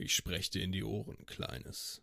Ich sprech dir in die Ohren, Kleines.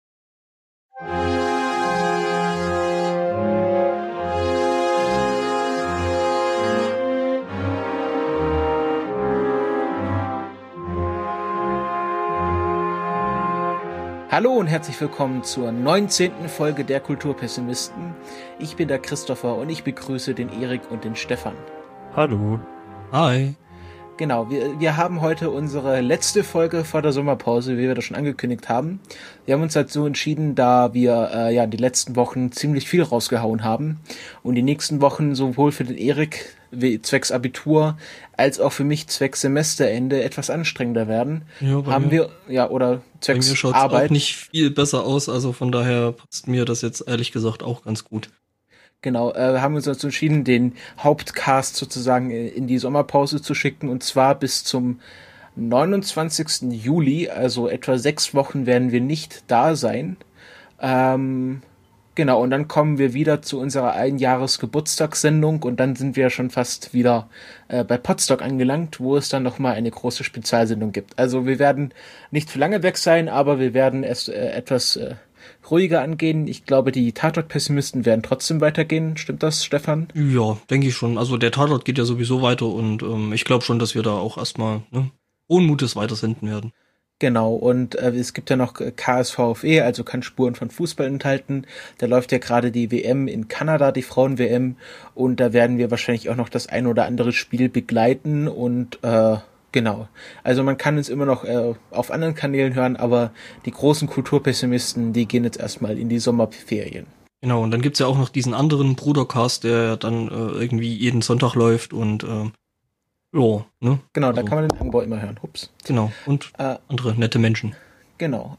Hallo und herzlich willkommen zur 19. Folge der Kulturpessimisten. Ich bin der Christopher und ich begrüße den Erik und den Stefan. Hallo. Hi. Genau, wir haben heute unsere letzte Folge vor der Sommerpause, wie wir das schon angekündigt haben. Wir haben uns dazu entschieden, da wir die letzten Wochen ziemlich viel rausgehauen haben und die nächsten Wochen sowohl für den Erik zwecks Abitur als auch für mich zwecks Semesterende etwas anstrengender werden. Ja, oder zwecks bei mir schaut's Arbeit auch nicht viel besser aus, also von daher passt mir das jetzt ehrlich gesagt auch ganz gut. Genau, haben wir uns dazu entschieden, den Hauptcast sozusagen in die Sommerpause zu schicken, und zwar bis zum 29. Juli, also etwa 6 Wochen werden wir nicht da sein. Genau, und dann kommen wir wieder zu unserer Einjahres-Geburtstagssendung und dann sind wir schon fast wieder bei Podstock angelangt, wo es dann nochmal eine große Spezialsendung gibt. Also wir werden nicht für lange weg sein, aber wir werden es etwas ruhiger angehen. Ich glaube, die Tatort-Pessimisten werden trotzdem weitergehen. Stimmt das, Stefan? Ja, denke ich schon. Also der Tatort geht ja sowieso weiter und ich glaube schon, dass wir da auch erstmal ohne Mutes weitersenden werden. Genau, und es gibt ja noch KSVFE, also kann Spuren von Fußball enthalten. Da läuft ja gerade die WM in Kanada, die Frauen-WM, und da werden wir wahrscheinlich auch noch das ein oder andere Spiel begleiten und genau. Also man kann uns immer noch auf anderen Kanälen hören, aber die großen Kulturpessimisten, die gehen jetzt erstmal in die Sommerferien. Genau, und dann gibt's ja auch noch diesen anderen Brudercast, der dann irgendwie jeden Sonntag läuft und Genau, da kann man den Anbau immer hören. Ups. Genau, und andere nette Menschen. Genau,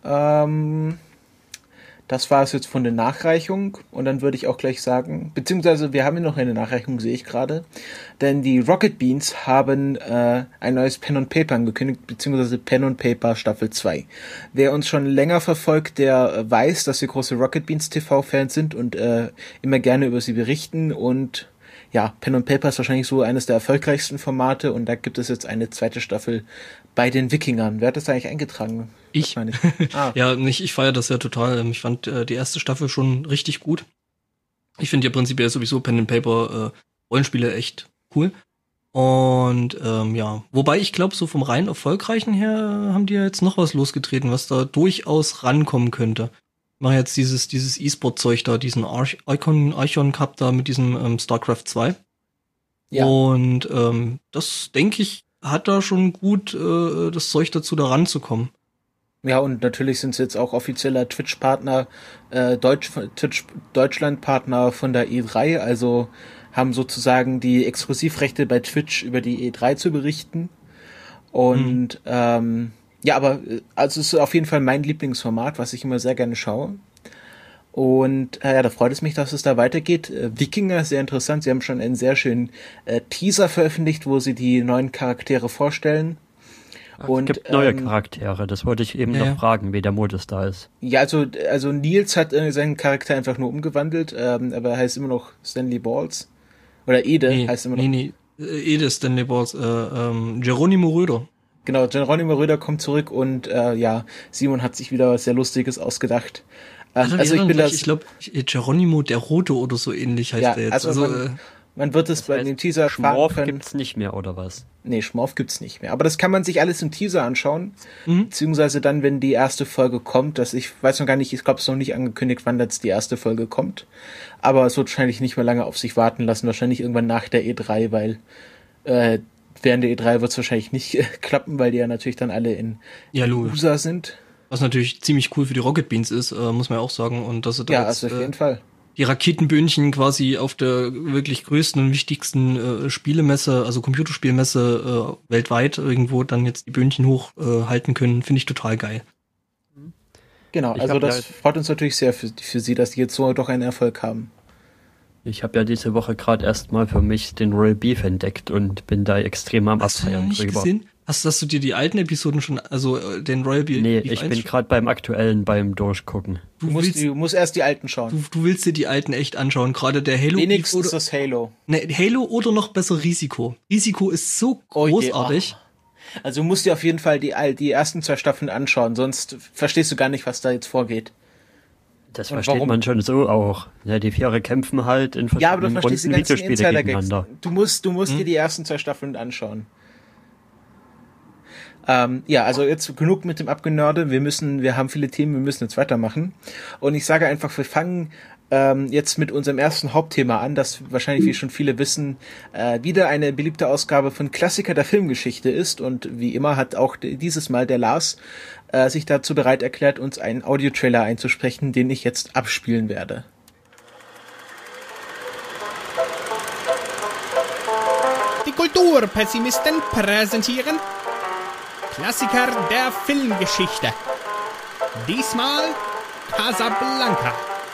das war es jetzt von der Nachreichung, und dann würde ich auch gleich sagen, beziehungsweise wir haben ja noch eine Nachreichung, sehe ich gerade, denn die Rocket Beans haben ein neues Pen and Paper angekündigt, beziehungsweise Pen and Paper Staffel 2. Wer uns schon länger verfolgt, der weiß, dass wir große Rocket Beans TV-Fans sind und immer gerne über sie berichten, und ja, Pen and Paper ist wahrscheinlich so eines der erfolgreichsten Formate, und da gibt es jetzt eine zweite Staffel bei den Wikingern. Wer hat das eigentlich eingetragen? Ich. Ja, ich feiere das ja total. Ich fand die erste Staffel schon richtig gut. Ich finde ja prinzipiell sowieso Pen and Paper Rollenspiele echt cool. Und wobei ich glaube, so vom rein Erfolgreichen her haben die ja jetzt noch was losgetreten, was da durchaus rankommen könnte. Machen jetzt dieses E-Sport-Zeug da, diesen Archon Cup da mit diesem StarCraft 2. Ja. Und das, denke ich, hat da schon gut das Zeug dazu, da ranzukommen. Ja, und natürlich sind sie jetzt auch offizieller Twitch-Partner, Deutschland-Partner von der E3, also haben sozusagen die Exklusivrechte bei Twitch über die E3 zu berichten. Und aber also es ist auf jeden Fall mein Lieblingsformat, was ich immer sehr gerne schaue. Und da freut es mich, dass es da weitergeht. Wikinger, sehr interessant. Sie haben schon einen sehr schönen Teaser veröffentlicht, wo sie die neuen Charaktere vorstellen. Es gibt neue Charaktere, das wollte ich eben noch fragen, wie der Modus da ist. Ja, also Nils hat seinen Charakter einfach nur umgewandelt, aber er heißt immer noch Stanley Balls. Oder Ede heißt immer noch. Ede Stanley Balls, Geronimo Röder. Genau, Geronimo Röder kommt zurück und Simon hat sich wieder was sehr Lustiges ausgedacht. Ich glaube, Geronimo der Rote oder so ähnlich heißt der jetzt. Also man wird es bei dem Teaser Schmorf gibt's nicht mehr, oder was? Nee, Schmorf gibt's nicht mehr. Aber das kann man sich alles im Teaser anschauen. Beziehungsweise dann, wenn die erste Folge kommt. Ich weiß noch gar nicht, ich glaube, es ist noch nicht angekündigt, wann jetzt die erste Folge kommt. Aber es wird wahrscheinlich nicht mehr lange auf sich warten lassen. Wahrscheinlich irgendwann nach der E3, weil während der E3 wird es wahrscheinlich nicht klappen, weil die ja natürlich dann alle in USA sind. Was natürlich ziemlich cool für die Rocket Beans ist, muss man ja auch sagen. Und dass sie da also auf jeden Fall die Raketenbühnchen quasi auf der wirklich größten und wichtigsten Spielemesse, also Computerspielmesse weltweit irgendwo dann jetzt die Bühnchen hochhalten können, finde ich total geil. Genau, also das freut uns natürlich sehr für sie, dass die jetzt so doch einen Erfolg haben. Ich habe ja diese Woche gerade erstmal für mich den Royal Beef entdeckt und bin da extrem am Abfeiern drüber. Gesehen? Hast du dir die alten Episoden schon, also den Royal Beef? Nee, ich bin gerade beim aktuellen, beim Durchgucken. Du musst erst die alten schauen. Du willst dir die alten echt anschauen, gerade der Halo. Wenigstens das Halo. Ne, Halo oder noch besser Risiko. Risiko ist so großartig. Also du musst dir auf jeden Fall die ersten 2 Staffeln anschauen, sonst verstehst du gar nicht, was da jetzt vorgeht. Das versteht man schon so auch. Ja, die Viere kämpfen halt in Ja, aber du verschiedenen verstehst die Runden ganzen Videospiele Insider-Gags. gegeneinander. Du musst dir die ersten 2 Staffeln anschauen. Ja, also jetzt genug mit dem Abgenörde. Wir haben viele Themen, wir müssen jetzt weitermachen. Und ich sage einfach, wir fangen jetzt mit unserem ersten Hauptthema an, das wahrscheinlich, wie schon viele wissen, wieder eine beliebte Ausgabe von Klassiker der Filmgeschichte ist. Und wie immer hat auch dieses Mal der Lars sich dazu bereit erklärt, uns einen Audiotrailer einzusprechen, den ich jetzt abspielen werde. Die Kulturpessimisten präsentieren Klassiker der Filmgeschichte. Diesmal Casablanca.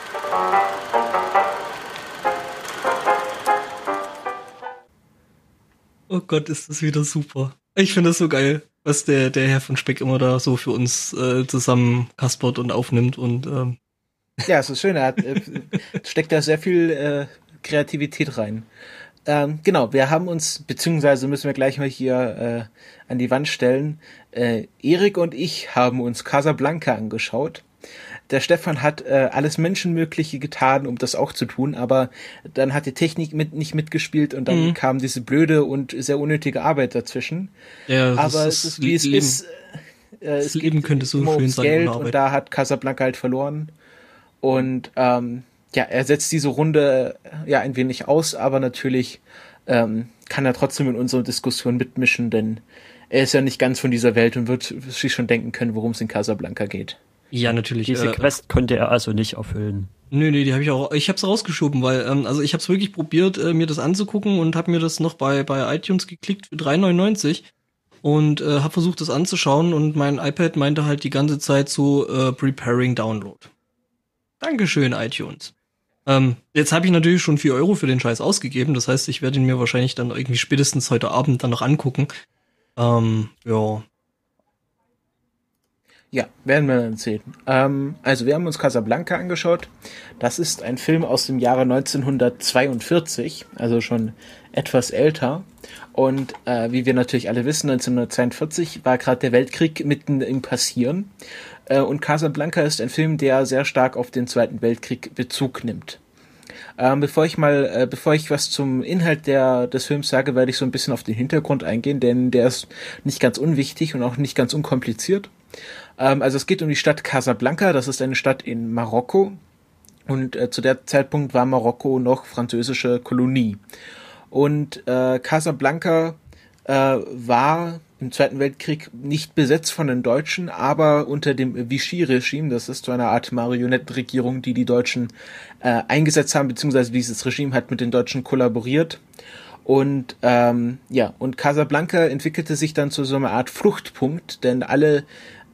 Oh Gott, ist das wieder super. Ich finde das so geil, was der Herr von Speck immer da so für uns zusammen kaspert und aufnimmt und Ja, es ist schön, er steckt da sehr viel Kreativität rein. Genau, wir haben uns, beziehungsweise müssen wir gleich mal hier an die Wand stellen, Erik und ich haben uns Casablanca angeschaut. Der Stefan hat alles Menschenmögliche getan, um das auch zu tun, aber dann hat die Technik nicht mitgespielt und dann kam diese blöde und sehr unnötige Arbeit dazwischen. Ja, aber es ist, wie es ist. Das Leben könnte so immer schön ums sein Geld ohne Arbeit. Und da hat Casablanca halt verloren. Und ja, er setzt diese Runde ja ein wenig aus, aber natürlich kann er trotzdem in unserer Diskussion mitmischen, denn er ist ja nicht ganz von dieser Welt und wird sich schon denken können, worum es in Casablanca geht. Ja, natürlich. Diese Quest konnte er also nicht erfüllen. Nee, die habe ich hab's rausgeschoben, weil also ich hab's wirklich probiert, mir das anzugucken und habe mir das noch bei iTunes geklickt für 3,99 und habe versucht, das anzuschauen und mein iPad meinte halt die ganze Zeit so Preparing Download. Dankeschön, iTunes. Jetzt habe ich natürlich schon 4 Euro für den Scheiß ausgegeben, das heißt, ich werde ihn mir wahrscheinlich dann irgendwie spätestens heute Abend dann noch angucken. Ja. Ja, werden wir dann sehen. Also wir haben uns Casablanca angeschaut. Das ist ein Film aus dem Jahre 1942, also schon etwas älter. Und wie wir natürlich alle wissen, 1942 war gerade der Weltkrieg mitten im Passieren. Und Casablanca ist ein Film, der sehr stark auf den Zweiten Weltkrieg Bezug nimmt. Bevor ich was zum Inhalt des Films sage, werde ich so ein bisschen auf den Hintergrund eingehen, denn der ist nicht ganz unwichtig und auch nicht ganz unkompliziert. Also es geht um die Stadt Casablanca, das ist eine Stadt in Marokko und zu der Zeitpunkt war Marokko noch französische Kolonie. Und Casablanca war im Zweiten Weltkrieg nicht besetzt von den Deutschen, aber unter dem Vichy-Regime, das ist so eine Art Marionettenregierung, die Deutschen eingesetzt haben, beziehungsweise dieses Regime hat mit den Deutschen kollaboriert. Und und Casablanca entwickelte sich dann zu so einer Art Fluchtpunkt, denn alle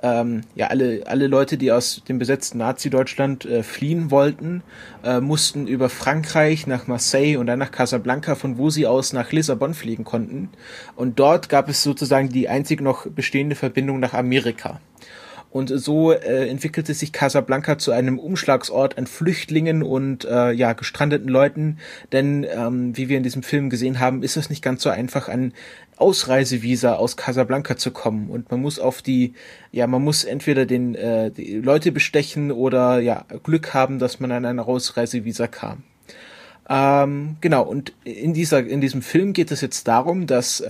Leute, die aus dem besetzten Nazi-Deutschland fliehen wollten, mussten über Frankreich nach Marseille und dann nach Casablanca, von wo sie aus nach Lissabon fliegen konnten. Und dort gab es sozusagen die einzig noch bestehende Verbindung nach Amerika. Und so entwickelte sich Casablanca zu einem Umschlagsort an Flüchtlingen und gestrandeten Leuten, denn wie wir in diesem Film gesehen haben, ist es nicht ganz so einfach, an Ausreisevisa aus Casablanca zu kommen. Und man muss man muss entweder die Leute bestechen oder Glück haben, dass man an ein Ausreisevisa kam. Genau, und in diesem Film geht es jetzt darum, dass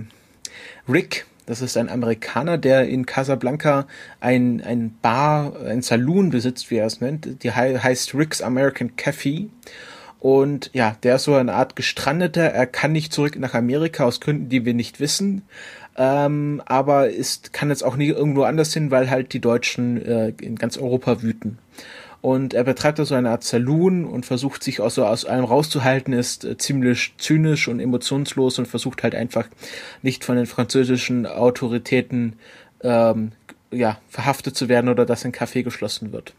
Rick, das ist ein Amerikaner, der in Casablanca ein Saloon besitzt, wie er es nennt. Die heißt Rick's American Cafe. Und ja, der ist so eine Art Gestrandeter. Er kann nicht zurück nach Amerika aus Gründen, die wir nicht wissen. Aber kann jetzt auch nie irgendwo anders hin, weil halt die Deutschen in ganz Europa wüten. Und er betreibt da so eine Art Saloon und versucht sich auch so aus allem rauszuhalten, ist ziemlich zynisch und emotionslos und versucht halt einfach nicht von den französischen Autoritäten verhaftet zu werden oder dass ein Café geschlossen wird.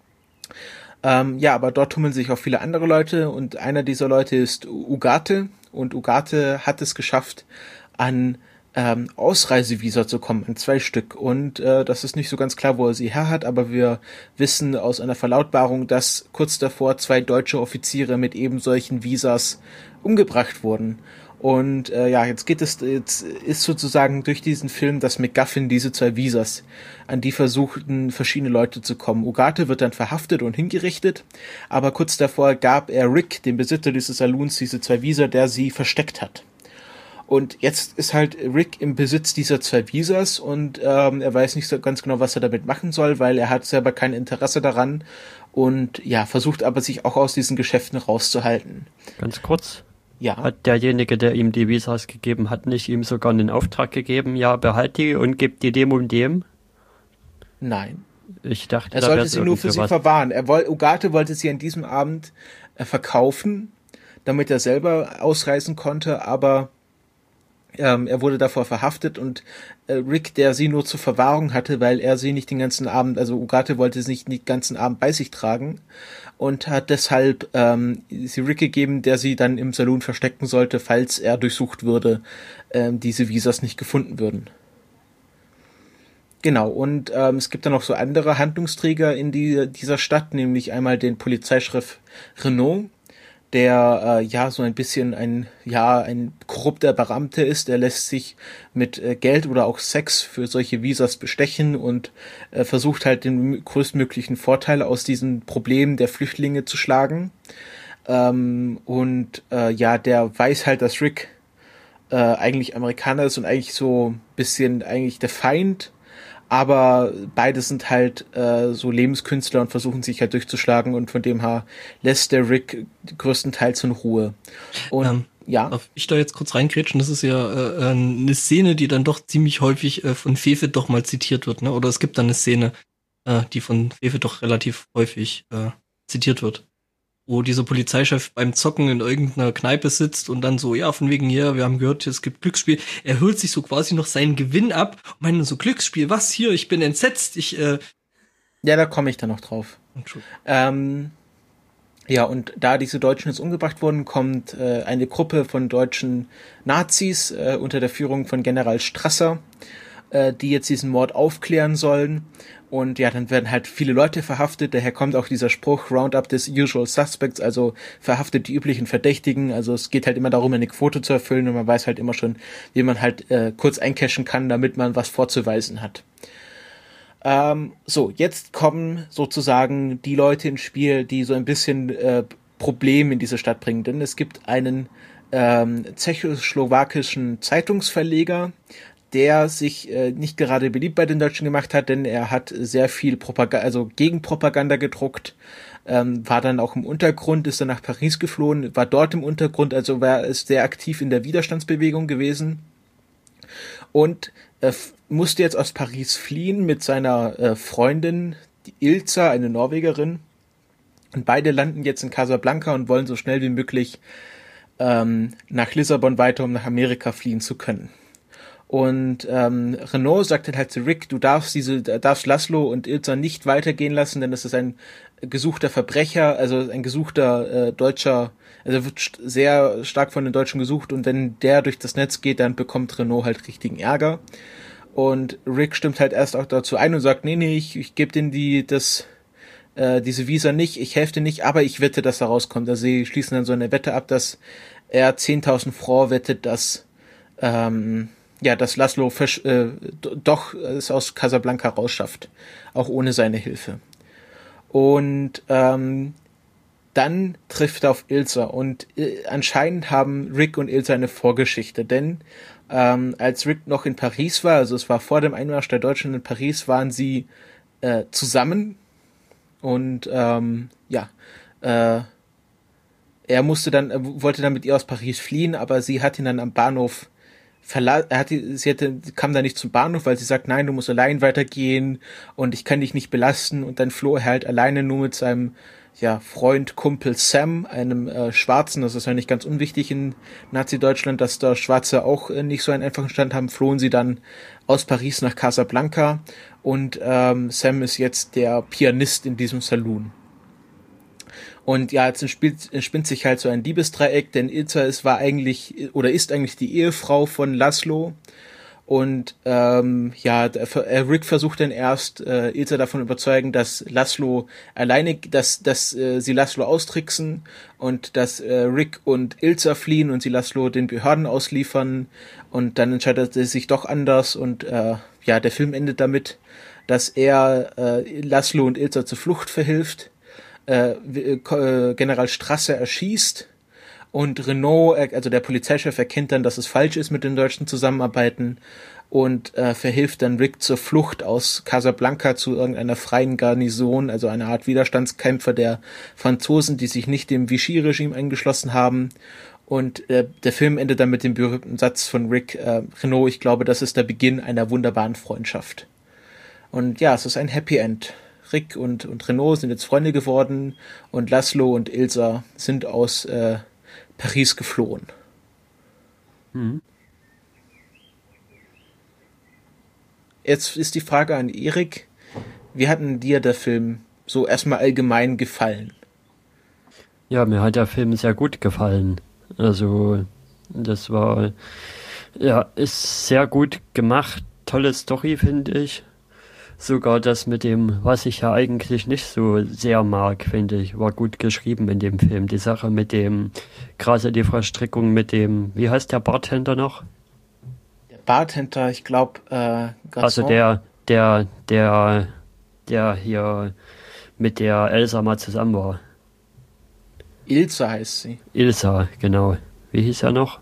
Aber dort tummeln sich auch viele andere Leute und einer dieser Leute ist Ugarte und Ugarte hat es geschafft, an Ausreisevisa zu kommen, an 2 Stück. Und das ist nicht so ganz klar, wo er sie her hat, aber wir wissen aus einer Verlautbarung, dass kurz davor 2 deutsche Offiziere mit eben solchen Visas umgebracht wurden. Und jetzt ist sozusagen durch diesen Film das MacGuffin diese 2 Visas, an die versuchten verschiedene Leute zu kommen. Ugarte wird dann verhaftet und hingerichtet, aber kurz davor gab er Rick, dem Besitzer dieses Saloons, diese 2 Visa, der sie versteckt hat. Und jetzt ist halt Rick im Besitz dieser 2 Visas und er weiß nicht so ganz genau, was er damit machen soll, weil er hat selber kein Interesse daran und versucht aber sich auch aus diesen Geschäften rauszuhalten. Ganz kurz. Ja. Hat derjenige, der ihm die Visas gegeben hat, nicht ihm sogar einen Auftrag gegeben, ja, behalt die und gib die dem und dem? Nein. Ich dachte, er sollte sie nur für sie verwahren. Ugarte wollte sie an diesem Abend verkaufen, damit er selber ausreisen konnte, aber er wurde davor verhaftet und Rick, der sie nur zur Verwahrung hatte, weil er sie nicht den ganzen Abend, also Ugarte wollte sie nicht den ganzen Abend bei sich tragen und hat deshalb sie Rick gegeben, der sie dann im Saloon verstecken sollte, falls er durchsucht würde, diese Visas nicht gefunden würden. Genau, und es gibt dann noch so andere Handlungsträger in dieser Stadt, nämlich einmal den Polizeichef Renault, der so ein bisschen ein korrupter Beamter ist. Er lässt sich mit Geld oder auch Sex für solche Visas bestechen und versucht halt den größtmöglichen Vorteil aus diesen Problemen der Flüchtlinge zu schlagen. Der weiß halt, dass Rick eigentlich Amerikaner ist und eigentlich so ein bisschen eigentlich der Feind, aber beide sind halt so Lebenskünstler und versuchen sich halt durchzuschlagen und von dem her lässt der Rick größtenteils in Ruhe. Und darf ich da jetzt kurz reingrätschen? Das ist ja eine Szene, die dann doch ziemlich häufig von Fefe doch mal zitiert wird, ne? Oder es gibt dann eine Szene, die von Fefe doch relativ häufig zitiert wird, wo dieser Polizeichef beim Zocken in irgendeiner Kneipe sitzt und dann so, ja, von wegen hier, wir haben gehört, es gibt Glücksspiel. Er holt sich so quasi noch seinen Gewinn ab und meint so, Glücksspiel, was hier? Ich bin entsetzt, Ja, da komme ich dann noch drauf. Und da diese Deutschen jetzt umgebracht wurden, kommt eine Gruppe von deutschen Nazis unter der Führung von General Strasser, die jetzt diesen Mord aufklären sollen. Und dann werden halt viele Leute verhaftet. Daher kommt auch dieser Spruch, Roundup des Usual Suspects, also verhaftet die üblichen Verdächtigen. Also es geht halt immer darum, eine Quote zu erfüllen und man weiß halt immer schon, wie man halt kurz eincashen kann, damit man was vorzuweisen hat. Jetzt kommen sozusagen die Leute ins Spiel, die so ein bisschen Probleme in diese Stadt bringen. Denn es gibt einen tschechoslowakischen Zeitungsverleger, der sich nicht gerade beliebt bei den Deutschen gemacht hat, denn er hat sehr viel Gegenpropaganda gedruckt, war dann auch im Untergrund, ist dann nach Paris geflohen, war dort im Untergrund, also ist sehr aktiv in der Widerstandsbewegung gewesen und musste jetzt aus Paris fliehen mit seiner Freundin, die Ilza, eine Norwegerin, und beide landen jetzt in Casablanca und wollen so schnell wie möglich nach Lissabon weiter, um nach Amerika fliehen zu können. Und Renault sagt dann halt zu Rick, du darfst Laszlo und Ilza nicht weitergehen lassen, denn das ist ein gesuchter Verbrecher, also ein gesuchter Deutscher, also wird sehr stark von den Deutschen gesucht und wenn der durch das Netz geht, dann bekommt Renault halt richtigen Ärger. Und Rick stimmt halt erst auch dazu ein und sagt, nee, ich gebe denen diese Visa nicht, ich helfe dir nicht, aber ich wette, dass er rauskommt. Also sie schließen dann so eine Wette ab, dass er 10.000 Francs wettet, dass Laszlo doch es aus Casablanca rausschafft, auch ohne seine Hilfe. Und dann trifft er auf Ilza und anscheinend haben Rick und Ilza eine Vorgeschichte, denn als Rick noch in Paris war, also es war vor dem Einmarsch der Deutschen in Paris, waren sie zusammen und er wollte dann mit ihr aus Paris fliehen, aber sie hat ihn dann am Bahnhof kam da nicht zum Bahnhof, weil sie sagt, nein, du musst allein weitergehen und ich kann dich nicht belasten und dann floh er halt alleine nur mit seinem Freund, Kumpel Sam, einem Schwarzen, das ist ja nicht ganz unwichtig in Nazi-Deutschland, dass da Schwarze auch nicht so einen einfachen Stand haben, flohen sie dann aus Paris nach Casablanca und Sam ist jetzt der Pianist in diesem Saloon. Und jetzt entspinnt sich halt so ein Liebesdreieck, denn Ilza ist eigentlich die Ehefrau von Laszlo Und Rick versucht dann erst Ilsa davon überzeugen, dass Laszlo alleine, dass sie Laszlo austricksen und dass Rick und Ilsa fliehen und sie Laszlo den Behörden ausliefern. Und dann entscheidet er sich doch anders und der Film endet damit, dass er Laszlo und Ilsa zur Flucht verhilft, General Strasser erschießt. Und Renault, also der Polizeichef, erkennt dann, dass es falsch ist mit den Deutschen zusammenarbeiten und verhilft dann Rick zur Flucht aus Casablanca zu irgendeiner freien Garnison, also einer Art Widerstandskämpfer der Franzosen, die sich nicht dem Vichy-Regime eingeschlossen haben. Und der Film endet dann mit dem berühmten Satz von Rick, Renault, ich glaube, das ist der Beginn einer wunderbaren Freundschaft. Und ja, es ist ein Happy End. Rick und Renault sind jetzt Freunde geworden und Laszlo und Ilsa sind aus Paris geflohen. Mhm. Jetzt ist die Frage an Erik, wie hat denn dir der Film so erstmal allgemein gefallen? Ja, mir hat der Film sehr gut gefallen. Also, das war, ist sehr gut gemacht, tolle Story, finde ich. Sogar das mit dem, was ich ja eigentlich nicht so sehr mag, finde ich, war gut geschrieben in dem Film. Die Sache mit dem, gerade die Verstrickung mit dem, wie heißt der Bartender noch? Der Bartender, ich glaube, also der hier mit der Elsa mal zusammen war. Ilsa heißt sie. Ilsa, genau. Wie hieß er noch?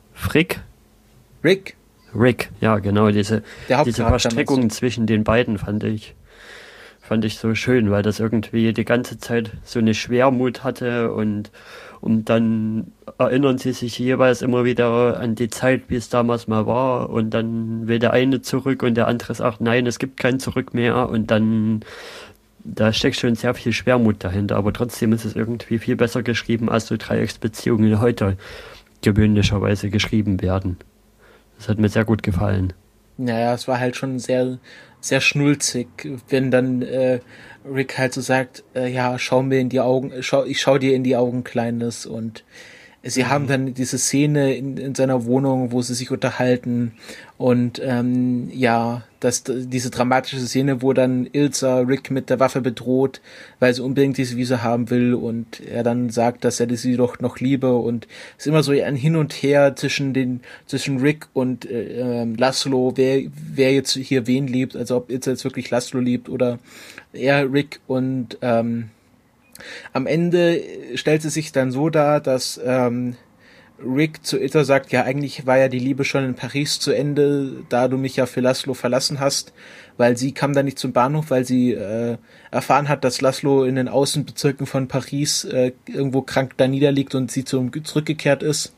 Rick, ja genau, diese Verstrickung zwischen den beiden fand ich so schön, weil das irgendwie die ganze Zeit so eine Schwermut hatte und dann erinnern sie sich jeweils immer wieder an die Zeit, wie es damals mal war und dann will der eine zurück und der andere sagt, nein, es gibt kein Zurück mehr und dann, da steckt schon sehr viel Schwermut dahinter, aber trotzdem ist es irgendwie viel besser geschrieben, als so Dreiecksbeziehungen heute gewöhnlicherweise geschrieben werden. Das hat mir sehr gut gefallen. Naja, es war halt schon sehr, sehr schnulzig, wenn dann Rick halt so sagt, schau mir in die Augen, ich schau dir in die Augen, Kleines. Und sie haben dann diese Szene in seiner Wohnung, wo sie sich unterhalten und diese dramatische Szene, wo dann Ilsa Rick mit der Waffe bedroht, weil sie unbedingt diese Visa haben will und er dann sagt, dass er sie doch noch liebe und es ist immer so ein Hin und Her zwischen Rick und Laszlo, wer jetzt hier wen liebt, also ob Ilsa jetzt wirklich Laszlo liebt oder er Rick und am Ende stellt es sich dann so dar, dass Rick zu Ilsa sagt, ja, eigentlich war ja die Liebe schon in Paris zu Ende, da du mich ja für Laszlo verlassen hast, weil sie kam dann nicht zum Bahnhof, weil sie erfahren hat, dass Laszlo in den Außenbezirken von Paris irgendwo krank da niederliegt und sie zurückgekehrt ist.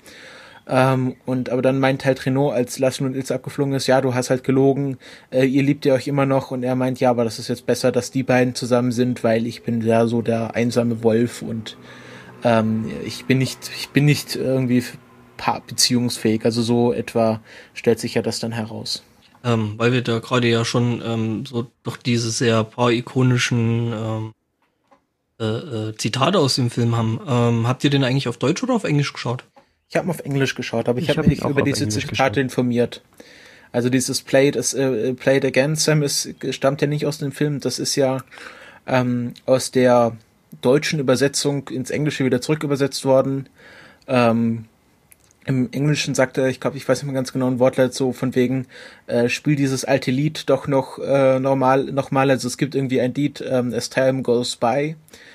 Aber dann meint halt Renault, als Laszlo und Ilsa abgeflogen ist, ja, du hast halt gelogen, ihr liebt ihr euch immer noch und er meint, ja, aber das ist jetzt besser, dass die beiden zusammen sind, weil ich bin ja so der einsame Wolf und ich bin nicht irgendwie beziehungsfähig, also so etwa stellt sich ja das dann heraus. Weil wir da gerade ja schon so doch diese sehr paar ikonischen Zitate aus dem Film haben. Habt ihr den eigentlich auf Deutsch oder auf Englisch geschaut? Ich habe auf Englisch geschaut, aber ich habe mich über diese Zitate informiert. Also dieses Play it again, Sam, stammt ja nicht aus dem Film, das ist ja aus der deutschen Übersetzung ins Englische wieder zurück übersetzt worden. Im Englischen sagt er, ich weiß nicht mehr ganz genau ein Wortlaut so von wegen, spiel dieses alte Lied doch noch nochmal, also es gibt irgendwie ein Lied, As Time Goes By,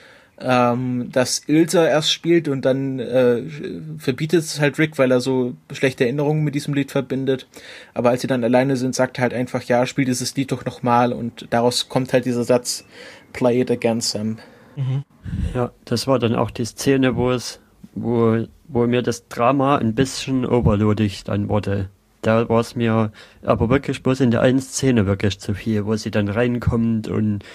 das Ilsa erst spielt und dann verbietet es halt Rick, weil er so schlechte Erinnerungen mit diesem Lied verbindet, aber als sie dann alleine sind, sagt er halt einfach, ja, spiel dieses Lied doch nochmal und daraus kommt halt dieser Satz, Play it again, Sam. Mhm. Ja, das war dann auch die Szene, wo mir das Drama ein bisschen overloadig dann wurde. Da war es mir aber wirklich bloß in der einen Szene wirklich zu viel, wo sie dann reinkommt und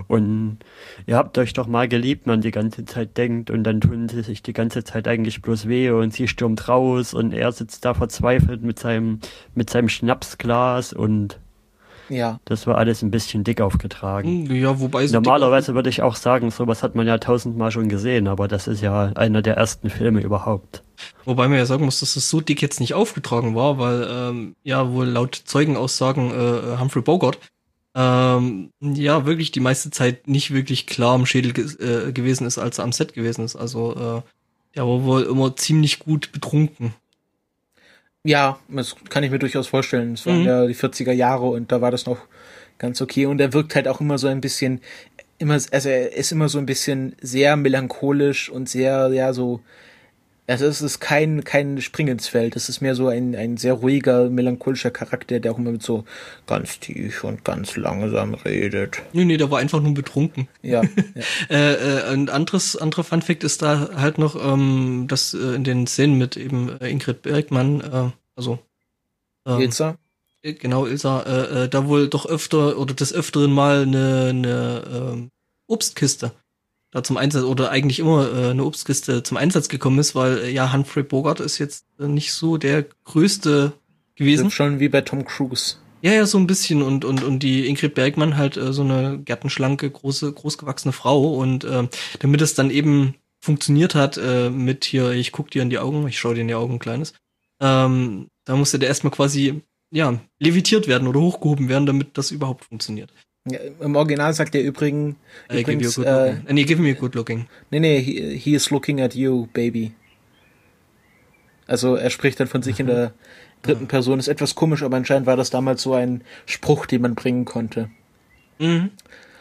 ihr habt euch doch mal geliebt, man die ganze Zeit denkt und dann tun sie sich die ganze Zeit eigentlich bloß weh und sie stürmt raus und er sitzt da verzweifelt mit seinem Schnapsglas und Ja. Das war alles ein bisschen dick aufgetragen. Ja, wobei so normalerweise würde ich auch sagen, sowas hat man ja 1000-mal schon gesehen, aber das ist ja einer der ersten Filme überhaupt. Wobei man ja sagen muss, dass das so dick jetzt nicht aufgetragen war, weil wohl laut Zeugenaussagen Humphrey Bogart wirklich die meiste Zeit nicht wirklich klar am Schädel gewesen ist, als er am Set gewesen ist. Also der war wohl immer ziemlich gut betrunken. Ja, das kann ich mir durchaus vorstellen. Es waren ja die 40er Jahre und da war das noch ganz okay. Und er wirkt halt auch immer so ein bisschen, er ist immer so ein bisschen sehr melancholisch und sehr, also es ist kein Spring ins Feld. Es ist mehr so ein sehr ruhiger, melancholischer Charakter, der auch immer mit so ganz tief und ganz langsam redet. Nee, der war einfach nur betrunken. Ja. Ein anderer Funfact ist da halt noch, dass in den Szenen mit eben Ingrid Bergman, Ilsa? Genau, Ilsa, da wohl doch öfter oder des Öfteren mal eine Obstkiste da zum Einsatz oder eigentlich immer eine Obstkiste zum Einsatz gekommen ist, weil Humphrey Bogart ist jetzt nicht so der größte gewesen. Das ist schon wie bei Tom Cruise. Ja, so ein bisschen und die Ingrid Bergman halt so eine gärtenschlanke, großgewachsene Frau und damit es dann eben funktioniert hat mit hier, ich guck dir in die Augen, ich schau dir in die Augen, Kleines, da musste der erstmal quasi, levitiert werden oder hochgehoben werden, damit das überhaupt funktioniert. Ja, im Original sagt er übrigens give me a good looking. Nee, he is looking at you, baby. Also er spricht dann von sich in der dritten Person. Ist etwas komisch, aber anscheinend war das damals so ein Spruch, den man bringen konnte. Mhm.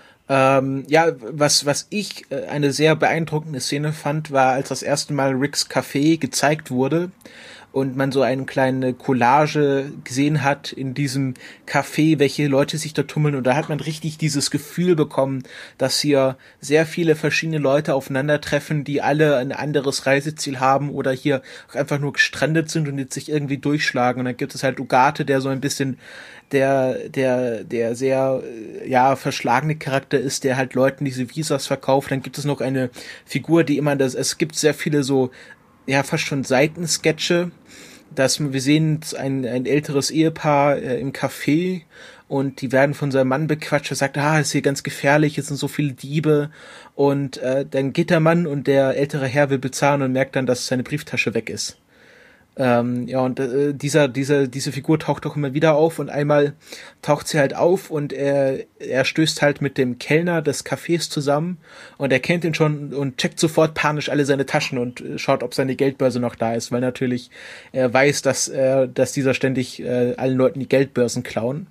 Was ich eine sehr beeindruckende Szene fand, war, als das erste Mal Ricks Café gezeigt wurde und man so eine kleine Collage gesehen hat in diesem Café, welche Leute sich da tummeln, und da hat man richtig dieses Gefühl bekommen, dass hier sehr viele verschiedene Leute aufeinandertreffen, die alle ein anderes Reiseziel haben oder hier auch einfach nur gestrandet sind und jetzt sich irgendwie durchschlagen. Und dann gibt es halt Ugarte, der so ein bisschen der sehr verschlagene Charakter ist, der halt Leuten diese Visas verkauft. Dann gibt es noch eine Figur, die immer es gibt sehr viele so fast schon Seitensketche, wir sehen ein älteres Ehepaar im Café und die werden von seinem Mann bequatscht. Er sagt, ist hier ganz gefährlich, es sind so viele Diebe, und dann geht der Mann und der ältere Herr will bezahlen und merkt dann, dass seine Brieftasche weg ist. Diese Figur taucht auch immer wieder auf, und einmal taucht sie halt auf und er stößt halt mit dem Kellner des Cafés zusammen und er kennt ihn schon und checkt sofort panisch alle seine Taschen und schaut, ob seine Geldbörse noch da ist, weil natürlich er weiß, dass dieser ständig allen Leuten die Geldbörsen klauen.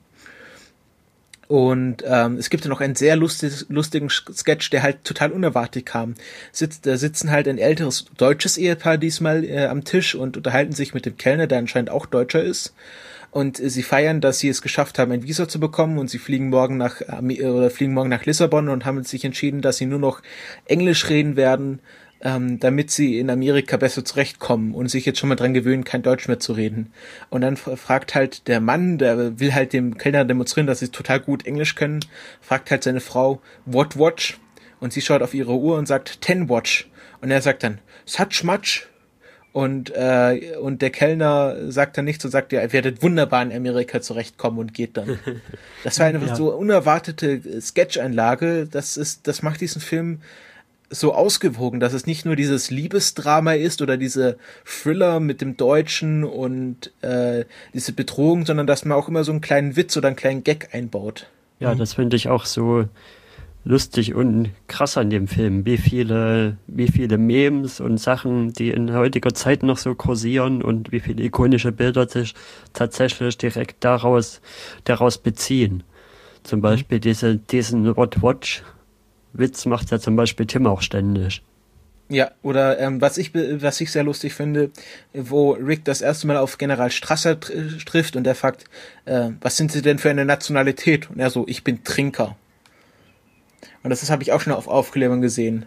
Und es gibt ja noch einen sehr lustigen Sketch, der halt total unerwartet kam. Da sitzen halt ein älteres deutsches Ehepaar diesmal am Tisch und unterhalten sich mit dem Kellner, der anscheinend auch Deutscher ist. Und sie feiern, dass sie es geschafft haben, ein Visa zu bekommen, und sie fliegen morgen nach Lissabon und haben sich entschieden, dass sie nur noch Englisch reden werden, damit sie in Amerika besser zurechtkommen und sich jetzt schon mal dran gewöhnen, kein Deutsch mehr zu reden. Und dann fragt halt der Mann, der will halt dem Kellner demonstrieren, dass sie total gut Englisch können, fragt halt seine Frau, what watch? Und sie schaut auf ihre Uhr und sagt, 10 watch. Und er sagt dann, such much? Und der Kellner sagt dann nichts und sagt, ihr werdet wunderbar in Amerika zurechtkommen, und geht dann. Das war eine so unerwartete Sketch-Einlage, das macht diesen Film so ausgewogen, dass es nicht nur dieses Liebesdrama ist oder diese Thriller mit dem Deutschen und diese Bedrohung, sondern dass man auch immer so einen kleinen Witz oder einen kleinen Gag einbaut. Ja, das finde ich auch so lustig und krass an dem Film, wie viele Memes und Sachen, die in heutiger Zeit noch so kursieren, und wie viele ikonische Bilder sich tatsächlich direkt daraus beziehen. Zum Beispiel diesen What Watch Witz macht ja zum Beispiel Tim auch ständig. Ja, oder was ich sehr lustig finde, wo Rick das erste Mal auf General Strasser trifft und er fragt, was sind Sie denn für eine Nationalität? Und er so, ich bin Trinker. Und das habe ich auch schon auf Aufklärung gesehen.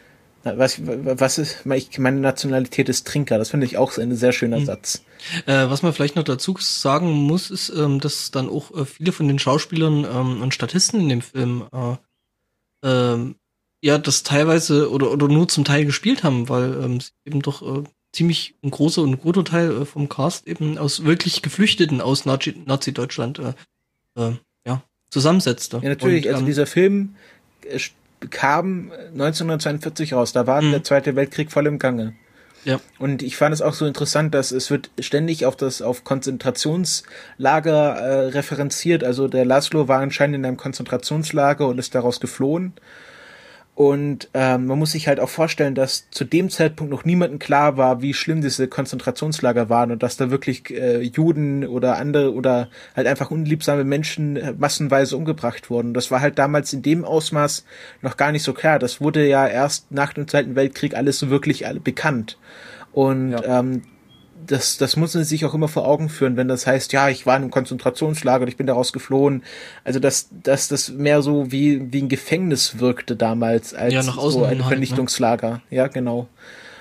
Meine Nationalität ist Trinker. Das finde ich auch ein sehr schöner Satz. Was man vielleicht noch dazu sagen muss, ist, dass dann auch viele von den Schauspielern und Statisten in dem Film das teilweise oder nur zum Teil gespielt haben, weil sie eben doch ziemlich ein großer und guter Teil vom Cast eben aus wirklich Geflüchteten aus Nazi-Deutschland zusammensetzte. Ja, natürlich. Und, also dieser Film kam 1942 raus. Da war der Zweite Weltkrieg voll im Gange. Ja. Und ich fand es auch so interessant, dass es wird ständig auf Konzentrationslager referenziert. Also der Laszlo war anscheinend in einem Konzentrationslager und ist daraus geflohen. Und man muss sich halt auch vorstellen, dass zu dem Zeitpunkt noch niemandem klar war, wie schlimm diese Konzentrationslager waren und dass da wirklich Juden oder andere oder halt einfach unliebsame Menschen massenweise umgebracht wurden. Das war halt damals in dem Ausmaß noch gar nicht so klar. Das wurde ja erst nach dem Zweiten Weltkrieg alles so wirklich bekannt. Und das muss man sich auch immer vor Augen führen, wenn das heißt, ja, ich war in einem Konzentrationslager und ich bin daraus geflohen. Also dass das mehr so wie ein Gefängnis wirkte damals als nach außen so ein halt, Vernichtungslager. Ne? Ja, genau.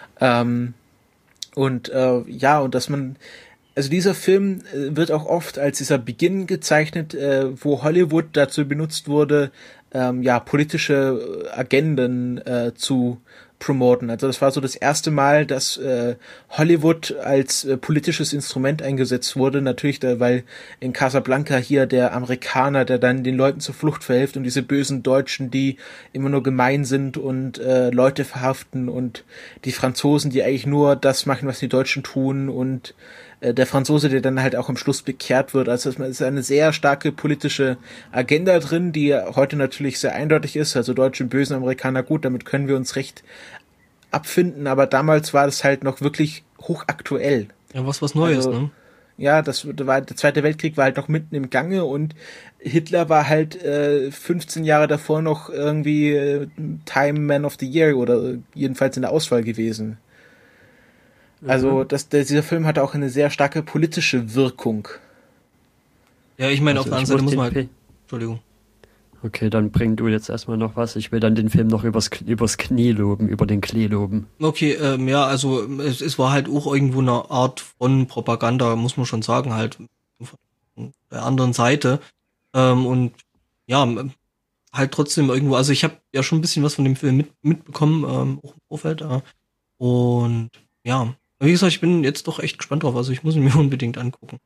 Und dass man, also dieser Film wird auch oft als dieser Beginn gezeichnet, wo Hollywood dazu benutzt wurde, politische Agenden zu promoten. Also das war so das erste Mal, dass Hollywood als politisches Instrument eingesetzt wurde. Natürlich, weil in Casablanca hier der Amerikaner, der dann den Leuten zur Flucht verhilft und diese bösen Deutschen, die immer nur gemein sind und Leute verhaften und die Franzosen, die eigentlich nur das machen, was die Deutschen tun und der Franzose, der dann halt auch am Schluss bekehrt wird. Also es ist eine sehr starke politische Agenda drin, die heute natürlich sehr eindeutig ist. Also Deutsche bösen Amerikaner, gut, damit können wir uns recht abfinden, aber damals war das halt noch wirklich hochaktuell. Ja, was Neues, ne? Ja, der Zweite Weltkrieg war halt noch mitten im Gange und Hitler war halt 15 Jahre davor noch irgendwie Time Man of the Year oder jedenfalls in der Auswahl gewesen. Also dieser Film hatte auch eine sehr starke politische Wirkung. Ja, ich meine, auf der anderen Seite muss man halt... Entschuldigung. Okay, dann bring du jetzt erstmal noch was. Ich will dann den Film noch übers Knie loben, über den Klee loben. Okay, also es war halt auch irgendwo eine Art von Propaganda, muss man schon sagen, halt von der anderen Seite. Und ja, halt trotzdem irgendwo, also ich habe ja schon ein bisschen was von dem Film mitbekommen, auch im Vorfeld. Und ja, wie gesagt, ich bin jetzt doch echt gespannt drauf, also ich muss ihn mir unbedingt angucken.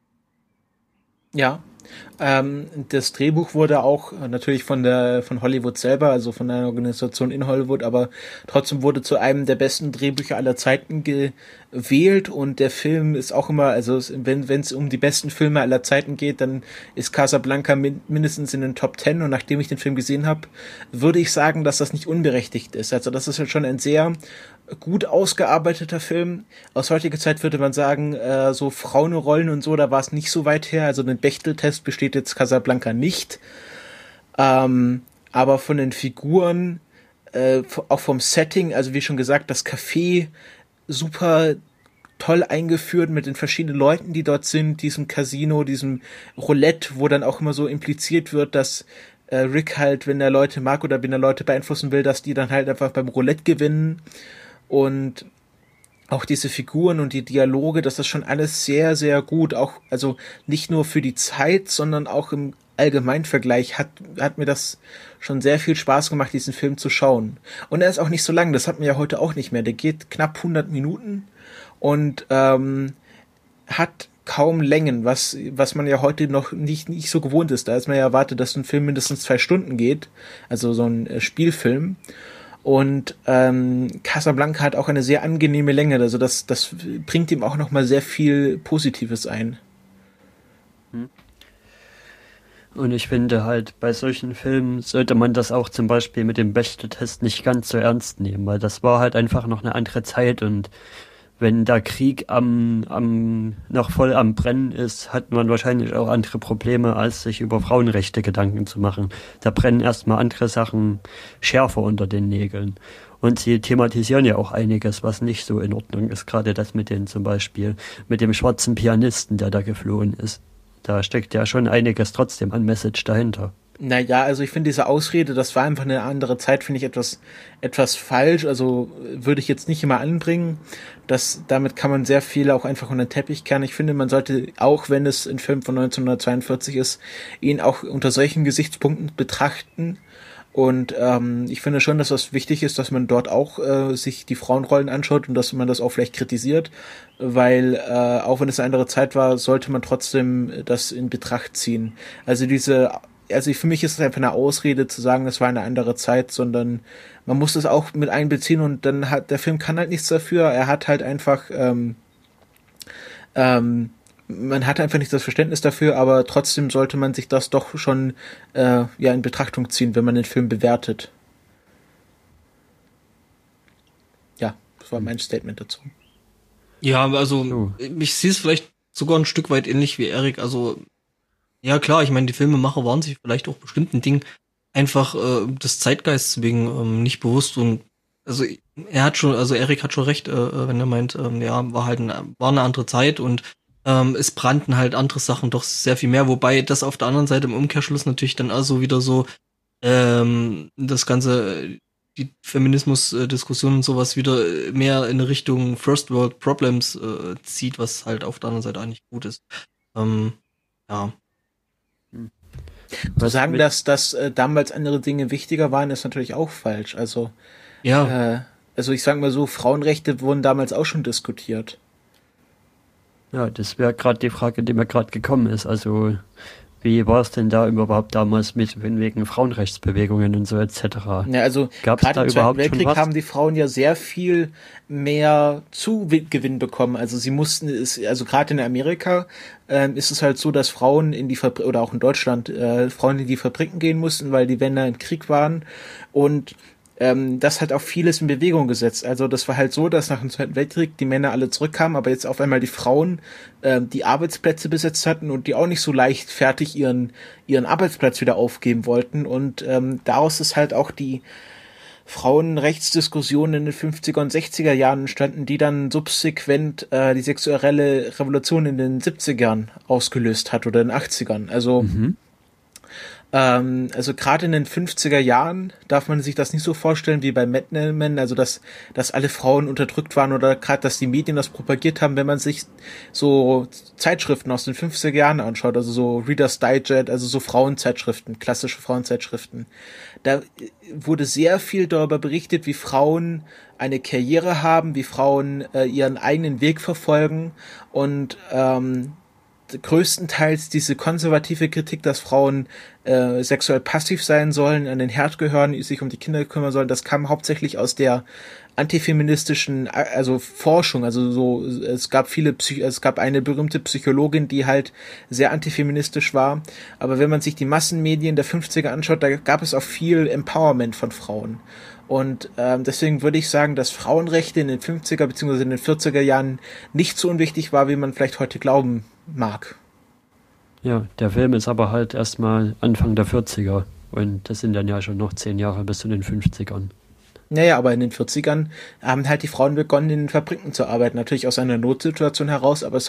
Ja, das Drehbuch wurde auch natürlich von Hollywood selber, also von einer Organisation in Hollywood, aber trotzdem wurde zu einem der besten Drehbücher aller Zeiten gewählt und der Film ist auch immer, also wenn es um die besten Filme aller Zeiten geht, dann ist Casablanca mindestens in den Top 10 und nachdem ich den Film gesehen habe, würde ich sagen, dass das nicht unberechtigt ist. Also das ist halt schon ein sehr gut ausgearbeiteter Film. Aus heutiger Zeit würde man sagen, so Frauenrollen und so, da war es nicht so weit her. Also den Bechtel-Test besteht jetzt Casablanca nicht. Aber von den Figuren, auch vom Setting, also wie schon gesagt, das Café super toll eingeführt mit den verschiedenen Leuten, die dort sind, diesem Casino, diesem Roulette, wo dann auch immer so impliziert wird, dass Rick halt, wenn er Leute mag oder wenn er Leute beeinflussen will, dass die dann halt einfach beim Roulette gewinnen. Und auch diese Figuren und die Dialoge, das ist schon alles sehr, sehr gut. Auch, also nicht nur für die Zeit, sondern auch im Allgemeinvergleich hat mir das schon sehr viel Spaß gemacht, diesen Film zu schauen. Und er ist auch nicht so lang, das hat man ja heute auch nicht mehr. Der geht knapp 100 Minuten und hat kaum Längen, was man ja heute noch nicht so gewohnt ist. Da ist man ja erwartet, dass ein Film mindestens 2 Stunden geht, also so ein Spielfilm. Und Casablanca hat auch eine sehr angenehme Länge, also das bringt ihm auch nochmal sehr viel Positives ein. Und ich finde halt, bei solchen Filmen sollte man das auch zum Beispiel mit dem Bechtel-Test nicht ganz so ernst nehmen, weil das war halt einfach noch eine andere Zeit und wenn der Krieg noch voll am Brennen ist, hat man wahrscheinlich auch andere Probleme, als sich über Frauenrechte Gedanken zu machen. Da brennen erstmal andere Sachen schärfer unter den Nägeln. Und sie thematisieren ja auch einiges, was nicht so in Ordnung ist. Gerade das mit den zum Beispiel, mit dem schwarzen Pianisten, der da geflohen ist. Da steckt ja schon einiges trotzdem an Message dahinter. Naja, also ich finde diese Ausrede, das war einfach eine andere Zeit, finde ich etwas falsch, also würde ich jetzt nicht immer anbringen. Damit kann man sehr viel auch einfach unter den Teppich kehren. Ich finde, man sollte, auch wenn es ein Film von 1942 ist, ihn auch unter solchen Gesichtspunkten betrachten. Und ich finde schon, dass das wichtig ist, dass man dort auch sich die Frauenrollen anschaut und dass man das auch vielleicht kritisiert, weil auch wenn es eine andere Zeit war, sollte man trotzdem das in Betracht ziehen. Also diese also für mich ist es einfach eine Ausrede zu sagen, es war eine andere Zeit, sondern man muss es auch mit einbeziehen und dann hat der Film kann halt nichts dafür. Er hat halt einfach man hat einfach nicht das Verständnis dafür, aber trotzdem sollte man sich das doch schon in Betrachtung ziehen, wenn man den Film bewertet. Ja, das war mein Statement dazu. Ja, also ich sehe es vielleicht sogar ein Stück weit ähnlich wie Erik. Also ja klar, ich meine, die Filmemacher waren sich vielleicht auch bestimmten Dingen einfach des Zeitgeists wegen nicht bewusst und also Erik hat schon recht, wenn er meint, war eine andere Zeit und es brannten halt andere Sachen doch sehr viel mehr, wobei das auf der anderen Seite im Umkehrschluss natürlich dann also wieder so das Ganze, die Feminismus-Diskussion und sowas wieder mehr in Richtung First World Problems zieht, was halt auf der anderen Seite eigentlich gut ist. Ja. Zu sagen, dass damals andere Dinge wichtiger waren, ist natürlich auch falsch. Also also ich sag mal so, Frauenrechte wurden damals auch schon diskutiert. Ja, das wäre gerade die Frage, die mir gerade gekommen ist. Also wie war es denn da überhaupt damals mit wegen Frauenrechtsbewegungen und so etc.? Ja, also gerade im Zweiten Weltkrieg haben die Frauen ja sehr viel mehr Zugewinn bekommen. Also sie mussten also gerade in Amerika ist es halt so, dass Frauen in die Fabrik oder auch in Deutschland Frauen in die Fabriken gehen mussten, weil die Männer im Krieg waren und das hat auch vieles in Bewegung gesetzt. Also das war halt so, dass nach dem Zweiten Weltkrieg die Männer alle zurückkamen, aber jetzt auf einmal die Frauen die Arbeitsplätze besetzt hatten und die auch nicht so leichtfertig ihren Arbeitsplatz wieder aufgeben wollten. Und daraus ist halt auch die Frauenrechtsdiskussion in den 50er und 60er Jahren entstanden, die dann subsequent die sexuelle Revolution in den 70ern ausgelöst hat oder in den 80ern. Also also gerade in den 50er Jahren darf man sich das nicht so vorstellen wie bei Mad Men, also dass alle Frauen unterdrückt waren oder gerade, dass die Medien das propagiert haben, wenn man sich so Zeitschriften aus den 50er Jahren anschaut, also so Reader's Digest, also so Frauenzeitschriften, klassische Frauenzeitschriften. Da wurde sehr viel darüber berichtet, wie Frauen eine Karriere haben, wie Frauen ihren eigenen Weg verfolgen und größtenteils diese konservative Kritik, dass Frauen sexuell passiv sein sollen, an den Herd gehören, sich um die Kinder kümmern sollen, das kam hauptsächlich aus der antifeministischen, also Forschung, also so, es gab eine berühmte Psychologin, die halt sehr antifeministisch war, aber wenn man sich die Massenmedien der 50er anschaut, da gab es auch viel Empowerment von Frauen. Und deswegen würde ich sagen, dass Frauenrechte in den 50er bzw. in den 40er Jahren nicht so unwichtig war, wie man vielleicht heute glauben mag. Ja, der Film ist aber halt erstmal Anfang der 40er und das sind dann ja schon noch 10 Jahre bis zu den 50ern. Naja, aber in den 40ern haben halt die Frauen begonnen, in den Fabriken zu arbeiten. Natürlich aus einer Notsituation heraus, aber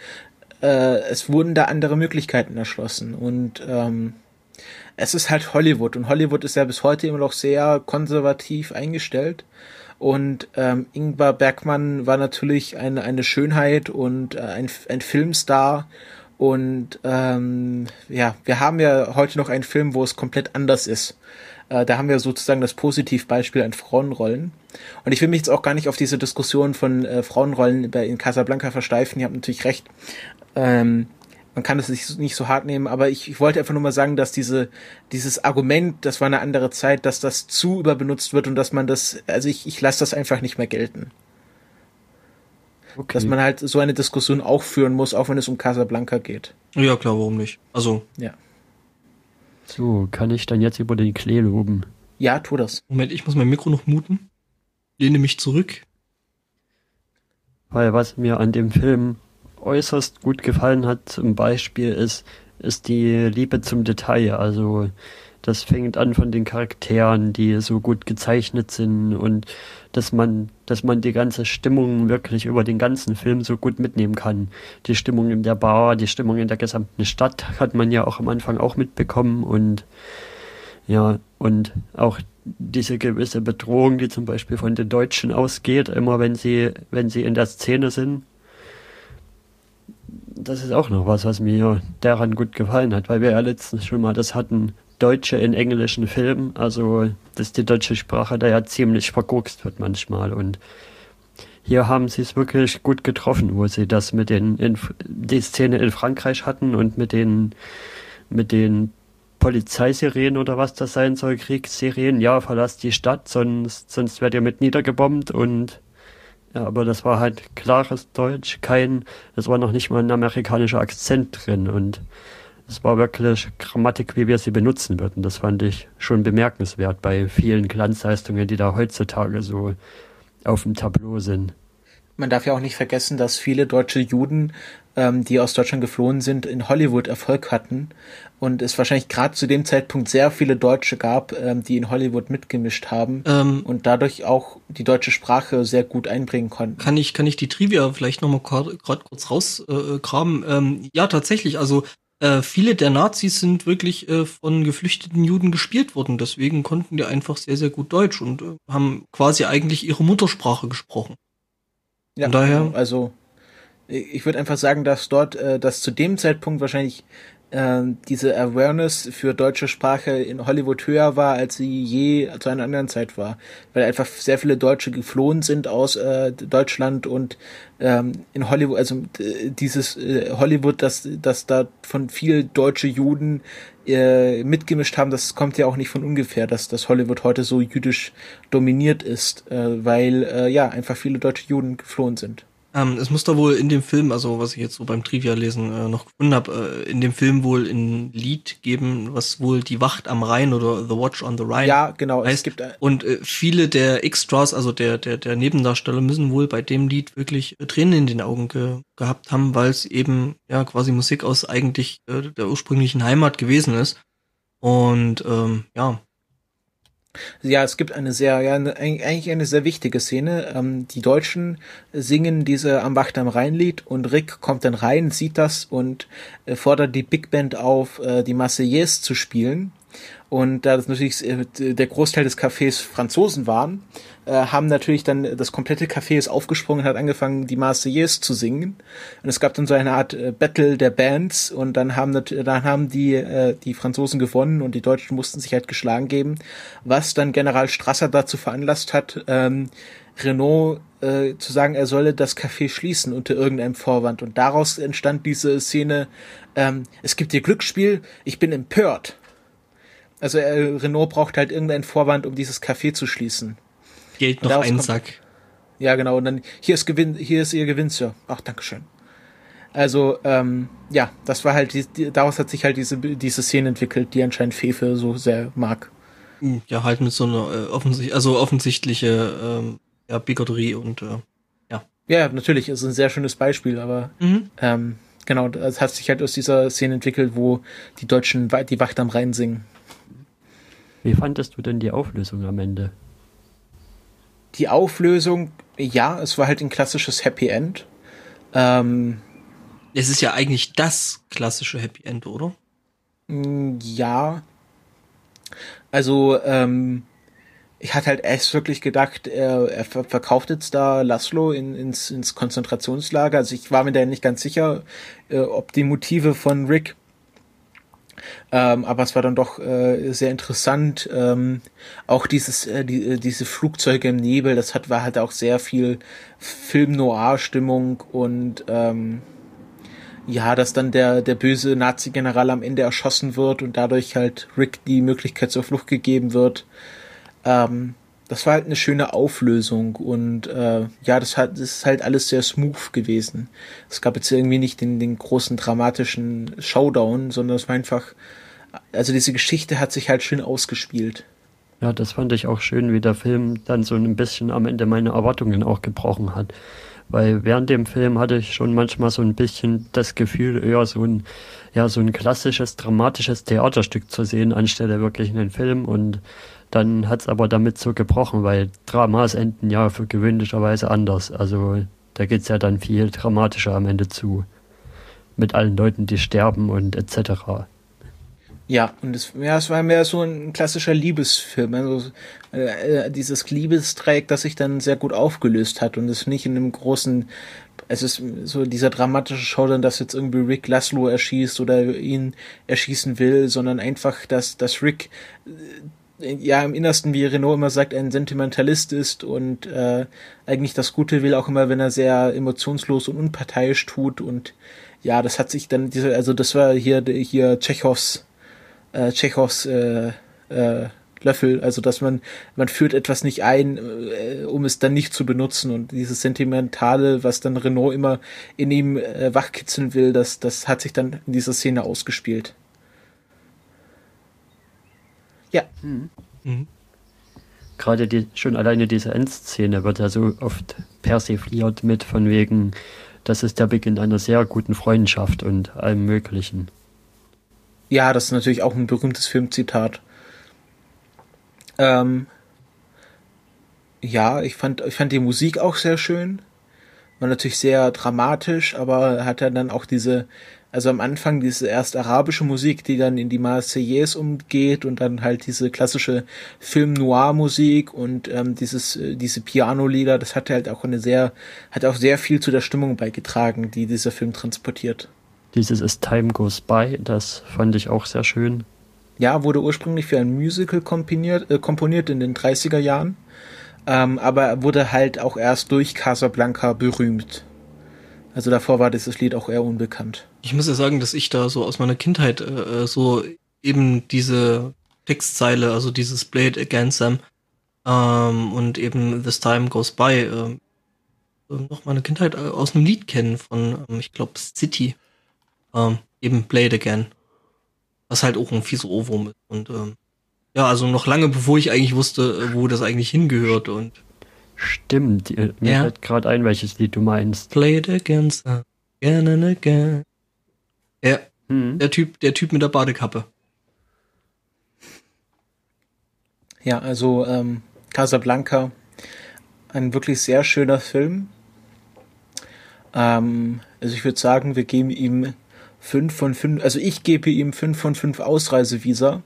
es wurden da andere Möglichkeiten erschlossen. Und es ist halt Hollywood. Und Hollywood ist ja bis heute immer noch sehr konservativ eingestellt. Und Ingmar Bergman war natürlich eine Schönheit und ein Filmstar. Und wir haben ja heute noch einen Film, wo es komplett anders ist. Da haben wir sozusagen das Positivbeispiel an Frauenrollen. Und ich will mich jetzt auch gar nicht auf diese Diskussion von Frauenrollen in Casablanca versteifen. Ihr habt natürlich recht. Man kann das nicht so hart nehmen, aber ich wollte einfach nur mal sagen, dass dieses Argument, das war eine andere Zeit, dass das zu überbenutzt wird und dass man ich lasse das einfach nicht mehr gelten. Okay. Dass man halt so eine Diskussion auch führen muss, auch wenn es um Casablanca geht. Ja, klar, warum nicht? Also. Ja. So, kann ich dann jetzt über den Klee loben? Ja, tu das. Moment, ich muss mein Mikro noch muten. Lehne mich zurück. Weil was mir an dem Film äußerst gut gefallen hat, zum Beispiel ist die Liebe zum Detail. Also das fängt an von den Charakteren, die so gut gezeichnet sind und dass man die ganze Stimmung wirklich über den ganzen Film so gut mitnehmen kann. Die Stimmung in der Bar, die Stimmung in der gesamten Stadt hat man ja auch am Anfang auch mitbekommen und ja, und auch diese gewisse Bedrohung, die zum Beispiel von den Deutschen ausgeht, immer wenn sie in der Szene sind. Das ist auch noch was mir daran gut gefallen hat, weil wir ja letztens schon mal das hatten, Deutsche in englischen Filmen, also dass die deutsche Sprache da ja ziemlich vergurkst wird manchmal und hier haben sie es wirklich gut getroffen, wo sie das die Szene in Frankreich hatten und mit den Polizeisirenen oder was das sein soll, Kriegssirenen, ja, verlasst die Stadt, sonst werdet ihr mit niedergebombt und ja, aber das war halt klares Deutsch, das war noch nicht mal ein amerikanischer Akzent drin und es war wirklich Grammatik, wie wir sie benutzen würden. Das fand ich schon bemerkenswert bei vielen Glanzleistungen, die da heutzutage so auf dem Tableau sind. Man darf ja auch nicht vergessen, dass viele deutsche Juden, die aus Deutschland geflohen sind, in Hollywood Erfolg hatten und es wahrscheinlich gerade zu dem Zeitpunkt sehr viele Deutsche gab, die in Hollywood mitgemischt haben und dadurch auch die deutsche Sprache sehr gut einbringen konnten. Kann ich die Trivia vielleicht nochmal gerade kurz rausgraben? Ja, tatsächlich, also viele der Nazis sind wirklich von geflüchteten Juden gespielt worden, deswegen konnten die einfach sehr, sehr gut Deutsch und haben quasi eigentlich ihre Muttersprache gesprochen. Ja, von daher, also ich würde einfach sagen, dass dass zu dem Zeitpunkt wahrscheinlich diese Awareness für deutsche Sprache in Hollywood höher war, als sie je zu einer anderen Zeit war. Weil einfach sehr viele Deutsche geflohen sind aus Deutschland und in Hollywood, also dieses Hollywood, dass da von viel deutsche Juden mitgemischt haben, das kommt ja auch nicht von ungefähr, dass das Hollywood heute so jüdisch dominiert ist, weil einfach viele deutsche Juden geflohen sind. Es muss da wohl in dem Film, also was ich jetzt so beim Trivia-Lesen noch gefunden habe, in dem Film wohl ein Lied geben, was wohl Die Wacht am Rhein oder The Watch on the Rhine ja, genau, heißt. Es gibt und viele der Extras, also der Nebendarsteller, müssen wohl bei dem Lied wirklich Tränen in den Augen gehabt haben, weil es eben ja quasi Musik aus eigentlich der ursprünglichen Heimat gewesen ist. Und Ja, es gibt eigentlich eine sehr wichtige Szene. Die Deutschen singen diese Am Wacht am Rhein-Lied und Rick kommt dann rein, sieht das und fordert die Big Band auf, die Marseillaise zu spielen. Und da das natürlich der Großteil des Cafés Franzosen waren, haben natürlich dann das komplette Café ist aufgesprungen und hat angefangen, die Marseillaise zu singen. Und es gab dann so eine Art Battle der Bands und dann haben die Franzosen gewonnen und die Deutschen mussten sich halt geschlagen geben, was dann General Strasser dazu veranlasst hat, Renault zu sagen, er solle das Café schließen unter irgendeinem Vorwand. Und daraus entstand diese Szene, es gibt hier Glücksspiel, ich bin empört. Also Renault braucht halt irgendeinen Vorwand, um dieses Café zu schließen. Geld noch einen Sack. Ja, genau. Und dann, hier ist Ihr Gewinn, Sir. Ach, dankeschön. Also, das war halt, daraus hat sich halt diese Szene entwickelt, die anscheinend Fefe so sehr mag. Ja, halt mit so einer offensichtliche Bigotterie und ja. Ja, natürlich, ist ein sehr schönes Beispiel, aber genau, das hat sich halt aus dieser Szene entwickelt, wo die Deutschen die Wacht am Rhein singen. Wie fandest du denn die Auflösung am Ende? Die Auflösung, ja, es war halt ein klassisches Happy End. Es ist ja eigentlich das klassische Happy End, oder? Ja. Also, ich hatte halt erst wirklich gedacht, er verkauft jetzt da Laszlo ins Konzentrationslager. Also ich war mir da nicht ganz sicher, ob die Motive von Rick, aber es war dann doch sehr interessant. Auch diese Flugzeuge im Nebel, war halt auch sehr viel Film-Noir-Stimmung und dass dann der böse Nazi-General am Ende erschossen wird und dadurch halt Rick die Möglichkeit zur Flucht gegeben wird. Das war halt eine schöne Auflösung und das ist halt alles sehr smooth gewesen. Es gab jetzt irgendwie nicht den großen dramatischen Showdown, sondern es war einfach, also diese Geschichte hat sich halt schön ausgespielt. Ja, das fand ich auch schön, wie der Film dann so ein bisschen am Ende meine Erwartungen auch gebrochen hat. Weil während dem Film hatte ich schon manchmal so ein bisschen das Gefühl, eher so ein klassisches, dramatisches Theaterstück zu sehen, anstelle wirklich einen Film. Und dann hat's aber damit so gebrochen, weil Dramas enden ja für gewöhnlicherweise anders. Also da geht's ja dann viel dramatischer am Ende zu. Mit allen Leuten, die sterben und etc. Ja, und es war mehr so ein klassischer Liebesfilm, also dieses Liebesdreieck, das sich dann sehr gut aufgelöst hat und es nicht in einem großen, es ist so dieser dramatische Showdown, dass jetzt irgendwie Rick Laszlo erschießt oder ihn erschießen will, sondern einfach, dass Rick im Innersten, wie Renault immer sagt, ein Sentimentalist ist und eigentlich das Gute will, auch immer, wenn er sehr emotionslos und unparteiisch tut und ja, das hat sich dann das war hier Tschechows Tschechows Löffel, also dass man führt etwas nicht ein, um es dann nicht zu benutzen, und dieses Sentimentale, was dann Renault immer in ihm wachkitzeln will, das hat sich dann in dieser Szene ausgespielt. Ja. Mhm. Gerade schon alleine diese Endszene wird ja so oft persifliert mit von wegen, das ist der Beginn einer sehr guten Freundschaft und allem Möglichen. Ja, das ist natürlich auch ein berühmtes Filmzitat. Ja, ich fand die Musik auch sehr schön. War natürlich sehr dramatisch, aber hat ja dann auch also am Anfang diese erst arabische Musik, die dann in die Marseillaise umgeht, und dann halt diese klassische Film-Noir-Musik und diese Piano-Lieder, das hat halt auch hat auch sehr viel zu der Stimmung beigetragen, die dieser Film transportiert. Dieses As Time Goes By, das fand ich auch sehr schön. Ja, wurde ursprünglich für ein Musical komponiert in den 30er Jahren, aber wurde halt auch erst durch Casablanca berühmt. Also davor war dieses Lied auch eher unbekannt. Ich muss ja sagen, dass ich da so aus meiner Kindheit so eben diese Textzeile, also dieses Play It Again Sam und eben This Time Goes By noch meine Kindheit aus einem Lied kennen von, ich glaube, City. Eben Play It Again. Was halt auch ein fieser Ohrwurm ist. Und ja, also noch lange bevor ich eigentlich wusste, wo das eigentlich hingehört. Und stimmt, mir fällt gerade ein, welches Lied du meinst. Play It Again, again and again. Ja, der Typ mit der Badekappe. Ja, also Casablanca, ein wirklich sehr schöner Film. Also ich würde sagen, wir geben ihm 5 von 5, also ich gebe ihm 5 von 5 Ausreisevisa.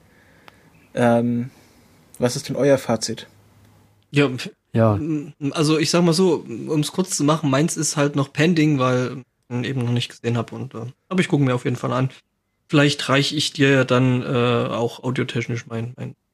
Was ist denn euer Fazit? Ja, also ich sag mal so, um es kurz zu machen, meins ist halt noch pending, weil ich ihn eben noch nicht gesehen habe, aber ich gucke mir auf jeden Fall an. Vielleicht reiche ich dir ja dann auch audiotechnisch mein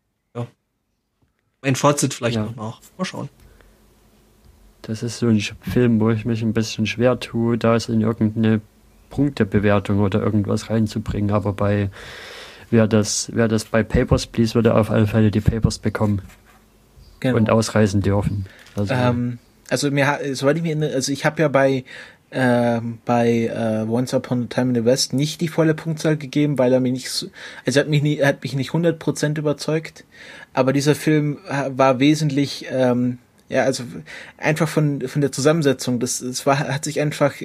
Fazit vielleicht noch nach. Mal schauen. Das ist so ein Film, wo ich mich ein bisschen schwer tue, da es in irgendeine Punktebewertung oder irgendwas reinzubringen, aber wer das bei Papers, Please, würde auf alle Fälle die Papers bekommen. Genau. Und ausreisen dürfen. Soweit ich mich erinnere, also ich habe ja bei Once Upon a Time in the West nicht die volle Punktzahl gegeben, weil er mich nicht, also hat mich nicht 100% überzeugt, aber dieser Film war wesentlich, also einfach von der Zusammensetzung, hat sich einfach,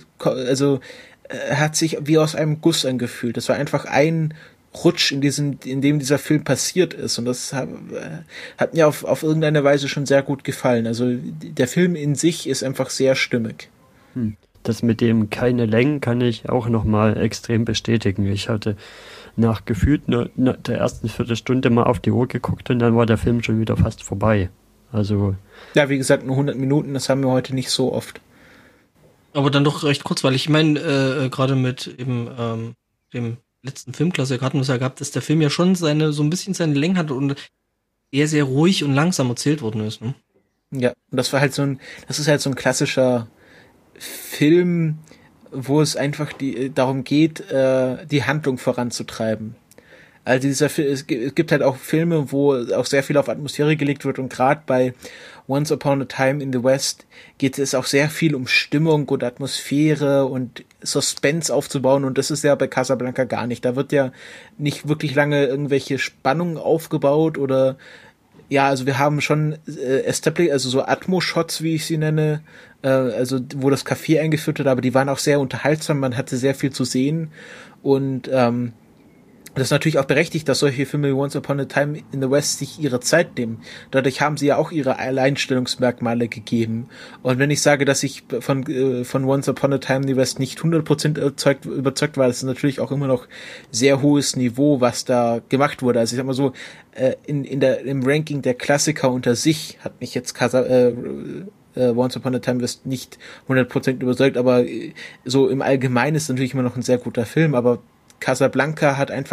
hat sich wie aus einem Guss angefühlt. Das war einfach ein Rutsch, in dem dieser Film passiert ist, und das hat mir auf irgendeine Weise schon sehr gut gefallen. Also der Film in sich ist einfach sehr stimmig. Das mit dem keine Längen kann ich auch nochmal extrem bestätigen. Ich hatte nach gefühlt der ersten Viertelstunde mal auf die Uhr geguckt und dann war der Film schon wieder fast vorbei. Also ja, wie gesagt, nur 100 Minuten, das haben wir heute nicht so oft. Aber dann doch recht kurz, weil ich meine, gerade mit eben dem letzten Filmklassiker hatten wir es ja gehabt, dass der Film ja schon so ein bisschen seine Länge hat und eher sehr ruhig und langsam erzählt worden ist. Ne? Ja, und das ist halt so ein klassischer Film, wo es einfach darum geht, die Handlung voranzutreiben. Also es gibt halt auch Filme, wo auch sehr viel auf Atmosphäre gelegt wird, und gerade bei Once Upon a Time in the West geht es auch sehr viel um Stimmung und Atmosphäre und Suspense aufzubauen, und das ist ja bei Casablanca gar nicht. Da wird ja nicht wirklich lange irgendwelche Spannungen aufgebaut oder also wir haben schon also so Atmo-Shots, wie ich sie nenne, also wo das Café eingeführt wird, aber die waren auch sehr unterhaltsam, man hatte sehr viel zu sehen, und das ist natürlich auch berechtigt, dass solche Filme wie Once Upon a Time in the West sich ihre Zeit nehmen. Dadurch haben sie ja auch ihre Alleinstellungsmerkmale gegeben. Und wenn ich sage, dass ich von Once Upon a Time in the West nicht 100% überzeugt war, das ist natürlich auch immer noch sehr hohes Niveau, was da gemacht wurde. Also ich sag mal so, im Ranking der Klassiker unter sich hat mich jetzt Once Upon a Time West nicht 100% überzeugt, aber so im Allgemeinen ist natürlich immer noch ein sehr guter Film, aber Casablanca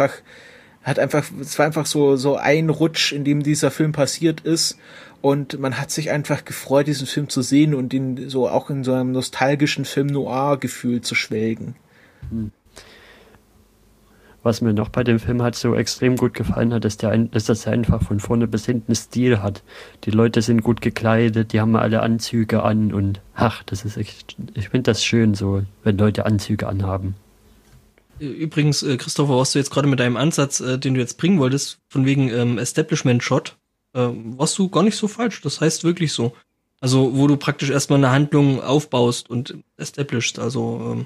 es war einfach so ein Rutsch, in dem dieser Film passiert ist, und man hat sich einfach gefreut, diesen Film zu sehen und ihn so auch in so einem nostalgischen Film-Noir-Gefühl zu schwelgen. Was mir noch bei dem Film halt so extrem gut gefallen hat, ist, dass er einfach von vorne bis hinten Stil hat. Die Leute sind gut gekleidet, die haben alle Anzüge an und das ist echt, ich finde das schön so, wenn Leute Anzüge anhaben. Übrigens, Christopher, was du jetzt gerade mit deinem Ansatz, den du jetzt bringen wolltest, von wegen Establishment-Shot, warst du gar nicht so falsch. Das heißt wirklich so. Also, wo du praktisch erstmal eine Handlung aufbaust und establishst, also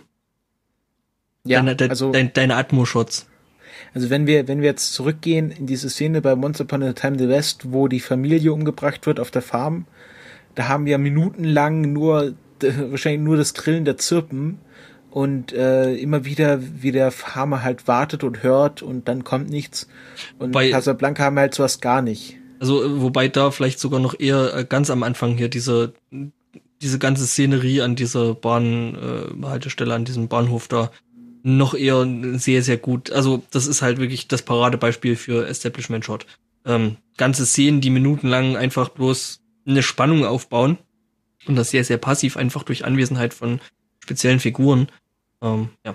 deine Atmo-Shots. Also wenn wir jetzt zurückgehen in diese Szene bei Once Upon a Time in the West, wo die Familie umgebracht wird auf der Farm, da haben wir minutenlang wahrscheinlich nur das Trillen der Zirpen und immer wieder, wie der Farmer halt wartet und hört und dann kommt nichts. Und bei Casablanca haben wir halt sowas gar nicht. Also, wobei da vielleicht sogar noch eher ganz am Anfang hier diese ganze Szenerie an dieser Bahnhaltestelle, an diesem Bahnhof da noch eher sehr, sehr gut. Also, das ist halt wirklich das Paradebeispiel für Establishment Shot. Ganze Szenen, die minutenlang einfach bloß eine Spannung aufbauen und das sehr, sehr passiv, einfach durch Anwesenheit von speziellen Figuren. Ja.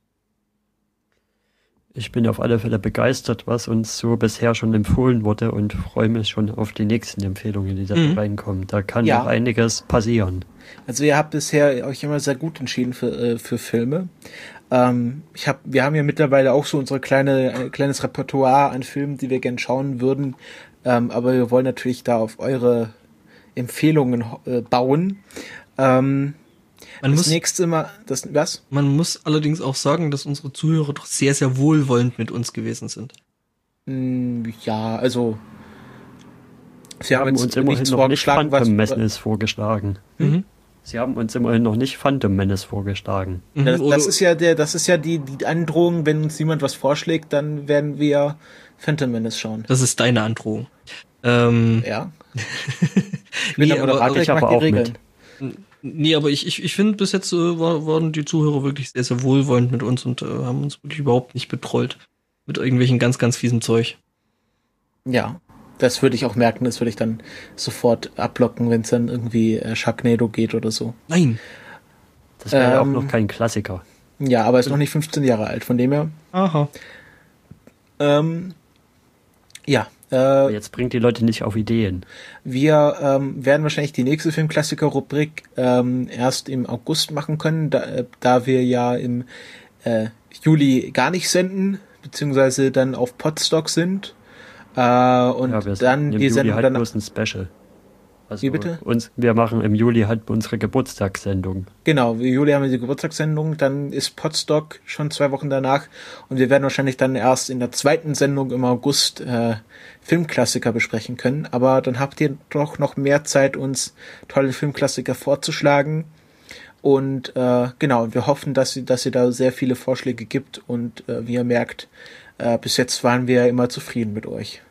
Ich bin auf alle Fälle begeistert, was uns so bisher schon empfohlen wurde und freue mich schon auf die nächsten Empfehlungen, die da reinkommen. Da kann noch einiges passieren. Also ihr habt bisher euch immer sehr gut entschieden für Filme. Wir haben ja mittlerweile auch so unser kleines Repertoire an Filmen, die wir gerne schauen würden. Aber wir wollen natürlich da auf eure Empfehlungen bauen. Man muss allerdings auch sagen, dass unsere Zuhörer doch sehr, sehr wohlwollend mit uns gewesen sind. Ja, also sie haben uns immerhin noch nicht Phantom Menace vorgeschlagen. Sie haben uns immerhin noch nicht Phantom Menace vorgeschlagen. Das ist ja die Androhung, wenn uns jemand was vorschlägt, dann werden wir Phantom Menace schauen. Das ist deine Androhung. Ja. Ich bin der Moderator, ich mach die Regeln. Nee, aber ich finde, bis jetzt waren die Zuhörer wirklich sehr, sehr wohlwollend mit uns und haben uns wirklich überhaupt nicht betrollt mit irgendwelchen ganz, ganz fiesen Zeug. Ja, das würde ich auch merken, das würde ich dann sofort abblocken, wenn es dann irgendwie Sharknado geht oder so. Nein. Das wäre ja auch noch kein Klassiker. Ja, aber ist noch nicht 15 Jahre alt, von dem her. Aha. Ja. Jetzt bringt die Leute nicht auf Ideen. Wir werden wahrscheinlich die nächste Filmklassiker-Rubrik erst im August machen können, da wir ja im Juli gar nicht senden, beziehungsweise dann auf Podstock sind. Und wir senden halt bloß ein Special. Also wie bitte? Wir machen im Juli halt unsere Geburtstagssendung. Genau, im Juli haben wir die Geburtstagssendung, dann ist Podstock schon 2 Wochen danach und wir werden wahrscheinlich dann erst in der zweiten Sendung im August Filmklassiker besprechen können, aber dann habt ihr doch noch mehr Zeit, uns tolle Filmklassiker vorzuschlagen und wir hoffen, dass ihr da sehr viele Vorschläge gibt und wie ihr merkt, bis jetzt waren wir immer zufrieden mit euch.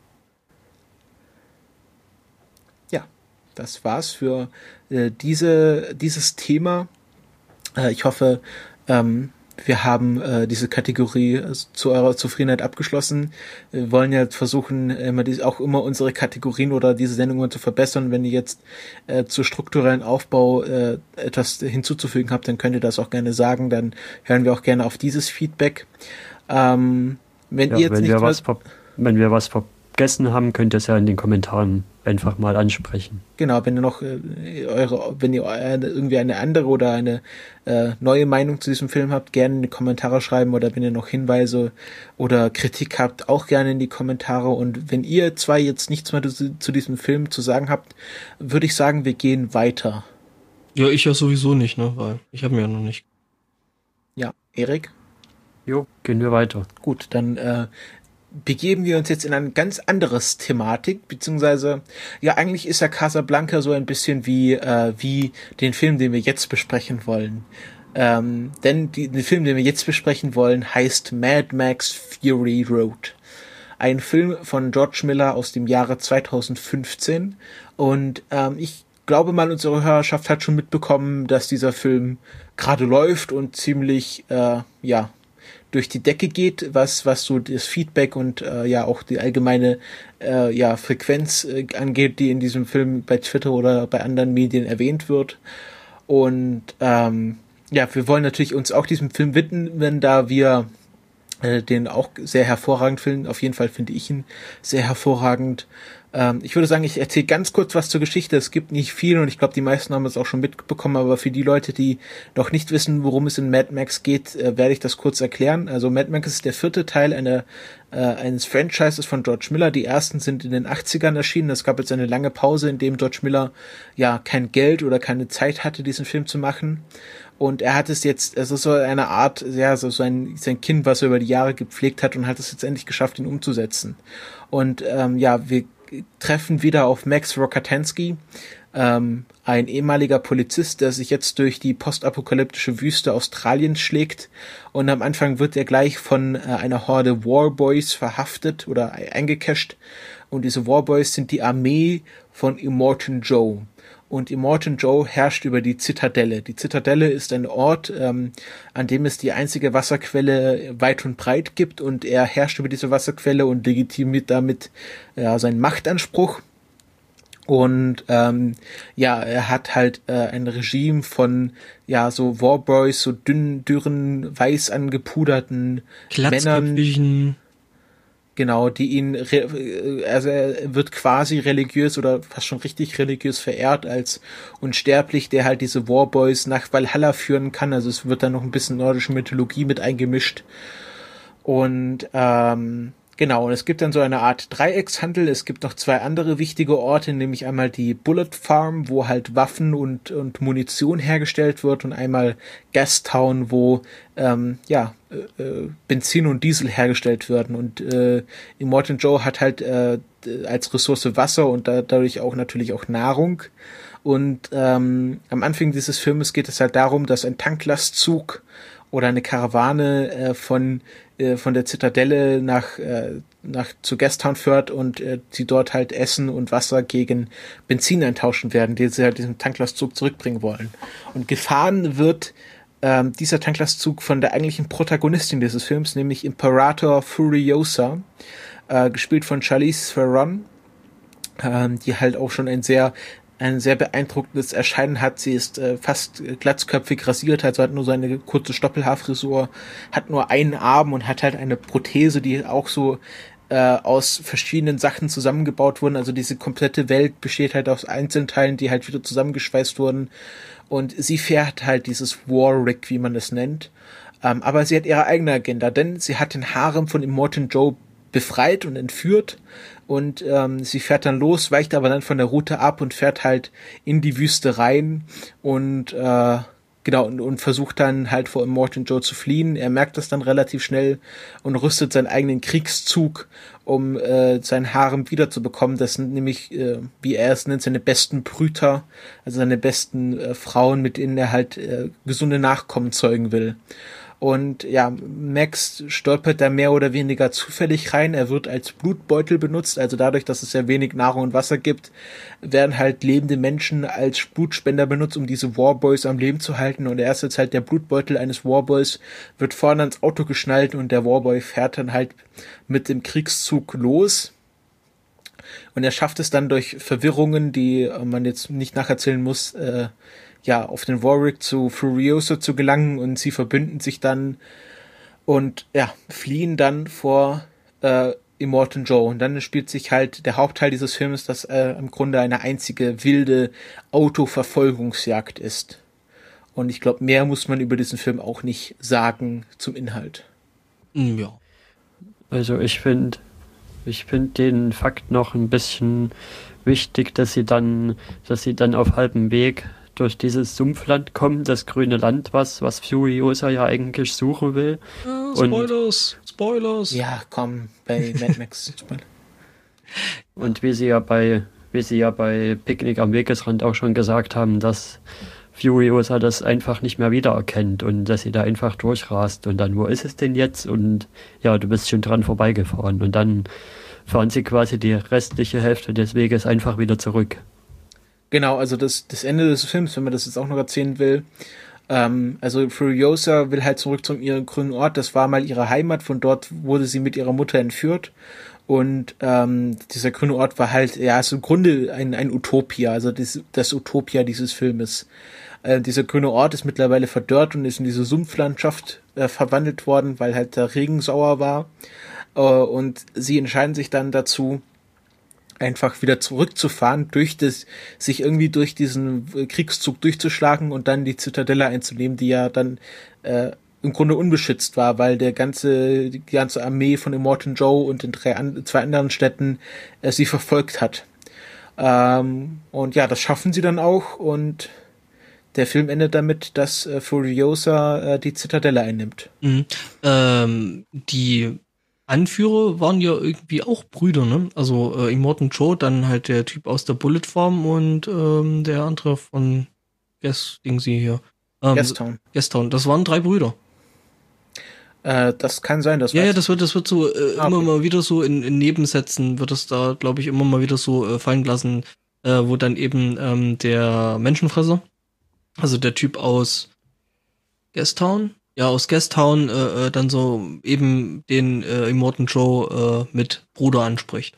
Das war's für dieses Thema. Ich hoffe, wir haben diese Kategorie zu eurer Zufriedenheit abgeschlossen. Wir wollen ja versuchen, auch immer unsere Kategorien oder diese Sendungen zu verbessern. Wenn ihr jetzt zu strukturellen Aufbau etwas hinzuzufügen habt, dann könnt ihr das auch gerne sagen. Dann hören wir auch gerne auf dieses Feedback. Wenn wir was vergessen haben, könnt ihr es ja in den Kommentaren einfach mal ansprechen. Genau, wenn ihr noch irgendwie eine andere oder eine neue Meinung zu diesem Film habt, gerne in die Kommentare schreiben oder wenn ihr noch Hinweise oder Kritik habt, auch gerne in die Kommentare und wenn ihr zwei jetzt nichts mehr zu diesem Film zu sagen habt, würde ich sagen, wir gehen weiter. Ja, ich ja sowieso nicht, ne, weil ich habe mir ja noch nicht. Ja, Erik? Jo, gehen wir weiter. Gut, dann begeben wir uns jetzt in ein ganz anderes Thematik, beziehungsweise, ja, eigentlich ist ja Casablanca so ein bisschen wie den Film, den wir jetzt besprechen wollen. Denn der Film, den wir jetzt besprechen wollen, heißt Mad Max Fury Road. Ein Film von George Miller aus dem Jahre 2015. Und ich glaube mal, unsere Hörerschaft hat schon mitbekommen, dass dieser Film gerade läuft und ziemlich, durch die Decke geht, was so das Feedback und auch die allgemeine Frequenz angeht, die in diesem Film bei Twitter oder bei anderen Medien erwähnt wird. Und wir wollen natürlich uns auch diesem Film widmen, da wir den auch sehr hervorragend finden. Auf jeden Fall finde ich ihn sehr hervorragend. Ich würde sagen, ich erzähle ganz kurz was zur Geschichte. Es gibt nicht viel und ich glaube, die meisten haben es auch schon mitbekommen, aber für die Leute, die noch nicht wissen, worum es in Mad Max geht, werde ich das kurz erklären. Also Mad Max ist der 4. Teil eines Franchises von George Miller. Die ersten sind in den 80ern erschienen. Es gab jetzt eine lange Pause, in dem George Miller ja kein Geld oder keine Zeit hatte, diesen Film zu machen. Und er hat es jetzt, es ist so eine Art, ja, so sein Kind, was er über die Jahre gepflegt hat und hat es jetzt endlich geschafft, ihn umzusetzen. Und ja, wir treffen wieder auf Max Rokatansky, ein ehemaliger Polizist, der sich jetzt durch die postapokalyptische Wüste Australiens schlägt. Und am Anfang wird er gleich von einer Horde Warboys verhaftet oder eingecasht. Und diese Warboys sind die Armee von Immortan Joe. Und Immortan Joe herrscht über die Zitadelle. Die Zitadelle ist ein Ort, an dem es die einzige Wasserquelle weit und breit gibt, und er herrscht über diese Wasserquelle und legitimiert damit seinen Machtanspruch. Und ja, er hat halt ein Regime von so Warboys, so dürren, weiß angepuderten Männern. Genau, die ihn, also er wird quasi religiös oder fast schon richtig religiös verehrt als unsterblich, der halt diese Warboys nach Valhalla führen kann. Also es wird dann noch ein bisschen nordische Mythologie mit eingemischt. Und genau, und es gibt dann so eine Art Dreieckshandel. Es gibt noch 2 andere wichtige Orte, nämlich einmal die Bullet Farm, wo halt Waffen und Munition hergestellt wird, und einmal Gastown, wo Benzin und Diesel hergestellt werden. Und Immortan Joe hat halt als Ressource Wasser und dadurch auch natürlich auch Nahrung. Und am Anfang dieses Filmes geht es halt darum, dass ein Tanklastzug oder eine Karawane von der Zitadelle zu Gastown fährt und sie dort halt Essen und Wasser gegen Benzin eintauschen werden, die sie halt diesen Tanklastzug zurückbringen wollen. Und gefahren wird dieser Tanklastzug von der eigentlichen Protagonistin dieses Films, nämlich Imperator Furiosa, gespielt von Charlize Theron, die halt auch schon ein sehr beeindruckendes Erscheinen hat. Sie ist fast glatzköpfig rasiert, also hat nur so eine kurze Stoppelhaarfrisur, hat nur einen Arm und hat halt eine Prothese, die auch so aus verschiedenen Sachen zusammengebaut wurden. Also diese komplette Welt besteht halt aus Einzelteilen, die halt wieder zusammengeschweißt wurden. Und sie fährt halt dieses War-Rig, wie man es nennt. Aber sie hat ihre eigene Agenda, denn sie hat den Harem von Immortan Joe befreit und entführt. Und sie fährt dann los, weicht aber dann von der Route ab und fährt halt in die Wüste rein und und versucht dann halt vor Immortan Joe zu fliehen. Er merkt das dann relativ schnell und rüstet seinen eigenen Kriegszug, um sein Harem wiederzubekommen. Das sind nämlich, wie er es nennt, seine besten Brüter, also seine besten Frauen, mit denen er halt gesunde Nachkommen zeugen will. Und ja, Max stolpert da mehr oder weniger zufällig rein. Er wird als Blutbeutel benutzt, also dadurch, dass es sehr wenig Nahrung und Wasser gibt, werden halt lebende Menschen als Blutspender benutzt, um diese Warboys am Leben zu halten. Und er ist jetzt halt der Blutbeutel eines Warboys, wird vorne ans Auto geschnallt und der Warboy fährt dann halt mit dem Kriegszug los. Und er schafft es dann durch Verwirrungen, die man jetzt nicht nacherzählen muss, auf den Warwick zu Furiosa zu gelangen, und sie verbünden sich dann und fliehen dann vor Immortan Joe. Und dann spielt sich halt der Hauptteil dieses Films, dass im Grunde eine einzige wilde Autoverfolgungsjagd ist. Und ich glaube, mehr muss man über diesen Film auch nicht sagen zum Inhalt. Ja. Also ich finde den Fakt noch ein bisschen wichtig, dass sie dann auf halbem Weg durch dieses Sumpfland kommen, das grüne Land, was Furiosa ja eigentlich suchen will. Spoilers! Ja, komm, bei Mad Max. Und wie sie ja bei Picknick am Wegesrand auch schon gesagt haben, dass Furiosa das einfach nicht mehr wiedererkennt und dass sie da einfach durchrast und dann, wo ist es denn jetzt? Und ja, du bist schon dran vorbeigefahren und dann fahren sie quasi die restliche Hälfte des Weges einfach wieder zurück. Genau, also das Ende des Films, wenn man das jetzt auch noch erzählen will, also Furiosa will halt zurück zu ihrem grünen Ort, das war mal ihre Heimat, von dort wurde sie mit ihrer Mutter entführt, und dieser grüne Ort war halt, ist im Grunde ein Utopia, also das Utopia dieses Filmes. Dieser grüne Ort ist mittlerweile verdörrt und ist in diese Sumpflandschaft verwandelt worden, weil halt der Regen sauer war. Und sie entscheiden sich dann dazu, einfach wieder zurückzufahren, sich irgendwie durch diesen Kriegszug durchzuschlagen und dann die Zitadelle einzunehmen, die ja dann im Grunde unbeschützt war, weil die ganze Armee von Immortan Joe und den zwei anderen Städten sie verfolgt hat. Und ja, das schaffen sie dann auch und der Film endet damit, dass Furiosa die Zitadelle einnimmt. Mhm. Die Anführer waren ja irgendwie auch Brüder, ne? Also Immortan Joe, dann halt der Typ aus der Bullet Farm und der andere von Dingsy hier. Gastown. Das waren 3 Brüder. Das kann sein, das das wird so immer mal wieder so in Nebensätzen wird es da, glaube ich, immer mal wieder so fallen gelassen, wo dann eben der Menschenfresser, also der Typ aus Gastown, dann so eben den Immortan Joe mit Bruder anspricht.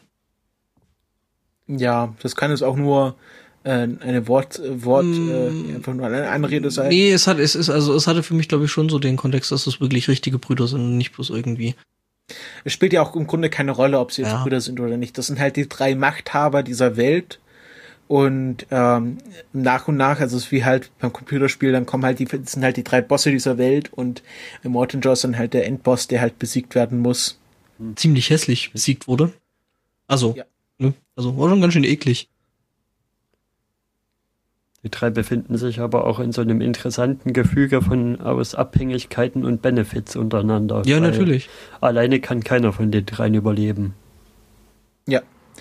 Ja, das kann es auch nur eine einfach nur eine Anrede sein. Nee, es hatte für mich, glaube ich, schon so den Kontext, dass das wirklich richtige Brüder sind und nicht bloß irgendwie. Es spielt ja auch im Grunde keine Rolle, ob sie jetzt Brüder sind oder nicht. Das sind halt die 3 Machthaber dieser Welt und nach und nach, also es ist wie halt beim Computerspiel, dann sind halt die 3 Bosse dieser Welt und Immortan Joe ist dann halt der Endboss, der halt besiegt werden muss. Ziemlich hässlich besiegt wurde. Also, ne? Also war schon ganz schön eklig. Die 3 befinden sich aber auch in so einem interessanten Gefüge aus Abhängigkeiten und Benefits untereinander. Ja, natürlich. Alleine kann keiner von den 3 überleben. Ja.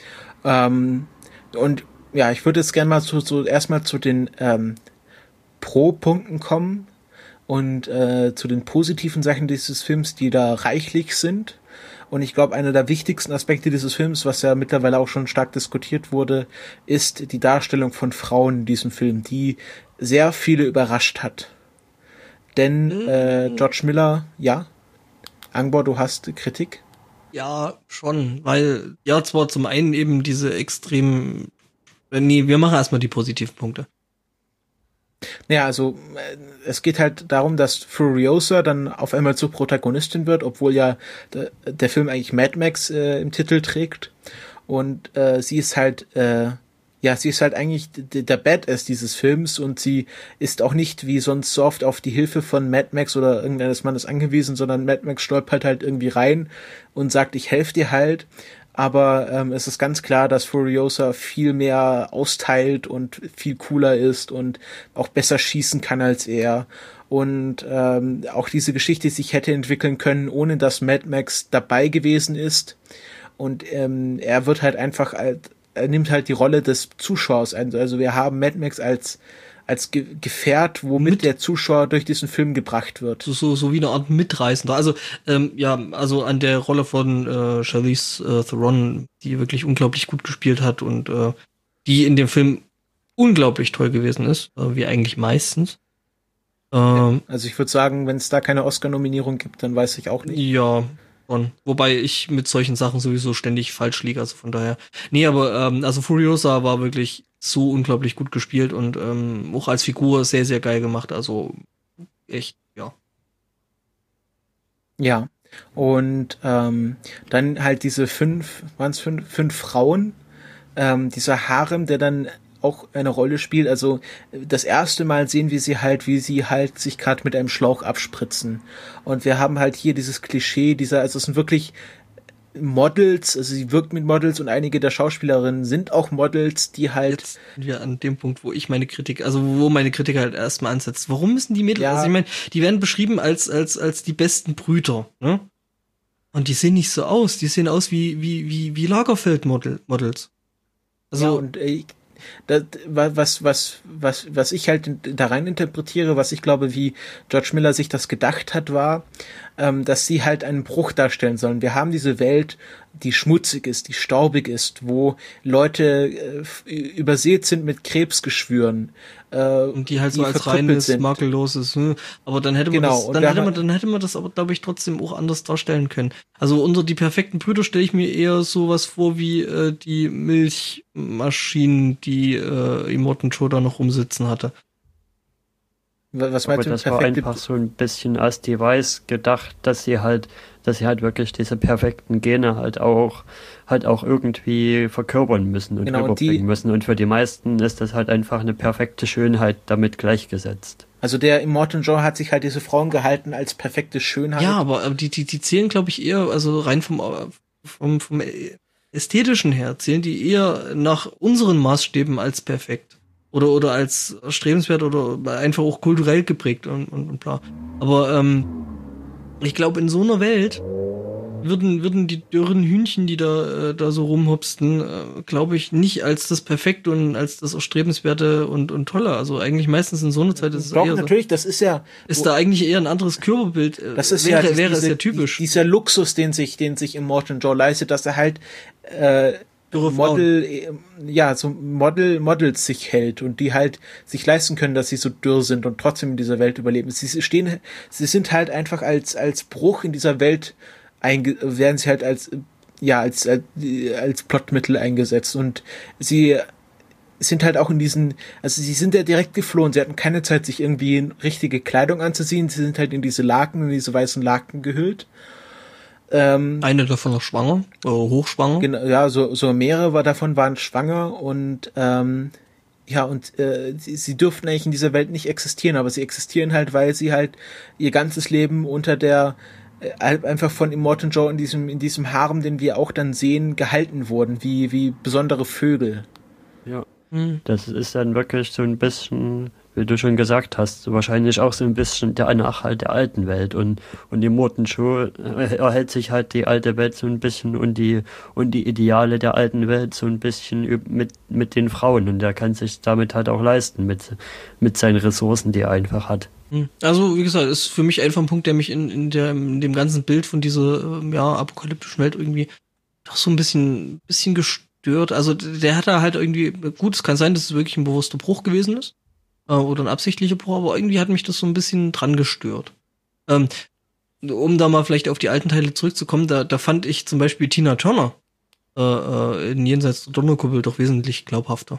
Und ja, ich würde jetzt gerne mal erstmal zu den Pro-Punkten kommen und zu den positiven Sachen dieses Films, die da reichlich sind. Und ich glaube, einer der wichtigsten Aspekte dieses Films, was ja mittlerweile auch schon stark diskutiert wurde, ist die Darstellung von Frauen in diesem Film, die sehr viele überrascht hat. Denn George Miller, ja, Angbor, du hast Kritik? Ja, schon, weil, ja, zwar zum einen eben diese extremen, wir machen erstmal die positiven Punkte. Ja, also es geht halt darum, dass Furiosa dann auf einmal zur Protagonistin wird, obwohl ja der Film eigentlich Mad Max im Titel trägt. Und sie ist halt eigentlich der Badass dieses Films und sie ist auch nicht wie sonst so oft auf die Hilfe von Mad Max oder irgendeines Mannes angewiesen, sondern Mad Max stolpert halt irgendwie rein und sagt, ich helfe dir halt. Aber es ist ganz klar, dass Furiosa viel mehr austeilt und viel cooler ist und auch besser schießen kann als er. Und auch diese Geschichte sich hätte entwickeln können, ohne dass Mad Max dabei gewesen ist. Und er wird halt einfach, er nimmt halt die Rolle des Zuschauers ein. Also wir haben Mad Max als Gefährt, womit der Zuschauer durch diesen Film gebracht wird. So wie eine Art Mitreißender. Also, also an der Rolle von Charlize Theron, die wirklich unglaublich gut gespielt hat und die in dem Film unglaublich toll gewesen ist, wie eigentlich meistens. Also ich würde sagen, wenn es da keine Oscar-Nominierung gibt, dann weiß ich auch nicht. Ja, schon. Wobei ich mit solchen Sachen sowieso ständig falsch liege, also von daher. Nee, aber also Furiosa war wirklich so unglaublich gut gespielt und auch als Figur sehr, sehr geil gemacht. Also echt, ja. Ja, und dann halt diese fünf Frauen, dieser Harem, der dann auch eine Rolle spielt. Also das erste Mal sehen wir sie halt, wie sie halt sich gerade mit einem Schlauch abspritzen. Und wir haben halt hier dieses Klischee, also es sind wirklich Models, also sie wirkt mit Models und einige der Schauspielerinnen sind auch Models, die halt... Jetzt sind wir an dem Punkt, wo meine Kritik halt erstmal ansetzt. Warum müssen die Mädels, ja. Also ich meine, die werden beschrieben als die besten Brüter, ne? Und die sehen nicht so aus, die sehen aus wie Lagerfeld-Models. Also, ja, und was ich halt da rein interpretiere, was ich glaube, wie George Miller sich das gedacht hat, war, dass sie halt einen Bruch darstellen sollen. Wir haben diese Welt, die schmutzig ist, die staubig ist, wo Leute übersät sind mit Krebsgeschwüren. Und die halt so als reines, makelloses, aber dann hätte man das aber, glaube ich, trotzdem auch anders darstellen können. Also unter die perfekten Brüder stelle ich mir eher sowas vor wie die Milchmaschinen, die Immortan Joe da noch rumsitzen hatte. Was meinst du? Das war einfach so ein bisschen als Device gedacht, dass sie halt wirklich diese perfekten Gene halt auch irgendwie verkörpern müssen und rüberbringen müssen. Und für die meisten ist das halt einfach eine perfekte Schönheit damit gleichgesetzt. Also der Immortan Joe hat sich halt diese Frauen gehalten als perfekte Schönheit. Ja, aber die zählen, glaube ich, eher, also rein vom Ästhetischen her, zählen die eher nach unseren Maßstäben als perfekt. Oder als erstrebenswert oder einfach auch kulturell geprägt und bla. Aber ich glaube, in so einer Welt würden die dürren Hühnchen, die da so rumhopsten, glaube ich, nicht als das Perfekte und als das Erstrebenswerte und Tolle. Also eigentlich meistens in so einer Zeit ist es doch, eher natürlich, das ist ja... Ist da eigentlich eher ein anderes Körperbild. Das ist wäre es ja typisch. Dieser Luxus, den sich Immortan Joe leistet, dass er halt Models sich hält und die halt sich leisten können, dass sie so dürr sind und trotzdem in dieser Welt überleben. Sie sind halt einfach als Bruch in dieser Welt werden sie halt als Plotmittel eingesetzt und sie sind halt auch in diesen, also sie sind ja direkt geflohen, sie hatten keine Zeit, sich irgendwie richtige Kleidung anzuziehen, sie sind halt in diese weißen Laken gehüllt. Eine davon noch schwanger, hochschwanger. Genau, ja, so mehrere davon waren schwanger und sie dürften eigentlich in dieser Welt nicht existieren, aber sie existieren halt, weil sie halt ihr ganzes Leben unter der einfach von Immortan Joe in diesem Harem, den wir auch dann sehen, gehalten wurden, wie besondere Vögel. Ja, das ist dann wirklich so ein bisschen, wie du schon gesagt hast, wahrscheinlich auch so ein bisschen der Nachhalt der alten Welt und Immortan Joe erhält sich halt die alte Welt so ein bisschen und die Ideale der alten Welt so ein bisschen mit den Frauen und er kann sich damit halt auch leisten mit seinen Ressourcen, die er einfach hat. Also, wie gesagt, ist für mich einfach ein Punkt, der mich in dem ganzen Bild von dieser apokalyptischen Welt irgendwie doch so ein bisschen gestört. Also, der hat da halt irgendwie, gut, es kann sein, dass es wirklich ein bewusster Bruch gewesen ist. Oder ein absichtlicher Bruch, aber irgendwie hat mich das so ein bisschen dran gestört. Um da mal vielleicht auf die alten Teile zurückzukommen, da fand ich zum Beispiel Tina Turner in Jenseits der Donnerkuppel doch wesentlich glaubhafter.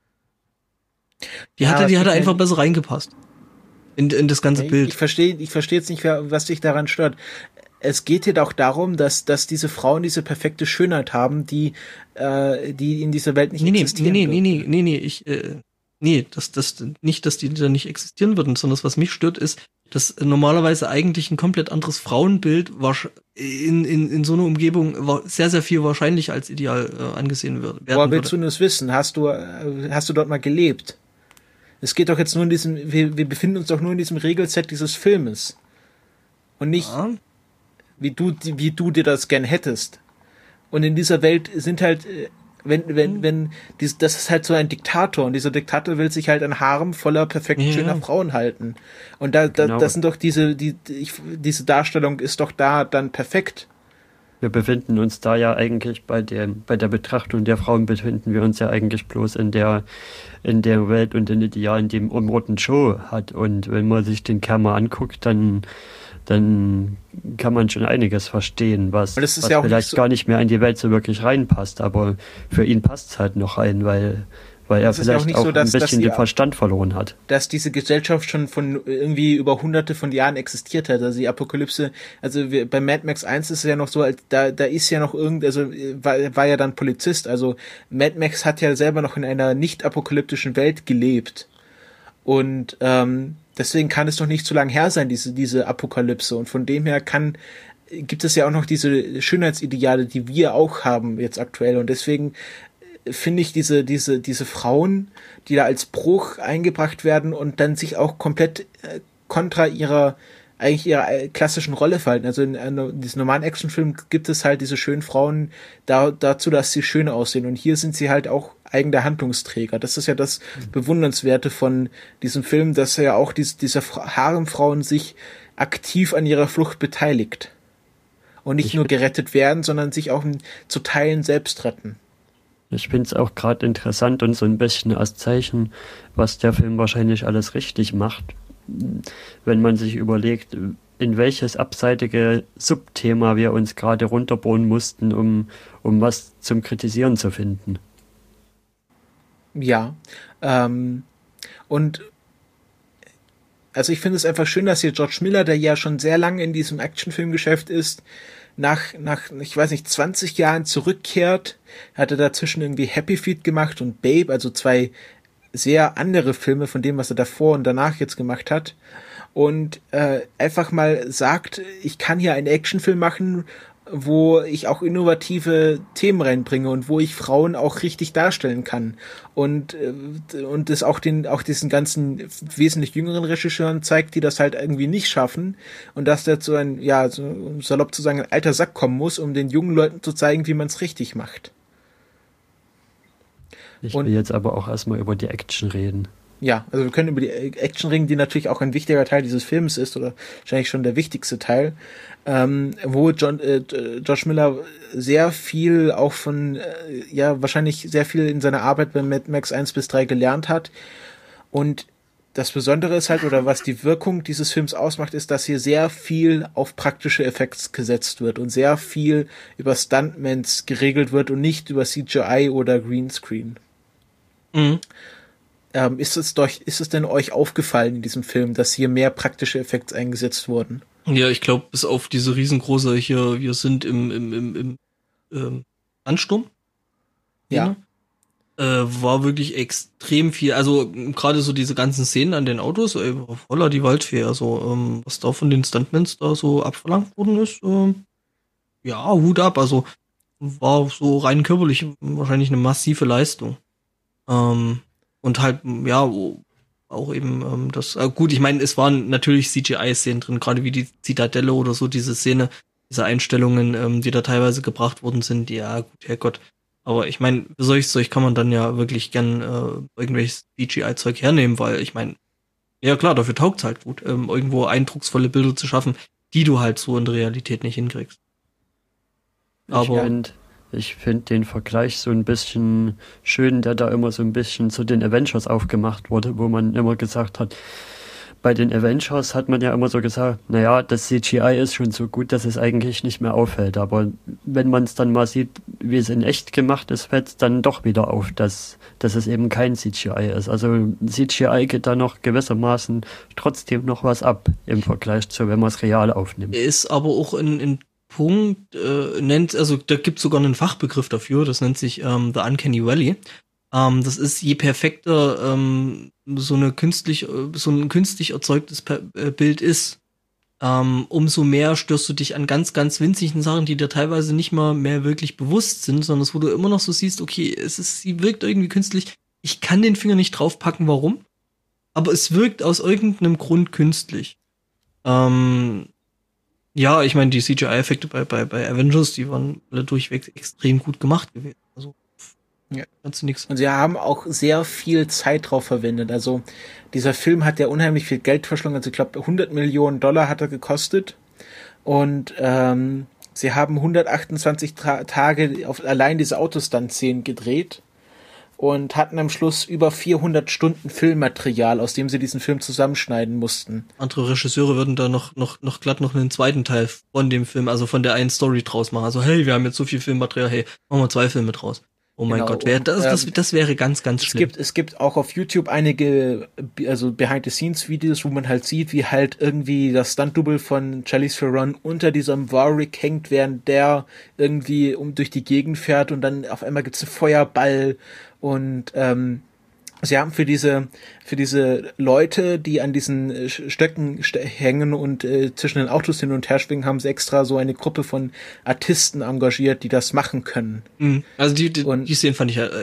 Die hatte einfach besser reingepasst. In das ganze Bild. Ich verstehe jetzt nicht, was dich daran stört. Es geht hier auch darum, dass diese Frauen diese perfekte Schönheit haben, die in dieser Welt nicht existieren. Das nicht, dass die da nicht existieren würden, sondern das, was mich stört, ist, dass normalerweise eigentlich ein komplett anderes Frauenbild in so einer Umgebung sehr, sehr viel wahrscheinlicher als ideal angesehen wird. Woher willst du das wissen? Hast du dort mal gelebt? Es geht doch jetzt nur wir befinden uns doch nur in diesem Regelset dieses Filmes. Und nicht, wie du dir das gern hättest. Und in dieser Welt sind halt, das ist halt so ein Diktator und dieser Diktator will sich halt ein Harem voller perfekt schöner Frauen halten. Und das sind doch diese Darstellung ist doch da dann perfekt. Wir befinden uns da ja eigentlich bei der Betrachtung der Frauen befinden wir uns ja eigentlich bloß in der Welt und den Idealen, die Immortan Joe hat. Und wenn man sich den Kerl mal anguckt, dann kann man schon einiges verstehen, was ja vielleicht gar nicht mehr in die Welt so wirklich reinpasst. Aber für ihn passt es halt noch rein, weil er vielleicht auch ein bisschen den Verstand verloren hat. Dass diese Gesellschaft schon von irgendwie über hunderte von Jahren existiert hat. Also die Apokalypse, bei Mad Max 1 ist es ja noch so, da ist ja noch war ja dann Polizist. Also Mad Max hat ja selber noch in einer nicht-apokalyptischen Welt gelebt. Und deswegen kann es noch nicht so lange her sein, diese Apokalypse. Und von dem her gibt es ja auch noch diese Schönheitsideale, die wir auch haben jetzt aktuell. Und deswegen finde ich diese Frauen, die da als Bruch eingebracht werden und dann sich auch komplett kontra ihrer klassischen Rolle verhalten. Also in diesem normalen Actionfilm gibt es halt diese schönen Frauen dazu, dass sie schön aussehen. Und hier sind sie halt auch eigener Handlungsträger. Das ist ja das Bewundernswerte von diesem Film, dass ja auch diese Haremfrauen sich aktiv an ihrer Flucht beteiligt. Und nicht nur gerettet werden, sondern sich auch zu Teilen selbst retten. Ich finde es auch gerade interessant und so ein bisschen als Zeichen, was der Film wahrscheinlich alles richtig macht, wenn man sich überlegt, in welches abseitige Subthema wir uns gerade runterbohren mussten, um was zum Kritisieren zu finden. Ja, und also ich finde es einfach schön, dass hier George Miller, der ja schon sehr lange in diesem Actionfilmgeschäft ist, nach, ich weiß nicht, 20 Jahren zurückkehrt. Hat er dazwischen irgendwie Happy Feet gemacht und Babe, also 2 sehr andere Filme von dem, was er davor und danach jetzt gemacht hat. Und einfach mal sagt, ich kann hier einen Actionfilm machen, wo ich auch innovative Themen reinbringe und wo ich Frauen auch richtig darstellen kann. Und das auch diesen ganzen wesentlich jüngeren Regisseuren zeigt, die das halt irgendwie nicht schaffen. Und dass der so ein, ja, so salopp zu sagen, ein alter Sack kommen muss, um den jungen Leuten zu zeigen, wie man es richtig macht. Ich will jetzt aber auch erstmal über die Action reden. Ja, also wir können über die Action reden, die natürlich auch ein wichtiger Teil dieses Films ist, oder wahrscheinlich schon der wichtigste Teil, wo George Miller sehr viel auch von, wahrscheinlich sehr viel in seiner Arbeit bei Mad Max 1-3 gelernt hat. Und das Besondere ist halt, oder was die Wirkung dieses Films ausmacht, ist, dass hier sehr viel auf praktische Effekte gesetzt wird und sehr viel über Stuntmans geregelt wird und nicht über CGI oder Greenscreen. Mhm. Ist es denn euch aufgefallen in diesem Film, dass hier mehr praktische Effekte eingesetzt wurden? Ja, ich glaube, bis auf diese riesengroße hier, wir sind im Ansturm. Ja. War wirklich extrem viel. Also gerade so diese ganzen Szenen an den Autos, voller die Waldfee. Also was da von den Stuntmans da so abverlangt worden ist, ja, Hut ab. Also war so rein körperlich wahrscheinlich eine massive Leistung. Und halt, ja, auch eben das, gut, ich meine, es waren natürlich CGI-Szenen drin, gerade wie die Zitadelle oder so, diese Szene, diese Einstellungen, die da teilweise gebracht worden sind, ja, gut, Herrgott. Aber ich meine, für solches Zeug kann man dann ja wirklich gern irgendwelches CGI-Zeug hernehmen, weil ich meine, ja klar, dafür taugt's halt gut, irgendwo eindrucksvolle Bilder zu schaffen, die du halt so in der Realität nicht hinkriegst. Aber ich finde den Vergleich so ein bisschen schön, der da immer so ein bisschen zu den Avengers aufgemacht wurde, wo man immer gesagt hat, bei den Avengers hat man ja immer so gesagt, naja, das CGI ist schon so gut, dass es eigentlich nicht mehr auffällt. Aber wenn man es dann mal sieht, wie es in echt gemacht ist, fällt es dann doch wieder auf, dass es eben kein CGI ist. Also CGI geht da noch gewissermaßen trotzdem noch was ab im Vergleich zu, wenn man es real aufnimmt. Ist aber auch in Punkt, also da gibt es sogar einen Fachbegriff dafür, das nennt sich The Uncanny Valley. Das ist, je perfekter so ein künstlich erzeugtes Bild ist, umso mehr störst du dich an ganz, ganz winzigen Sachen, die dir teilweise nicht mal mehr wirklich bewusst sind, sondern wo du immer noch so siehst, okay, sie wirkt irgendwie künstlich, ich kann den Finger nicht draufpacken, warum? Aber es wirkt aus irgendeinem Grund künstlich. Ja, ich meine, die CGI-Effekte bei Avengers, die waren alle durchweg extrem gut gemacht gewesen. Also, ja, kannst du nix. Und sie haben auch sehr viel Zeit drauf verwendet. Also, dieser Film hat ja unheimlich viel Geld verschlungen. Also, ich glaube, $100 Millionen hat er gekostet. Und, sie haben 128 Tage auf allein diese Autostunt-Szenen gedreht. Und hatten am Schluss über 400 Stunden Filmmaterial, aus dem sie diesen Film zusammenschneiden mussten. Andere Regisseure würden da noch glatt noch einen zweiten Teil von dem Film, also von der einen Story draus machen. Also, hey, wir haben jetzt so viel Filmmaterial, hey, machen wir 2 Filme draus. Oh mein Gott, das wäre ganz, ganz schlimm. Es gibt auch auf YouTube einige, also Behind-the-Scenes-Videos, wo man halt sieht, wie halt irgendwie das Stunt-Double von Charlize Theron unter diesem Warwick hängt, während der irgendwie durch die Gegend fährt und dann auf einmal gibt's einen Feuerball und sie haben für diese Leute, die an diesen Stöcken hängen und zwischen den Autos hin und her schwingen, haben sie extra so eine Gruppe von Artisten engagiert, die das machen können. Also die Szenen fand ich halt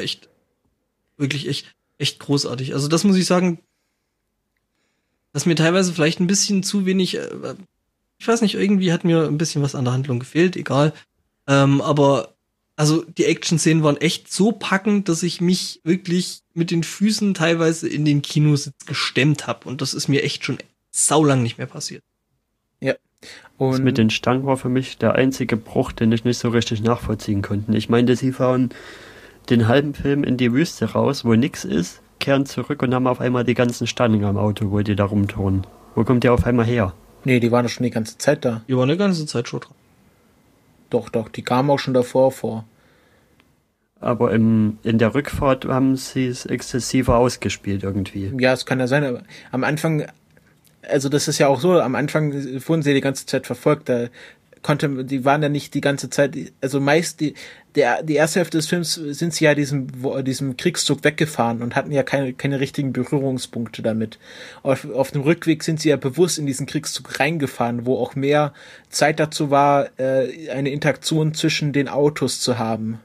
echt großartig. Also das muss ich sagen, dass mir teilweise vielleicht ein bisschen zu wenig, ich weiß nicht, irgendwie hat mir ein bisschen was an der Handlung gefehlt, egal. Aber also die Action-Szenen waren echt so packend, dass ich mich wirklich mit den Füßen teilweise in den Kinositz gestemmt habe. Und das ist mir echt schon saulang nicht mehr passiert. Ja. Und das mit den Stangen war für mich der einzige Bruch, den ich nicht so richtig nachvollziehen konnte. Ich meinte, sie fahren den halben Film in die Wüste raus, wo nix ist, kehren zurück und haben auf einmal die ganzen Stangen am Auto, wo die da rumturnen. Wo kommt der auf einmal her? Nee, die waren doch schon die ganze Zeit da. Die waren die ganze Zeit schon dran. Doch, die kamen auch schon davor vor. Aber in der Rückfahrt haben sie es exzessiver ausgespielt irgendwie. Ja, es kann ja sein, aber am Anfang also das ist ja auch so, am Anfang wurden sie die ganze Zeit verfolgt, die waren ja nicht die ganze Zeit, also meist die erste Hälfte des Films sind sie ja diesem Kriegszug weggefahren und hatten ja keine richtigen Berührungspunkte damit. Auf dem Rückweg sind sie ja bewusst in diesen Kriegszug reingefahren, wo auch mehr Zeit dazu war, eine Interaktion zwischen den Autos zu haben.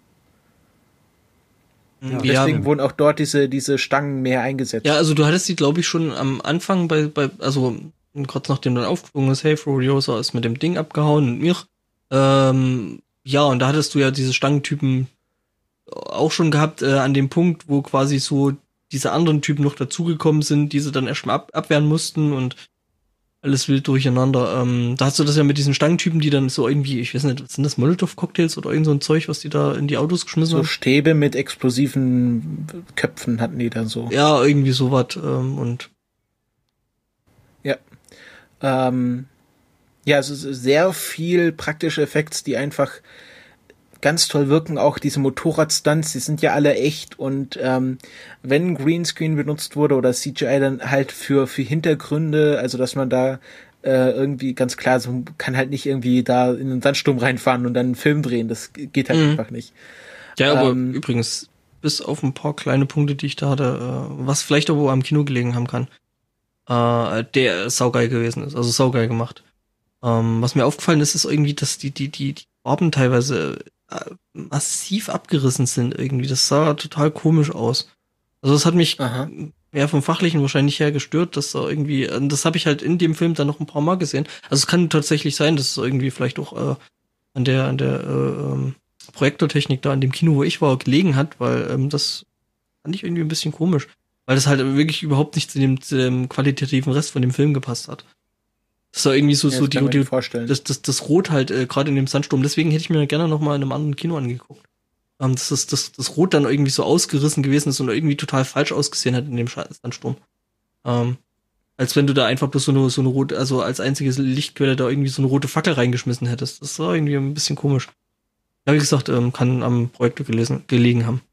Ja, deswegen wurden auch dort diese Stangen mehr eingesetzt. Ja, also du hattest die, glaube ich, schon am Anfang also kurz nachdem dann aufgeflogen ist, hey, Furiosa ist mit dem Ding abgehauen und mir. Ja, und da hattest du ja diese Stangentypen auch schon gehabt, an dem Punkt, wo quasi so diese anderen Typen noch dazugekommen sind, die sie dann erstmal abwehren mussten und alles wild durcheinander. Da hast du das ja mit diesen Stangentypen, die dann so irgendwie, ich weiß nicht, sind das Molotow-Cocktails oder irgend so ein Zeug, was die da in die Autos geschmissen haben? So Stäbe mit explosiven Köpfen hatten die dann so. Ja, irgendwie sowas. Und ja. Ja, also sehr viel praktische Effekte, die einfach ganz toll wirken. Auch diese Motorradstunts, die sind ja alle echt und wenn Greenscreen benutzt wurde oder CGI, dann halt für Hintergründe, also dass man da irgendwie ganz klar, so kann halt nicht irgendwie da in den Sandsturm reinfahren und dann einen Film drehen, das geht halt einfach nicht. Ja, aber übrigens, bis auf ein paar kleine Punkte, die ich da hatte, was vielleicht auch am Kino gelegen haben kann, der saugeil gewesen ist, also saugeil gemacht. Was mir aufgefallen ist, ist irgendwie, dass die Farben teilweise massiv abgerissen sind irgendwie. Das sah total komisch aus. Also das hat mich mehr vom Fachlichen wahrscheinlich her gestört, dass da irgendwie, das habe ich halt in dem Film dann noch ein paar Mal gesehen. Also es kann tatsächlich sein, dass es irgendwie vielleicht auch an der Projektortechnik da an dem Kino, wo ich war, gelegen hat, weil das fand ich irgendwie ein bisschen komisch. Weil das halt wirklich überhaupt nicht zu dem qualitativen Rest von dem Film gepasst hat. Das war irgendwie das Rot halt gerade in dem Sandsturm. Deswegen hätte ich mir gerne noch mal in einem anderen Kino angeguckt. Dass das Rot dann irgendwie so ausgerissen gewesen ist und irgendwie total falsch ausgesehen hat in dem Sandsturm. Als wenn du da einfach bloß so eine rote, also als einzige Lichtquelle da irgendwie so eine rote Fackel reingeschmissen hättest. Das war irgendwie ein bisschen komisch. Ja, wie gesagt, kann am Projektor gelegen haben.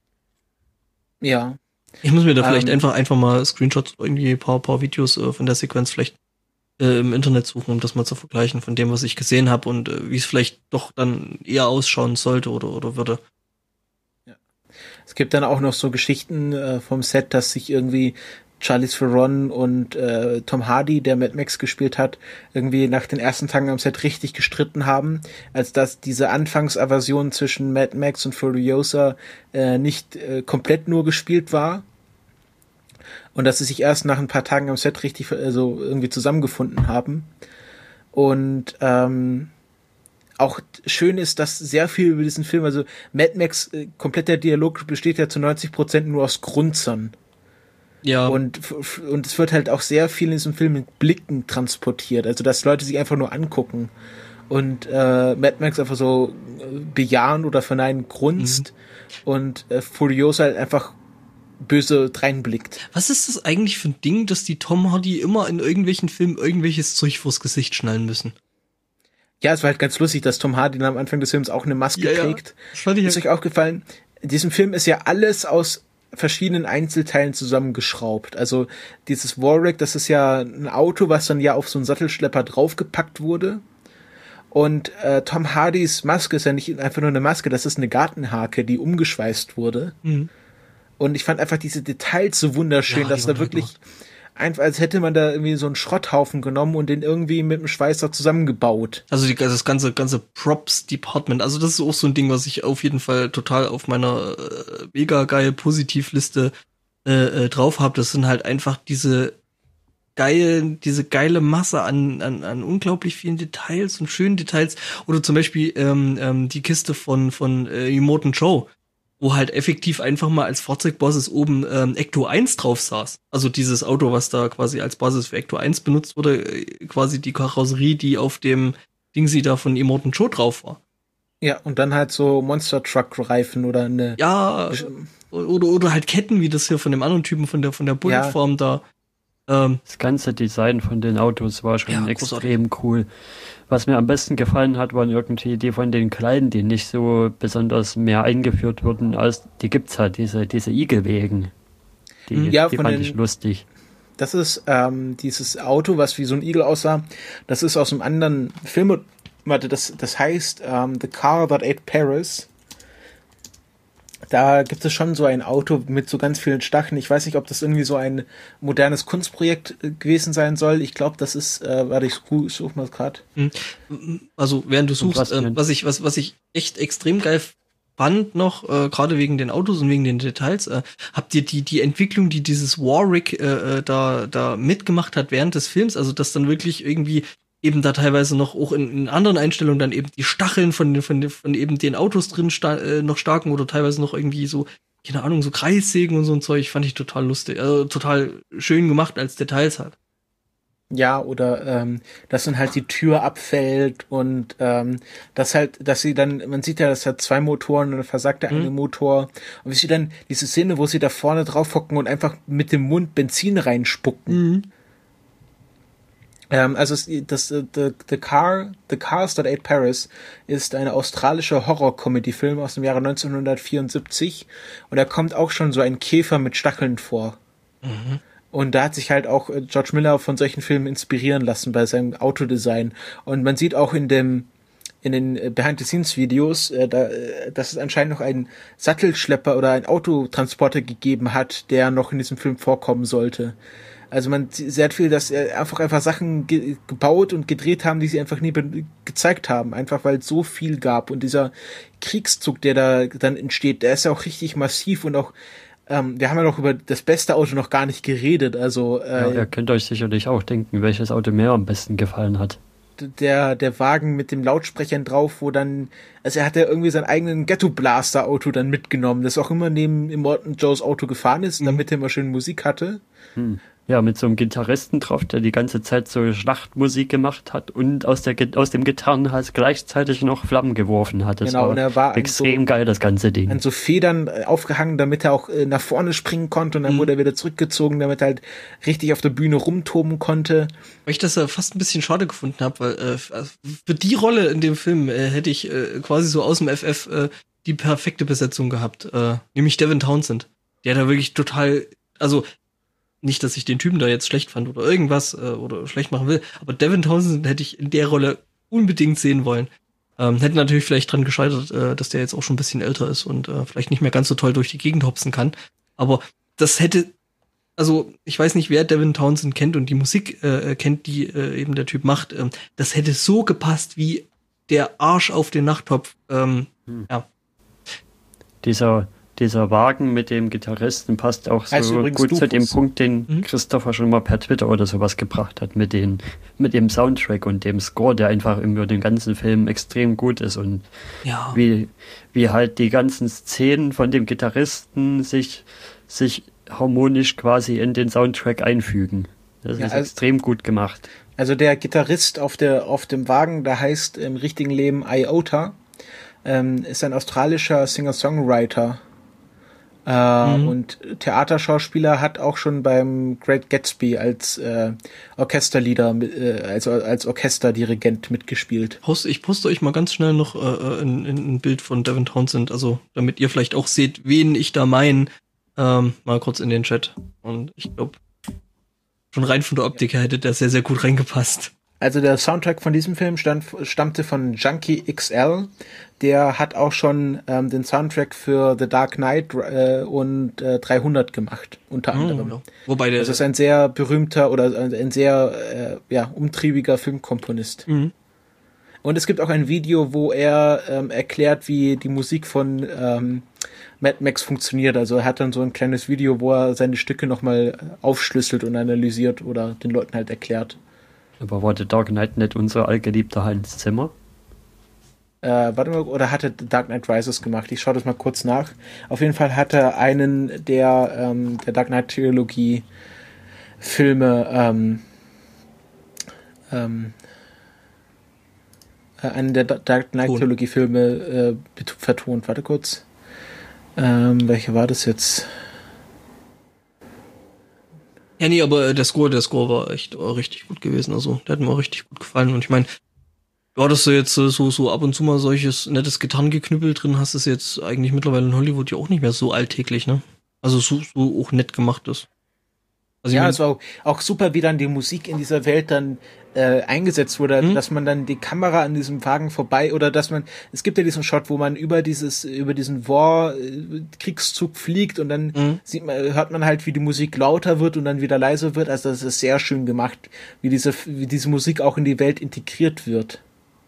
Ja. Ich muss mir da vielleicht einfach mal Screenshots oder irgendwie ein paar Videos von der Sequenz vielleicht im Internet suchen, um das mal zu vergleichen von dem, was ich gesehen habe und wie es vielleicht doch dann eher ausschauen sollte oder würde. Ja. Es gibt dann auch noch so Geschichten vom Set, dass sich irgendwie Charlize Theron und Tom Hardy, der Mad Max gespielt hat, irgendwie nach den ersten Tagen am Set richtig gestritten haben, als dass diese Anfangsaversion zwischen Mad Max und Furiosa nicht komplett nur gespielt war und dass sie sich erst nach ein paar Tagen am Set richtig irgendwie zusammengefunden haben. Und auch schön ist, dass sehr viel über diesen Film, also Mad Max, kompletter Dialog besteht ja zu 90% nur aus Grunzern. Ja. Und es wird halt auch sehr viel in diesem Film mit Blicken transportiert, also dass Leute sich einfach nur angucken und Mad Max einfach so bejahen oder verneinen grunzt und Furiosa halt einfach böse reinblickt. Was ist das eigentlich für ein Ding, dass die Tom Hardy immer in irgendwelchen Filmen irgendwelches Zeug vors Gesicht schnallen müssen? Ja, es war halt ganz lustig, dass Tom Hardy am Anfang des Films auch eine Maske trägt. Ja. Ist euch aufgefallen? In diesem Film ist ja alles aus verschiedenen Einzelteilen zusammengeschraubt. Also dieses Warwick, das ist ja ein Auto, was dann ja auf so einen Sattelschlepper draufgepackt wurde. Und Tom Hardys Maske ist ja nicht einfach nur eine Maske, das ist eine Gartenhake, die umgeschweißt wurde. Mhm. Und ich fand einfach diese Details so wunderschön, dass da wirklich einfach, als hätte man da irgendwie so einen Schrotthaufen genommen und den irgendwie mit dem Schweißer zusammengebaut. Also das ganze Props-Department, also das ist auch so ein Ding, was ich auf jeden Fall total auf meiner mega geil Positivliste drauf habe. Das sind halt einfach diese geile Masse an unglaublich vielen Details und schönen Details. Oder zum Beispiel die Kiste von Immortan Joe, wo halt effektiv einfach mal als Fahrzeugbasis oben Ecto 1 drauf saß. Also dieses Auto, was da quasi als Basis für Ecto 1 benutzt wurde, quasi die Karosserie, die auf dem Dingsy da von Immortan Joe drauf war. Ja, und dann halt so Monster-Truck-Reifen oder eine... Ja, oder halt Ketten, wie das hier von dem anderen Typen von der Bullet-Form da. Das ganze Design von den Autos war schon extrem cool. Was mir am besten gefallen hat, waren irgendwie die von den Kleinen, die nicht so besonders mehr eingeführt wurden. Die gibt's halt, diese Igelwägen. Die fand ich lustig. Das ist dieses Auto, was wie so ein Igel aussah. Das ist aus einem anderen Film. Das heißt The Car That Ate Paris. Da gibt es schon so ein Auto mit so ganz vielen Stacheln. Ich weiß nicht, ob das irgendwie so ein modernes Kunstprojekt gewesen sein soll. Ich glaube, das ist, warte, ich suche mal gerade. Also während du suchst, was ich echt extrem geil fand noch, gerade wegen den Autos und wegen den Details, habt ihr die Entwicklung, die dieses Warwick da mitgemacht hat während des Films, also dass dann wirklich irgendwie eben da teilweise noch auch in anderen Einstellungen dann eben die Stacheln von eben den Autos drin noch starken oder teilweise noch irgendwie so, keine Ahnung, so Kreissägen und so ein Zeug, fand ich total lustig, also total schön gemacht als Details halt. Ja, oder dass dann halt die Tür abfällt und dass sie dann, man sieht ja, das hat 2 Motoren und dann versagt der eine Motor. Und wie sie dann, diese Szene, wo sie da vorne drauf hocken und einfach mit dem Mund Benzin reinspucken. Also The Cars That Ate Paris ist ein australischer Horror-Comedy-Film aus dem Jahre 1974 und da kommt auch schon so ein Käfer mit Stacheln vor. Und da hat sich halt auch George Miller von solchen Filmen inspirieren lassen bei seinem Autodesign. Und man sieht auch in den Behind-the-Scenes-Videos, dass es anscheinend noch einen Sattelschlepper oder einen Autotransporter gegeben hat, der noch in diesem Film vorkommen sollte. Also man sieht viel, dass einfach Sachen gebaut und gedreht haben, die sie einfach nie gezeigt haben, einfach weil es so viel gab. Und dieser Kriegszug, der da dann entsteht, der ist ja auch richtig massiv und auch wir haben ja noch über das beste Auto noch gar nicht geredet. Also ihr könnt euch sicherlich auch denken, welches Auto mir am besten gefallen hat. Der Wagen mit dem Lautsprechern drauf, wo dann, also er hat ja irgendwie seinen eigenen Ghetto-Blaster-Auto dann mitgenommen, das auch immer neben Immortan Joes Auto gefahren ist, damit er immer schön Musik hatte. Ja, mit so einem Gitarristen drauf, der die ganze Zeit so Schlachtmusik gemacht hat und aus dem Gitarrenhals gleichzeitig noch Flammen geworfen hat. Das genau, und er war extrem geil, das ganze Ding. An so Federn aufgehangen, damit er auch nach vorne springen konnte und dann wurde er wieder zurückgezogen, damit er halt richtig auf der Bühne rumtoben konnte. Weil ich das fast ein bisschen schade gefunden habe, weil für die Rolle in dem Film hätte ich quasi so aus dem FF die perfekte Besetzung gehabt, nämlich Devin Townsend. Der da wirklich total, also nicht, dass ich den Typen da jetzt schlecht fand oder irgendwas oder schlecht machen will, aber Devin Townsend hätte ich in der Rolle unbedingt sehen wollen. Hätte natürlich vielleicht dran gescheitert, dass der jetzt auch schon ein bisschen älter ist und vielleicht nicht mehr ganz so toll durch die Gegend hopsen kann. Aber das hätte, also ich weiß nicht, wer Devin Townsend kennt und die Musik kennt, die eben der Typ macht. Das hätte so gepasst wie der Arsch auf den Nachttopf. Ja. Dieser Wagen mit dem Gitarristen passt auch so gut zu dem Punkt, den Christopher schon mal per Twitter oder sowas gebracht hat, mit dem Soundtrack und dem Score, der einfach über den ganzen Film extrem gut ist und wie halt die ganzen Szenen von dem Gitarristen sich harmonisch quasi in den Soundtrack einfügen. Das ist extrem gut gemacht. Also der Gitarrist auf dem Wagen, der heißt im richtigen Leben Iota, ist ein australischer Singer-Songwriter. Und Theaterschauspieler, hat auch schon beim Great Gatsby als Orchesterleader, als Orchesterdirigent mitgespielt. Ich poste euch mal ganz schnell noch ein Bild von Devin Townsend, also damit ihr vielleicht auch seht, wen ich da meine, mal kurz in den Chat. Und ich glaube, schon rein von der Optik her hätte der sehr, sehr gut reingepasst. Also der Soundtrack von diesem Film stammte von Junkie XL. Der hat auch schon den Soundtrack für The Dark Knight und 300 gemacht, unter anderem. Ja. Wobei das ist ein sehr berühmter oder ein sehr umtriebiger Filmkomponist. Und es gibt auch ein Video, wo er erklärt, wie die Musik von Mad Max funktioniert. Also er hat dann so ein kleines Video, wo er seine Stücke nochmal aufschlüsselt und analysiert oder den Leuten halt erklärt. Aber war The Dark Knight nicht unser allgeliebter Hans Zimmer? Warte mal, oder hat er Dark Knight Rises gemacht? Ich schaue das mal kurz nach. Auf jeden Fall hat er einen der Dark Knight Trilogie Filme einen der Dark Knight Trilogie Filme vertont. Warte kurz. Welcher war das jetzt? Ja, nee, aber der Score war echt richtig gut gewesen. Also, der hat mir auch richtig gut gefallen. Und ich meine, du hattest du jetzt so ab und zu mal solches nettes Gitarrengeknüppel drin, hast es jetzt eigentlich mittlerweile in Hollywood ja auch nicht mehr so alltäglich, ne? Also so auch nett gemacht ist. Also ja, es war auch super, wie dann die Musik in dieser Welt dann eingesetzt wurde, dass man dann die Kamera an diesem Wagen vorbei, oder dass man, es gibt ja diesen Shot, wo man über diesen Kriegszug fliegt und dann hört man halt, wie die Musik lauter wird und dann wieder leiser wird. Also das ist sehr schön gemacht, wie diese Musik auch in die Welt integriert wird.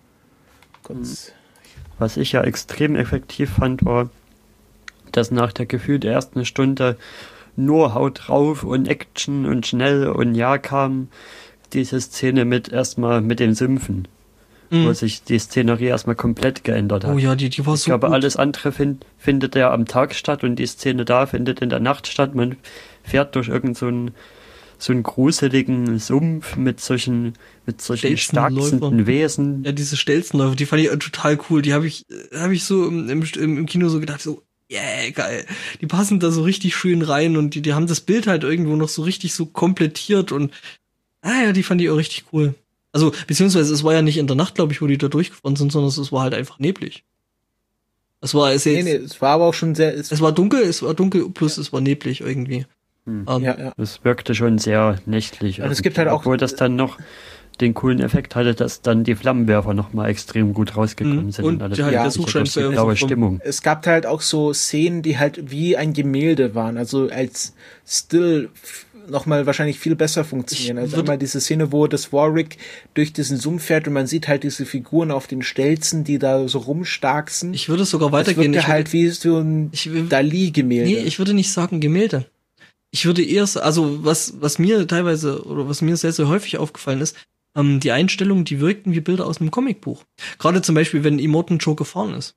Was ich ja extrem effektiv fand, war, dass nach der gefühlt ersten Stunde nur Haut drauf und Action und schnell und ja kam diese Szene erstmal mit den Sümpfen, wo sich die Szenerie erstmal komplett geändert hat. Oh ja, die war so Ich glaube, gut. alles andere findet ja am Tag statt und die Szene da findet in der Nacht statt. Man fährt durch irgend so einen gruseligen Sumpf mit solchen starksten Wesen. Ja, diese Stelzenläufer, die fand ich total cool. Die habe ich so im Kino so gedacht, so, yeah, geil. Die passen da so richtig schön rein und die haben das Bild halt irgendwo noch so richtig so komplettiert und ja, die fand ich auch richtig cool. Also, beziehungsweise es war ja nicht in der Nacht, glaube ich, wo die da durchgefahren sind, sondern es war halt einfach neblig. Es war aber auch schon sehr... Es war dunkel plus es war neblig irgendwie. Ja. Es wirkte schon sehr nächtlich. Und es gibt halt auch... Obwohl das dann noch den coolen Effekt hatte, dass dann die Flammenwerfer nochmal extrem gut rausgekommen sind. Und der Suchscheinwerfer. Stimmung. Es gab halt auch so Szenen, die halt wie ein Gemälde waren, also als Still nochmal wahrscheinlich viel besser funktionieren. Also einmal diese Szene, wo das Warwick durch diesen Sumpf fährt und man sieht halt diese Figuren auf den Stelzen, die da so rumstarksen. Ich würde sogar weitergehen. Das halt wie so ein Dali-Gemälde. Nee, ich würde nicht sagen Gemälde. Ich würde eher, also was mir teilweise oder was mir sehr, sehr häufig aufgefallen ist, die Einstellungen, die wirkten wie Bilder aus einem Comicbuch. Gerade zum Beispiel, wenn Immortan Joe gefahren ist.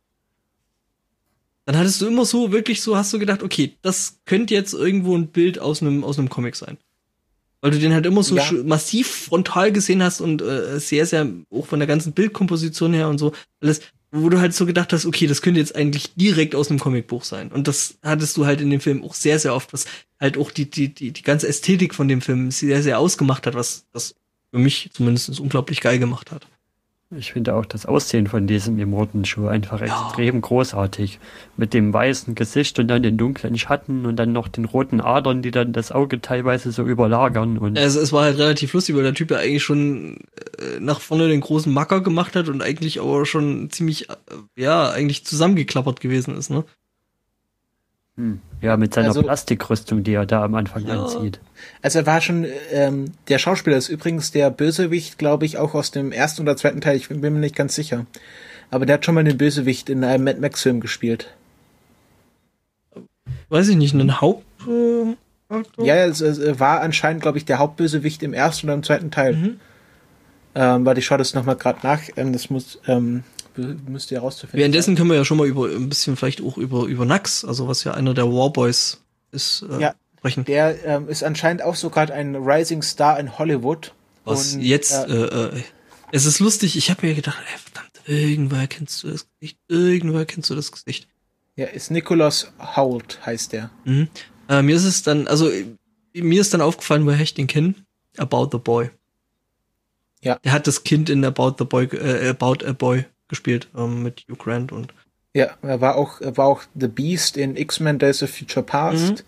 Dann hattest du immer so, wirklich so, hast du gedacht, okay, das könnte jetzt irgendwo ein Bild aus einem Comic sein. Weil du den halt immer so massiv frontal gesehen hast und sehr, sehr, auch von der ganzen Bildkomposition her und so, alles, wo du halt so gedacht hast, okay, das könnte jetzt eigentlich direkt aus einem Comicbuch sein. Und das hattest du halt in dem Film auch sehr, sehr oft, was halt auch die ganze Ästhetik von dem Film sehr, sehr ausgemacht hat, was das für mich zumindest unglaublich geil gemacht hat. Ich finde auch das Aussehen von diesem Immortan Joe einfach extrem großartig. Mit dem weißen Gesicht und dann den dunklen Schatten und dann noch den roten Adern, die dann das Auge teilweise so überlagern. Und es war halt relativ lustig, weil der Typ ja eigentlich schon nach vorne den großen Macker gemacht hat und eigentlich aber schon ziemlich, eigentlich zusammengeklappert gewesen ist, ne? Ja, mit seiner Plastikrüstung, die er da am Anfang anzieht. Also er war schon, der Schauspieler ist übrigens der Bösewicht, glaube ich, auch aus dem ersten oder zweiten Teil, ich bin mir nicht ganz sicher. Aber der hat schon mal den Bösewicht in einem Mad Max-Film gespielt. Weiß ich nicht, einen Ja, es war anscheinend, glaube ich, der Hauptbösewicht im ersten oder im zweiten Teil. Warte, ich schaue das nochmal gerade nach. Das müsst ihr herauszufinden. Währenddessen können wir ja schon mal ein bisschen vielleicht auch über Nax, also was ja einer der Warboys ist, sprechen. Der ist anscheinend auch sogar ein Rising Star in Hollywood. Was und, jetzt, es ist lustig, ich habe mir gedacht, verdammt, irgendwoher kennst du das Gesicht. Ja, ist Nicholas Hoult, heißt der. Mir ist dann aufgefallen, woher ich den kenne. About the Boy. Ja. Er hat das Kind in About a Boy gespielt, mit Hugh Grant und. Ja, er war auch The Beast in X-Men Days of Future Past.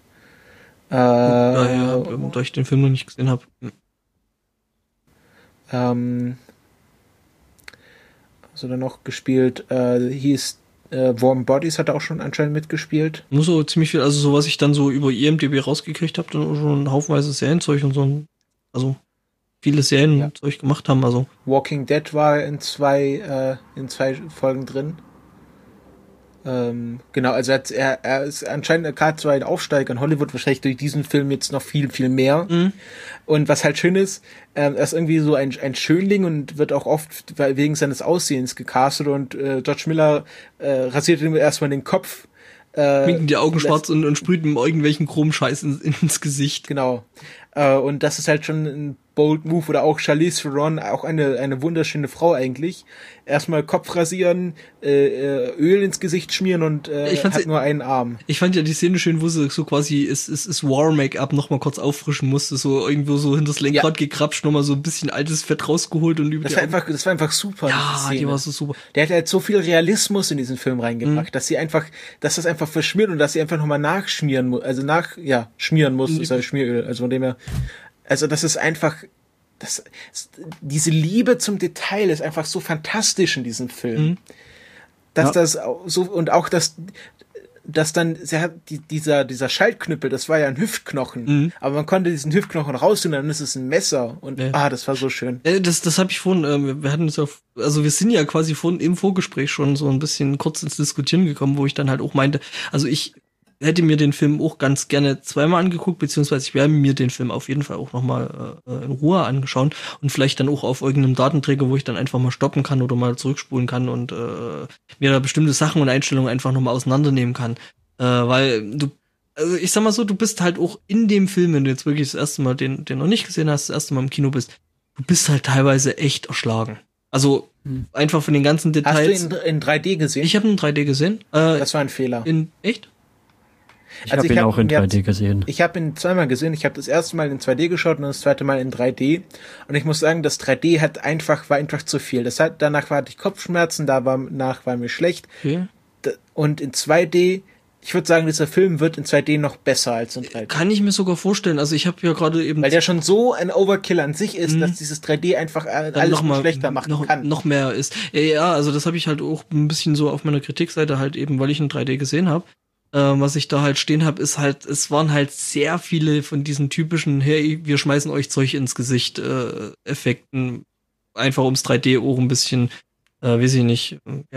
Da ich den Film noch nicht gesehen habe. Also dann noch gespielt, Warm Bodies hat er auch schon anscheinend mitgespielt. Nur so ziemlich viel, also so was ich dann so über IMDb rausgekriegt habe, dann schon haufenweise Serienzeug und so, also viele Serienzeug gemacht haben, also. Walking Dead war in zwei Folgen drin. Genau, also er ist anscheinend gerade so ein Aufsteiger in Hollywood, wahrscheinlich durch diesen Film jetzt noch viel, viel mehr. Und was halt schön ist, er ist irgendwie so ein Schönling und wird auch oft wegen seines Aussehens gecastet und George Miller rasiert ihm erstmal den Kopf. Schminken die Augen schwarz und sprüht ihm irgendwelchen Chromscheiß ins Gesicht. Genau. Und das ist halt schon ein bold Move. Oder auch Charlize Theron, auch eine wunderschöne Frau eigentlich. Erstmal Kopf rasieren, Öl ins Gesicht schmieren und hat nur einen Arm. Ich fand ja die Szene schön, wo sie so quasi ist War-Make-up nochmal kurz auffrischen musste, so irgendwo so hinters Lenkrad gekrapscht, nochmal so ein bisschen altes Fett rausgeholt und über das war einfach super. Ja, die war so super. Der hat halt so viel Realismus in diesen Film reingebracht, dass das einfach verschmiert und dass sie einfach nochmal nachschmieren muss, schmieren muss, ist halt Schmieröl, also von dem her, also das ist einfach, diese Liebe zum Detail ist einfach so fantastisch in diesem Film, dass das so, und auch dass dann, dieser Schaltknüppel, das war ja ein Hüftknochen, aber man konnte diesen Hüftknochen rausholen, dann ist es ein Messer und das war so schön. Das habe ich vorhin, wir hatten es also wir sind ja quasi vorhin im Vorgespräch schon so ein bisschen kurz ins Diskutieren gekommen, wo ich dann halt auch meinte, also ich hätte mir den Film auch ganz gerne zweimal angeguckt, beziehungsweise ich werde mir den Film auf jeden Fall auch nochmal in Ruhe angeschaut und vielleicht dann auch auf irgendeinem Datenträger, wo ich dann einfach mal stoppen kann oder mal zurückspulen kann und mir da bestimmte Sachen und Einstellungen einfach nochmal auseinandernehmen kann. Weil also ich sag mal so, du bist halt auch in dem Film, wenn du jetzt wirklich das erste Mal den noch nicht gesehen hast, das erste Mal im Kino bist, du bist halt teilweise echt erschlagen. Also einfach von den ganzen Details. Hast du ihn in 3D gesehen? Ich habe ihn in 3D gesehen. Das war ein Fehler. Echt? Ich habe ihn auch in 3D gesehen. Ich habe ihn zweimal gesehen. Ich habe das erste Mal in 2D geschaut und das zweite Mal in 3D. Und ich muss sagen, das 3D war einfach zu viel. Danach hatte ich Kopfschmerzen, danach war mir schlecht. Okay. Und in 2D, ich würde sagen, dieser Film wird in 2D noch besser als in 3D. Kann ich mir sogar vorstellen. Also ich habe ja gerade eben... Weil der schon so ein Overkill an sich ist, dass dieses 3D einfach alles schlechter machen kann. Noch mehr ist. Ja, also das habe ich halt auch ein bisschen so auf meiner Kritikseite halt eben, weil ich in 3D gesehen habe. Was ich da halt stehen habe, ist halt, es waren halt sehr viele von diesen typischen, hey, wir schmeißen euch Zeug ins Gesicht Effekten, einfach ums 3D auch ein bisschen, weiß ich nicht,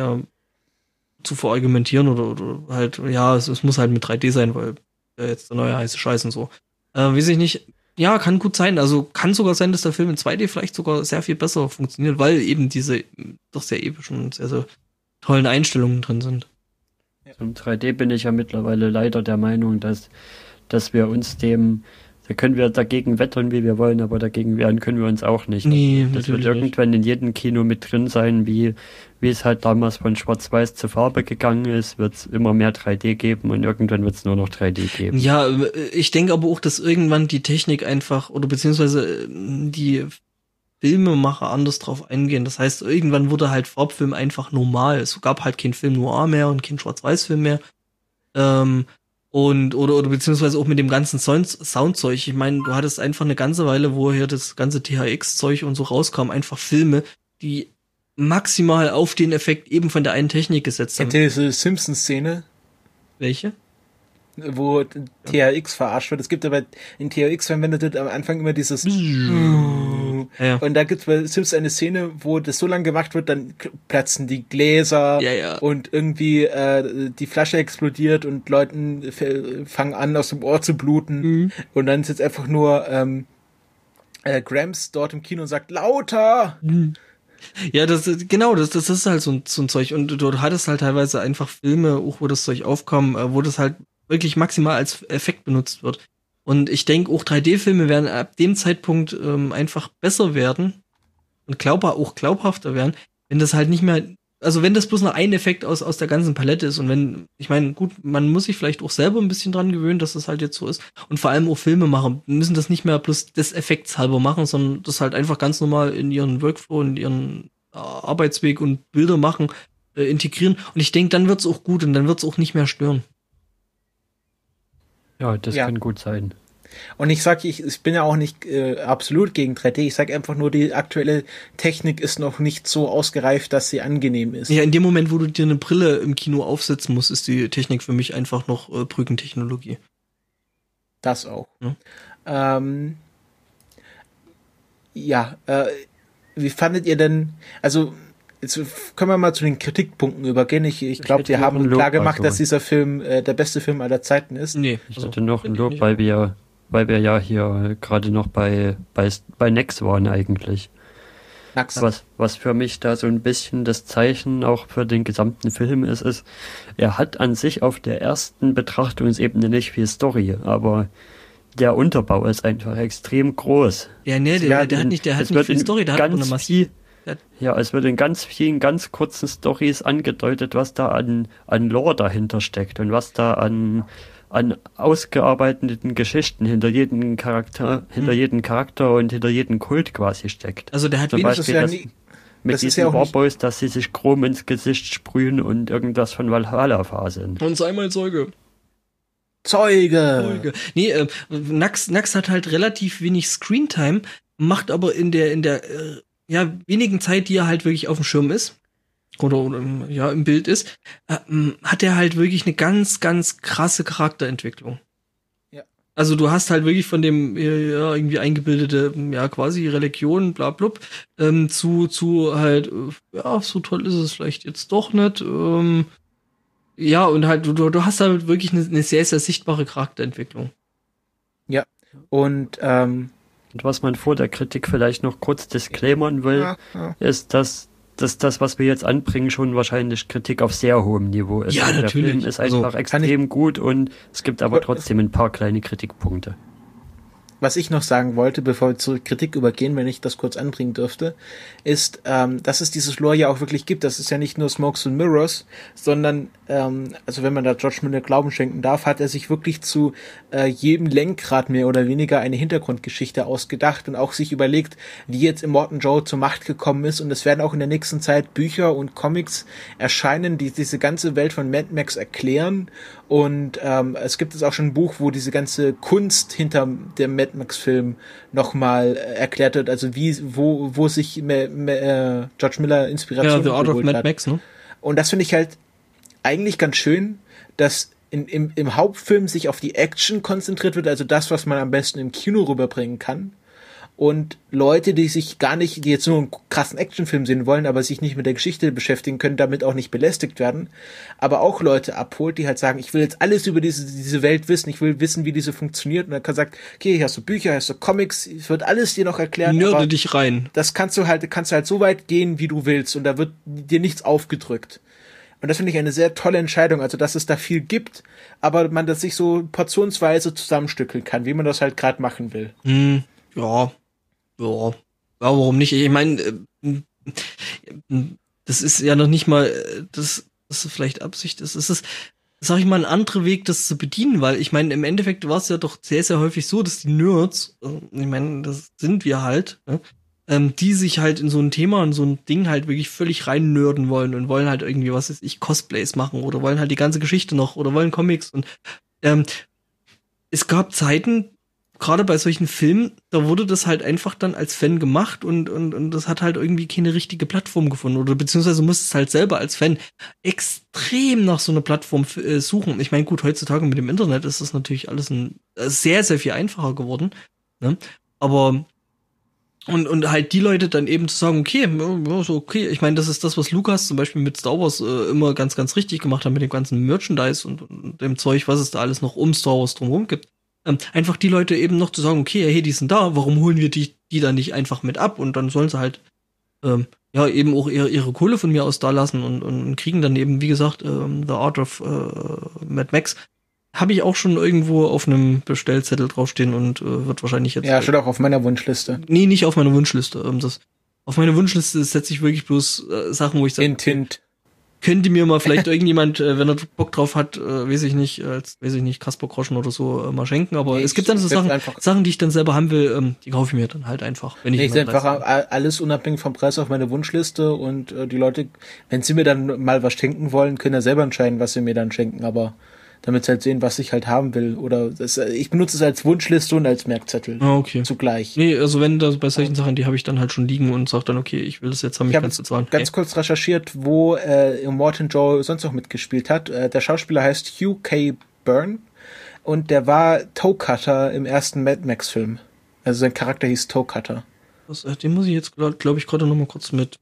zu verargumentieren oder halt, es muss halt mit 3D sein, weil jetzt der neue heiße Scheiß und so. Weiß ich nicht, ja, kann gut sein, also kann sogar sein, dass der Film in 2D vielleicht sogar sehr viel besser funktioniert, weil eben diese doch sehr epischen und sehr, sehr tollen Einstellungen drin sind. Zum 3D bin ich ja mittlerweile leider der Meinung, dass wir uns da können wir dagegen wettern, wie wir wollen, aber dagegen wehren können wir uns auch nicht. Nee, das wird irgendwann nicht in jedem Kino mit drin sein, wie es halt damals von Schwarz-Weiß zur Farbe gegangen ist, wird es immer mehr 3D geben und irgendwann wird es nur noch 3D geben. Ja, ich denke aber auch, dass irgendwann die Technik einfach, oder beziehungsweise die Filmemacher anders drauf eingehen. Das heißt, irgendwann wurde halt Farbfilm einfach normal. Es gab halt kein Film Noir mehr und kein Schwarz-Weiß-Film mehr. Oder beziehungsweise auch mit dem ganzen Soundzeug. Ich meine, du hattest einfach eine ganze Weile, wo hier das ganze THX-Zeug und so rauskam, einfach Filme, die maximal auf den Effekt eben von der einen Technik gesetzt haben. Kennt ihr diese Simpsons-Szene? Welche? Wo THX verarscht wird. Es gibt aber in THX verwendet am Anfang immer dieses Ja. Und da gibt's bei Sims eine Szene, wo das so lang gemacht wird, dann platzen die Gläser und irgendwie die Flasche explodiert und Leuten fangen an, aus dem Ohr zu bluten. Und dann ist jetzt einfach nur Gramps dort im Kino und sagt, lauter! Ja, das ist halt so ein Zeug. Und du hattest halt teilweise einfach Filme, auch wo das Zeug aufkam, wo das halt wirklich maximal als Effekt benutzt wird. Und ich denke, auch 3D-Filme werden ab dem Zeitpunkt einfach besser werden und auch glaubhafter werden, wenn das halt nicht mehr, also wenn das bloß noch ein Effekt aus der ganzen Palette ist und wenn, ich meine, gut, man muss sich vielleicht auch selber ein bisschen dran gewöhnen, dass das halt jetzt so ist und vor allem auch Filmemacher müssen das nicht mehr bloß des Effekts halber machen, sondern das halt einfach ganz normal in ihren Workflow, in ihren Arbeitsweg und Bilder machen, integrieren und ich denke, dann wird's auch gut und dann wird's auch nicht mehr stören. Ja, das kann gut sein. Und ich bin ja auch nicht absolut gegen 3D. Ich sage einfach nur, die aktuelle Technik ist noch nicht so ausgereift, dass sie angenehm ist. Ja, in dem Moment, wo du dir eine Brille im Kino aufsetzen musst, ist die Technik für mich einfach noch Brückentechnologie. Das auch. Wie fandet ihr denn, also jetzt können wir mal zu den Kritikpunkten übergehen. Ich glaube, wir haben klar gemacht, dass dieser Film der beste Film aller Zeiten ist. Nee, ich hatte noch ein Lob, weil wir ja hier gerade noch bei Nex waren eigentlich. Was für mich da so ein bisschen das Zeichen auch für den gesamten Film ist, er hat an sich auf der ersten Betrachtungsebene nicht viel Story, aber der Unterbau ist einfach extrem groß. Ja, nee, der hat nicht viel Story, der hat nur eine Masse. Ja, es wird in ganz vielen, ganz kurzen Storys angedeutet, was da an Lore dahinter steckt und was da an ausgearbeiteten Geschichten hinter jedem Charakter und hinter jedem Kult quasi steckt. Also der hat zum Beispiel mit diesen Warboys, dass sie sich Chrom ins Gesicht sprühen und irgendwas von Valhalla faseln. Und sei mal Zeuge. Nee, Nax hat halt relativ wenig Screentime, macht aber in der wenigen Zeit, die er halt wirklich auf dem Schirm ist, oder im Bild ist, hat er halt wirklich eine ganz, ganz krasse Charakterentwicklung. Ja. Also du hast halt wirklich von dem irgendwie eingebildete, quasi Religion, bla blub, zu halt, so toll ist es vielleicht jetzt doch nicht. Und halt, du hast halt wirklich eine sehr, sehr sichtbare Charakterentwicklung. Ja, und was man vor der Kritik vielleicht noch kurz disclaimern will, ist, dass das, was wir jetzt anbringen, schon wahrscheinlich Kritik auf sehr hohem Niveau ist. Ja, der natürlich. Film ist einfach extrem gut und es gibt aber trotzdem ein paar kleine Kritikpunkte. Was ich noch sagen wollte, bevor wir zur Kritik übergehen, wenn ich das kurz anbringen dürfte, ist, dass es dieses Lore ja auch wirklich gibt. Das ist ja nicht nur Smokes and Mirrors, sondern, also wenn man da George Miller Glauben schenken darf, hat er sich wirklich zu jedem Lenkrad mehr oder weniger eine Hintergrundgeschichte ausgedacht und auch sich überlegt, wie jetzt Immortan Joe zur Macht gekommen ist. Und es werden auch in der nächsten Zeit Bücher und Comics erscheinen, die diese ganze Welt von Mad Max erklären. Und es gibt jetzt auch schon ein Buch, wo diese ganze Kunst hinter dem Mad Max-Film nochmal erklärt wird, also wo sich George Miller Inspiration The Art of Mad hat. Max, ne? Und das finde ich halt eigentlich ganz schön, dass im Hauptfilm sich auf die Action konzentriert wird, also das, was man am besten im Kino rüberbringen kann. Und Leute, die jetzt nur einen krassen Actionfilm sehen wollen, aber sich nicht mit der Geschichte beschäftigen können, damit auch nicht belästigt werden, aber auch Leute abholt, die halt sagen, ich will jetzt alles über diese Welt wissen, ich will wissen, wie diese funktioniert, und dann kann sagt, okay, hier hast du Bücher, hier hast du Comics, es wird alles dir noch erklärt. Nörde dich rein. Das kannst du halt so weit gehen, wie du willst, und da wird dir nichts aufgedrückt. Und das finde ich eine sehr tolle Entscheidung, also dass es da viel gibt, aber man das sich so portionsweise zusammenstückeln kann, wie man das halt gerade machen will. Ja, warum nicht? Ich meine, das ist ja noch nicht mal, das ist vielleicht Absicht, das ist, sag ich mal, ein anderer Weg, das zu bedienen, weil ich meine, im Endeffekt war es ja doch sehr, sehr häufig so, dass die Nerds, ich meine, das sind wir halt, ne, die sich halt in so ein Thema und so ein Ding halt wirklich völlig rein nerden wollen und wollen halt irgendwie, was weiß ich, Cosplays machen oder wollen halt die ganze Geschichte noch oder wollen Comics und es gab Zeiten, gerade bei solchen Filmen, da wurde das halt einfach dann als Fan gemacht und das hat halt irgendwie keine richtige Plattform gefunden oder beziehungsweise musstest halt selber als Fan extrem nach so einer Plattform suchen. Ich meine, gut, heutzutage mit dem Internet ist das natürlich alles sehr, sehr viel einfacher geworden, ne? Aber und halt die Leute dann eben zu sagen, okay, okay, ich meine, das ist das, was Lucas zum Beispiel mit Star Wars immer ganz, ganz richtig gemacht hat mit dem ganzen Merchandise und dem Zeug, was es da alles noch um Star Wars drumherum gibt. Einfach die Leute eben noch zu sagen, okay, hey, die sind da, warum holen wir die dann nicht einfach mit ab? Und dann sollen sie halt eben auch ihre Kohle von mir aus da lassen und kriegen dann eben, wie gesagt, The Art of Mad Max. Habe ich auch schon irgendwo auf einem Bestellzettel draufstehen und wird wahrscheinlich jetzt... Ja, steht auch auf meiner Wunschliste. Nee, nicht auf meiner Wunschliste. Auf meine Wunschliste setze ich wirklich bloß Sachen, wo ich sage... Hint. Könnte mir mal vielleicht irgendjemand, wenn er Bock drauf hat, Kasper Groschen oder so, mal schenken. Aber es gibt dann so Sachen, die ich dann selber haben will, die kaufe ich mir dann halt einfach. Wenn ich einfach alles unabhängig vom Preis auf meine Wunschliste und die Leute, wenn sie mir dann mal was schenken wollen, können ja selber entscheiden, was sie mir dann schenken. Aber damit sie halt sehen, was ich halt haben will. Oder ich benutze es als Wunschliste und als Merkzettel. Okay. Zugleich. Nee, also wenn da bei solchen Sachen, die habe ich dann halt schon liegen und sage dann, okay, ich will das jetzt haben, ich habe ganz kurz recherchiert, wo Immortan Joe sonst noch mitgespielt hat. Der Schauspieler heißt Hugh K. Byrne und der war Toe Cutter im ersten Mad Max Film. Also sein Charakter hieß Toe Cutter. Den muss ich jetzt, glaube ich, gerade noch mal kurz mit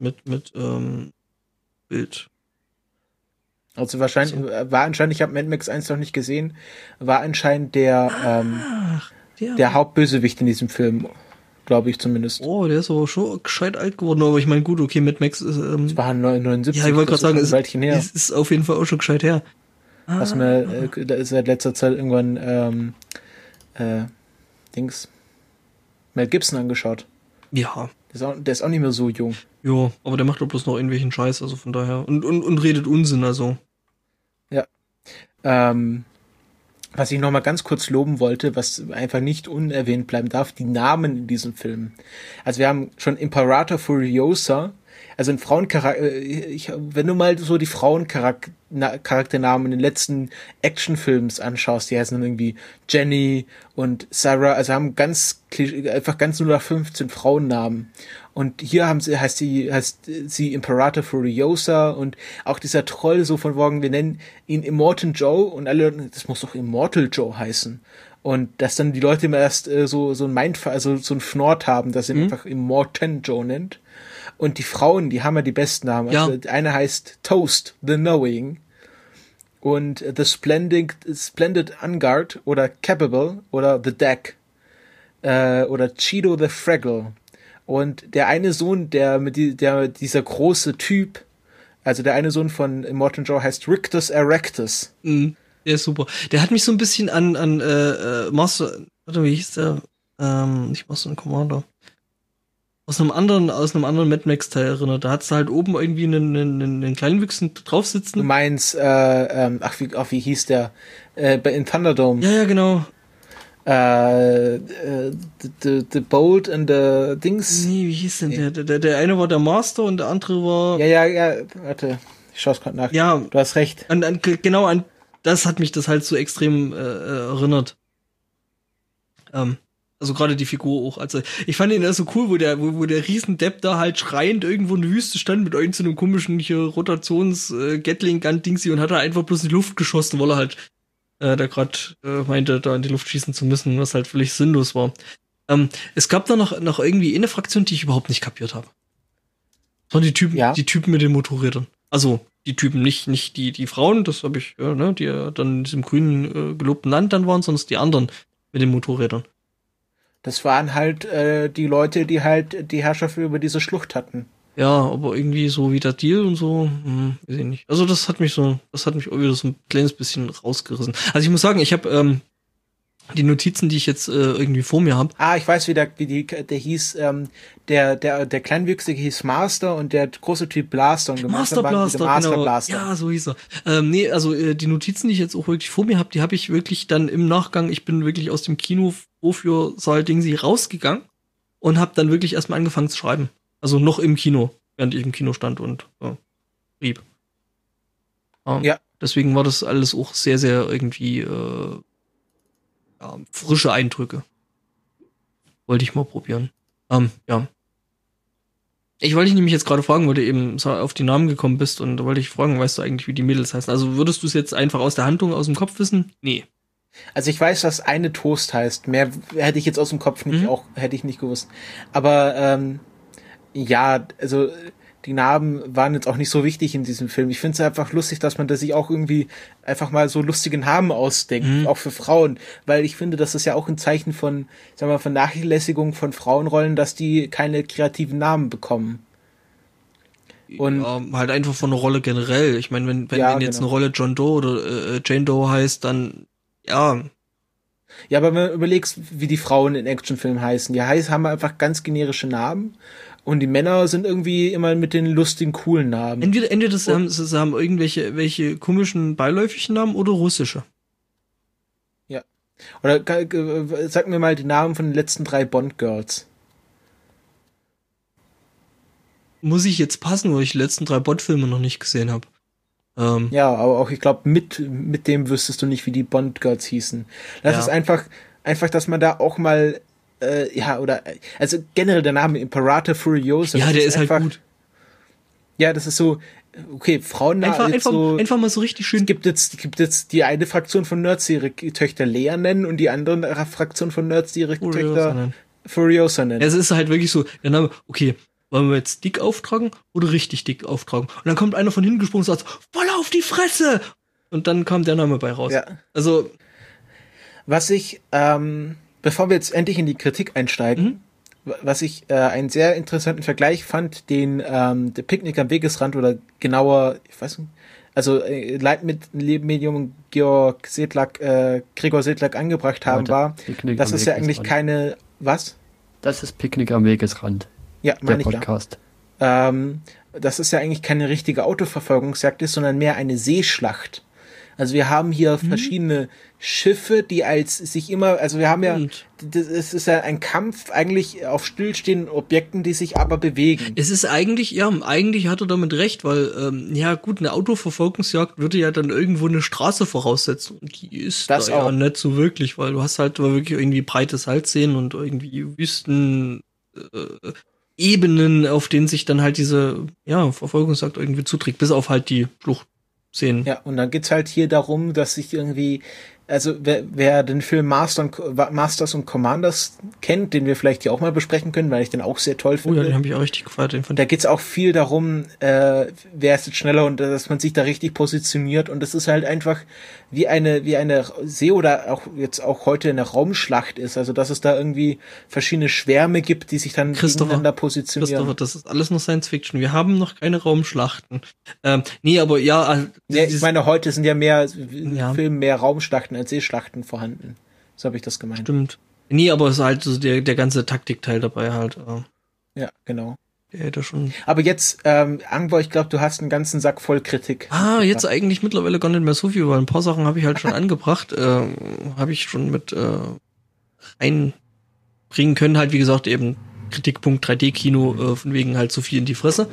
Bild. Also wahrscheinlich, war anscheinend, ich habe Mad Max 1 noch nicht gesehen, war anscheinend der Hauptbösewicht in diesem Film, glaube ich zumindest. Oh, der ist aber schon gescheit alt geworden, aber ich meine, gut, okay, Mad Max ist... das war 79. Ja, ich wollte gerade sagen, es ist auf jeden Fall auch schon gescheit her. Was mir, da ist seit letzter Zeit irgendwann, Mel Gibson angeschaut. Ja. Der ist auch nicht mehr so jung. Ja, aber der macht doch bloß noch irgendwelchen Scheiß, also von daher. Und redet Unsinn, also. Ja. Was ich noch mal ganz kurz loben wollte, was einfach nicht unerwähnt bleiben darf, die Namen in diesem Film. Also wir haben schon Imperator Furiosa, also ein Frauencharakter, wenn du mal so die Frauencharakternamen in den letzten Actionfilms anschaust, die heißen dann irgendwie Jenny und Sarah, also haben einfach ganz 0815 Frauennamen. Und hier heißt sie Imperator Furiosa und auch dieser Troll so von wegen, wir nennen ihn Immortan Joe und alle, das muss doch Immortal Joe heißen. Und dass dann die Leute immer erst so ein Mindfuck, also so ein Fnord haben, dass sie ihn einfach Immortan Joe nennt. Und die Frauen, die haben ja die besten Namen. Ja. Also eine heißt Toast, The Knowing. Und The Splendid Unguard oder Capable oder The Deck. Oder Cheeto the Fraggle. Und der eine Sohn, dieser große Typ, also der eine Sohn von Immortan Joe heißt Rictus Erectus. Mhm. Der ist super. Der hat mich so ein bisschen an Master, wie hieß der? Nicht Master and Commander. Aus einem anderen Mad Max Teil erinnert. Da hat's halt oben irgendwie einen kleinen Wüchsen drauf sitzen. Du meinst, wie hieß der? In Thunderdome. Ja, genau. The Bolt and the Dings. Nee, wie hieß denn der? Der eine war der Master und der andere war... Ja, warte. Ich schaue es gerade nach. Ja. Du hast recht. Genau an das hat mich das halt so extrem erinnert. Also gerade die Figur auch. Also ich fand ihn ja so cool, wo der Riesendepp da halt schreiend irgendwo in der Wüste stand mit irgend so einem komischen Rotations-Gatling-Gun-Dingsy und hat da einfach bloß in die Luft geschossen, weil er halt da gerade meinte, da in die Luft schießen zu müssen, was halt völlig sinnlos war. Es gab da noch irgendwie eine Fraktion, die ich überhaupt nicht kapiert habe. Das waren die Typen mit den Motorrädern. Also die Typen, nicht die Frauen, das habe ich, die dann in diesem grünen gelobten Land dann waren, sondern die anderen mit den Motorrädern. Das waren halt die Leute, die halt die Herrschaft über diese Schlucht hatten. Ja, aber irgendwie so wie der Deal und so, weiß ich nicht. Also das hat mich irgendwie so ein kleines bisschen rausgerissen. Also ich muss sagen, ich habe die Notizen, die ich jetzt irgendwie vor mir habe. Ich weiß, der hieß, der Kleinwüchsige hieß Master und der große Typ Blaster. Und Master Blaster, genau. Blaster. Ja, so hieß er. Die Notizen, die ich jetzt auch wirklich vor mir habe, die habe ich wirklich dann im Nachgang, ich bin wirklich aus dem Kino-Vorführsaal-Dingsy rausgegangen und habe dann wirklich erstmal angefangen zu schreiben. Also noch im Kino, während ich im Kino stand und schrieb. Ja. Deswegen war das alles auch sehr, sehr irgendwie frische Eindrücke. Wollte ich mal probieren. Ja. Ich wollte dich nämlich jetzt gerade fragen, weil du eben auf die Namen gekommen bist und da wollte ich fragen, weißt du eigentlich, wie die Mädels heißen? Also würdest du es jetzt einfach aus der Handlung, aus dem Kopf wissen? Nee. Also ich weiß, was eine Toast heißt. Mehr hätte ich jetzt aus dem Kopf hätte ich nicht gewusst. Aber ja, also die Namen waren jetzt auch nicht so wichtig in diesem Film. Ich finde es einfach lustig, dass man da sich auch irgendwie einfach mal so lustige Namen ausdenkt, auch für Frauen, weil ich finde, das ist ja auch ein Zeichen von, sagen wir mal, Vernachlässigung von Frauenrollen, dass die keine kreativen Namen bekommen. Und halt einfach von einer Rolle generell. Ich meine, wenn jetzt eine Rolle John Doe oder Jane Doe heißt, dann ja. Ja, aber wenn du überlegst, wie die Frauen in Actionfilmen heißen, haben einfach ganz generische Namen. Und die Männer sind irgendwie immer mit den lustigen, coolen Namen. Entweder sie haben irgendwelche komischen beiläufigen Namen oder russische. Ja. Oder sag mir mal die Namen von den letzten 3 Bond-Girls. Muss ich jetzt passen, weil ich die letzten 3 Bond-Filme noch nicht gesehen habe. Ja, aber auch, ich glaube, mit dem wüsstest du nicht, wie die Bond-Girls hießen. Das ist einfach, dass man da auch mal also generell der Name Imperator Furiosa. Ja, der ist einfach, halt gut. Ja, das ist so, okay, Frauennamen. Einfach mal so richtig schön. Es gibt jetzt die eine Fraktion von Nerds, die ihre Töchter Lea nennen und die andere Fraktion von Nerds, die ihre Töchter Furiosa nennen. Es ist halt wirklich so, der Name, okay, wollen wir jetzt dick auftragen oder richtig dick auftragen? Und dann kommt einer von hinten gesprungen und sagt, voll auf die Fresse! Und dann kam der Name bei raus. Ja. Also. Was ich, bevor wir jetzt endlich in die Kritik einsteigen, was ich einen sehr interessanten Vergleich fand, den der Picknick am Wegesrand oder genauer, ich weiß nicht, also Leitmedium Gregor Sedlak angebracht haben, war, das ist ja eigentlich keine, was? Das ist Picknick am Wegesrand. Ja, meine ich Podcast. Ja. Das ist ja eigentlich keine richtige Autoverfolgungsjagd ist, sondern mehr eine Seeschlacht. Also wir haben hier verschiedene Schiffe, die wir haben ja, es ist ja ein Kampf eigentlich auf stillstehenden Objekten, die sich aber bewegen. Es ist eigentlich hat er damit recht, weil, eine Autoverfolgungsjagd würde ja dann irgendwo eine Straße voraussetzen. Und die ist das da ja nicht so wirklich, weil du hast halt wirklich irgendwie breites Salzseen und irgendwie Wüsten, Ebenen, auf denen sich dann halt diese, Verfolgungsjagd irgendwie zuträgt, bis auf halt die Fluchtszenen. Ja, und dann geht's halt hier darum, dass sich irgendwie, also wer den Film Masters und Commanders kennt, den wir vielleicht hier auch mal besprechen können, weil ich den auch sehr toll finde. Oh ja, den habe ich auch richtig gefeiert. Da geht's auch viel darum, wer ist jetzt schneller und dass man sich da richtig positioniert und das ist halt einfach wie eine See- oder auch heute eine Raumschlacht ist, also dass es da irgendwie verschiedene Schwärme gibt, die sich dann gegeneinander positionieren. Christopher, das ist alles noch Science Fiction. Wir haben noch keine Raumschlachten. Aber ja. Ich meine, heute sind ja mehr Filme, mehr Raumschlachten als Seeschlachten vorhanden. So habe ich das gemeint. Stimmt. Nee, aber es ist halt so der ganze Taktikteil dabei halt. Ja, genau. Der hätte schon. Aber jetzt, Angbo, ich glaube, du hast einen ganzen Sack voll Kritik. Jetzt eigentlich mittlerweile gar nicht mehr so viel, weil ein paar Sachen habe ich halt schon angebracht, habe ich schon mit einbringen können. Halt, wie gesagt, eben Kritikpunkt 3D-Kino, von wegen halt so viel in die Fresse.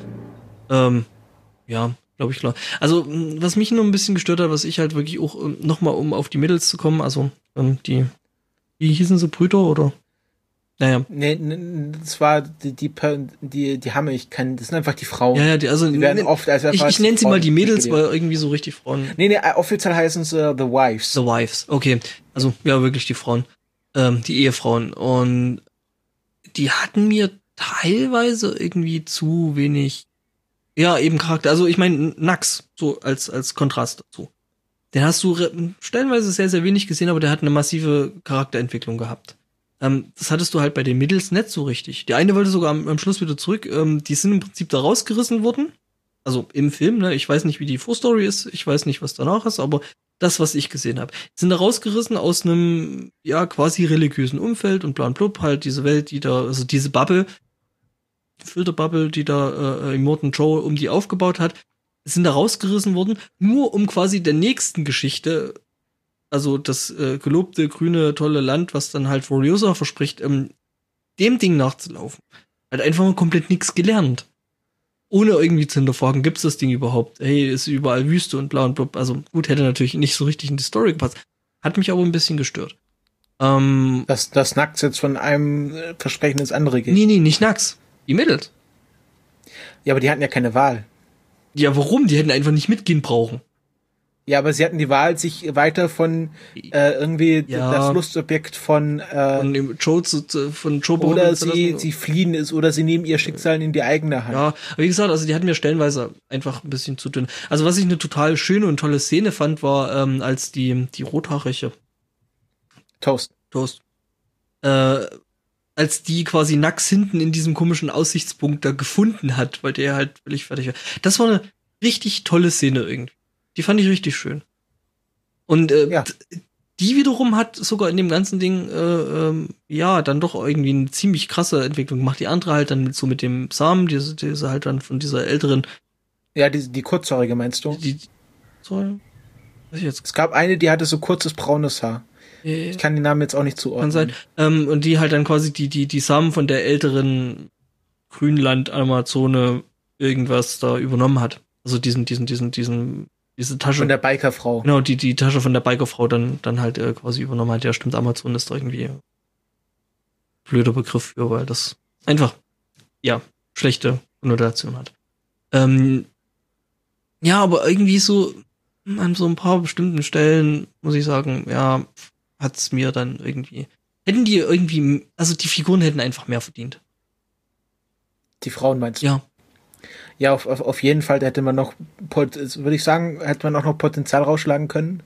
Glaube ich, klar. Also, was mich nur ein bisschen gestört hat, was ich halt wirklich auch, nochmal, um auf die Mädels zu kommen, also, wie hießen sie, Brüder, oder? Naja. Nee, das war die Hammer, das sind einfach die Frauen. Ja, die werden oft als ich nenne sie mal die Mädels, weil irgendwie so richtig Frauen. Nee, offiziell heißen sie The Wives. The Wives, okay. Also, ja, wirklich die Frauen. Die Ehefrauen. Und die hatten mir teilweise irgendwie zu wenig, eben Charakter. Also, ich meine, Nax, so als Kontrast dazu. Den hast du stellenweise sehr, sehr wenig gesehen, aber der hat eine massive Charakterentwicklung gehabt. Das hattest du halt bei den Mädels nicht so richtig. Die eine wollte sogar am Schluss wieder zurück. Die sind im Prinzip da rausgerissen worden. Also im Film, ne? Ich weiß nicht, wie die Vorstory ist. Ich weiß nicht, was danach ist, aber das, was ich gesehen habe. Sind da rausgerissen aus einem, quasi religiösen Umfeld und bla blub, halt diese Welt, die da, also diese Bubble, Filterbubble, die da Immortan Joe um die aufgebaut hat, sind da rausgerissen worden, nur um quasi der nächsten Geschichte, also das gelobte, grüne, tolle Land, was dann halt Furiosa verspricht, dem Ding nachzulaufen. Hat einfach mal komplett nichts gelernt. Ohne irgendwie zu hinterfragen, gibt's das Ding überhaupt? Hey, ist überall Wüste und bla und blub. Also gut, hätte natürlich nicht so richtig in die Story gepasst. Hat mich aber ein bisschen gestört. Das Nax jetzt von einem Versprechen ins andere geht. Nee, nicht Nax. Die Mädels. Ja, aber die hatten ja keine Wahl. Ja, warum? Die hätten einfach nicht mitgehen brauchen. Ja, aber sie hatten die Wahl, sich weiter von irgendwie das Lustobjekt von Joe oder sie fliehen ist oder sie nehmen ihr Schicksal in die eigene Hand. Ja, aber wie gesagt, also die hatten mir stellenweise einfach ein bisschen zu dünn. Also was ich eine total schöne und tolle Szene fand, war als die rothaarige Toast. Als die quasi Nax hinten in diesem komischen Aussichtspunkt da gefunden hat, weil der halt völlig fertig war. Das war eine richtig tolle Szene irgendwie. Die fand ich richtig schön. Und die wiederum hat sogar in dem ganzen Ding dann doch irgendwie eine ziemlich krasse Entwicklung gemacht. Die andere halt dann mit dem Samen, diese halt dann von dieser älteren. Ja, die kurzhaarige meinst du? Sorry. Was ich jetzt? Es gab eine, die hatte so kurzes braunes Haar. Ich kann den Namen jetzt auch nicht zuordnen. Kann sein. Und die halt dann quasi die Samen von der älteren Grünland-Amazone irgendwas da übernommen hat. Also diese Tasche. Von der Bikerfrau. Genau, die Tasche von der Bikerfrau dann halt quasi übernommen hat. Ja, stimmt, Amazon ist da irgendwie blöder Begriff für, weil das einfach, schlechte Konnotation hat. Aber irgendwie so an so ein paar bestimmten Stellen, muss ich sagen, hat's mir dann irgendwie, hätten die irgendwie, also die Figuren hätten einfach mehr verdient. Die Frauen meinst du? Ja. Ja, auf jeden Fall, da hätte man noch, würde ich sagen, hätte man auch noch Potenzial rausschlagen können.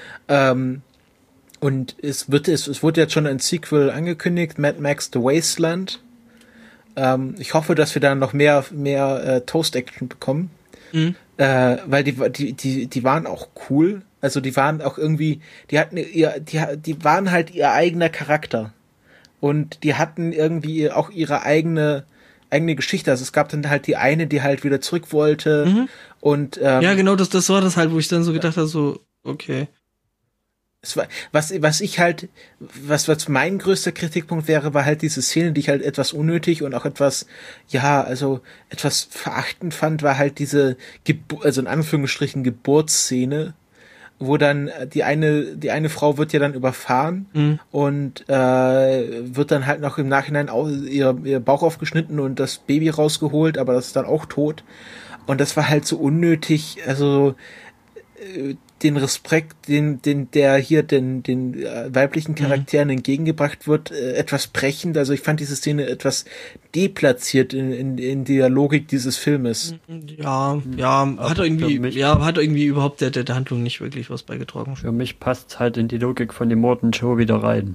Und es wurde jetzt schon ein Sequel angekündigt, Mad Max The Wasteland. Ich hoffe, dass wir da noch mehr Toast-Action bekommen. weil die waren auch cool. Also die waren auch irgendwie, die waren halt ihr eigener Charakter. Und die hatten irgendwie auch ihre eigene Geschichte. Also es gab dann halt die eine, die halt wieder zurück wollte. Und ja, genau, das war das halt, wo ich dann so gedacht habe, so, okay. Es war, was mein größter Kritikpunkt wäre, war halt diese Szene, die ich halt etwas unnötig und auch etwas verachtend fand, war halt diese also in Anführungsstrichen Geburtsszene, wo dann die eine Frau wird ja dann überfahren und wird dann halt noch im Nachhinein ihr Bauch aufgeschnitten und das Baby rausgeholt, aber das ist dann auch tot. Und das war halt so unnötig, also den Respekt, den weiblichen Charakteren entgegengebracht wird, etwas brechend. Also ich fand diese Szene etwas deplatziert in der Logik dieses Filmes. Ja, hat irgendwie überhaupt der Handlung nicht wirklich was beigetragen. Für mich passt halt in die Logik von dem Morton Joe wieder rein.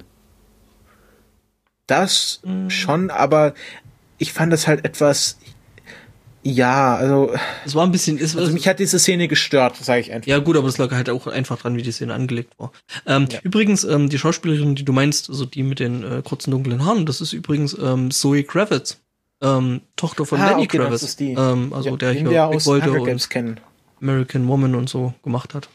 Das schon, aber ich fand das halt etwas. Ja, also es war ein bisschen. Also mich hat diese Szene gestört, sage ich einfach. Ja gut, aber es lag halt auch einfach dran, wie die Szene angelegt war. Übrigens, die Schauspielerin, die du meinst, also die mit den kurzen dunklen Haaren, das ist übrigens Zoe Kravitz, Tochter von Lenny Kravitz, das ist die. also der hier Big Wolter und kennen. American Woman und so gemacht hat.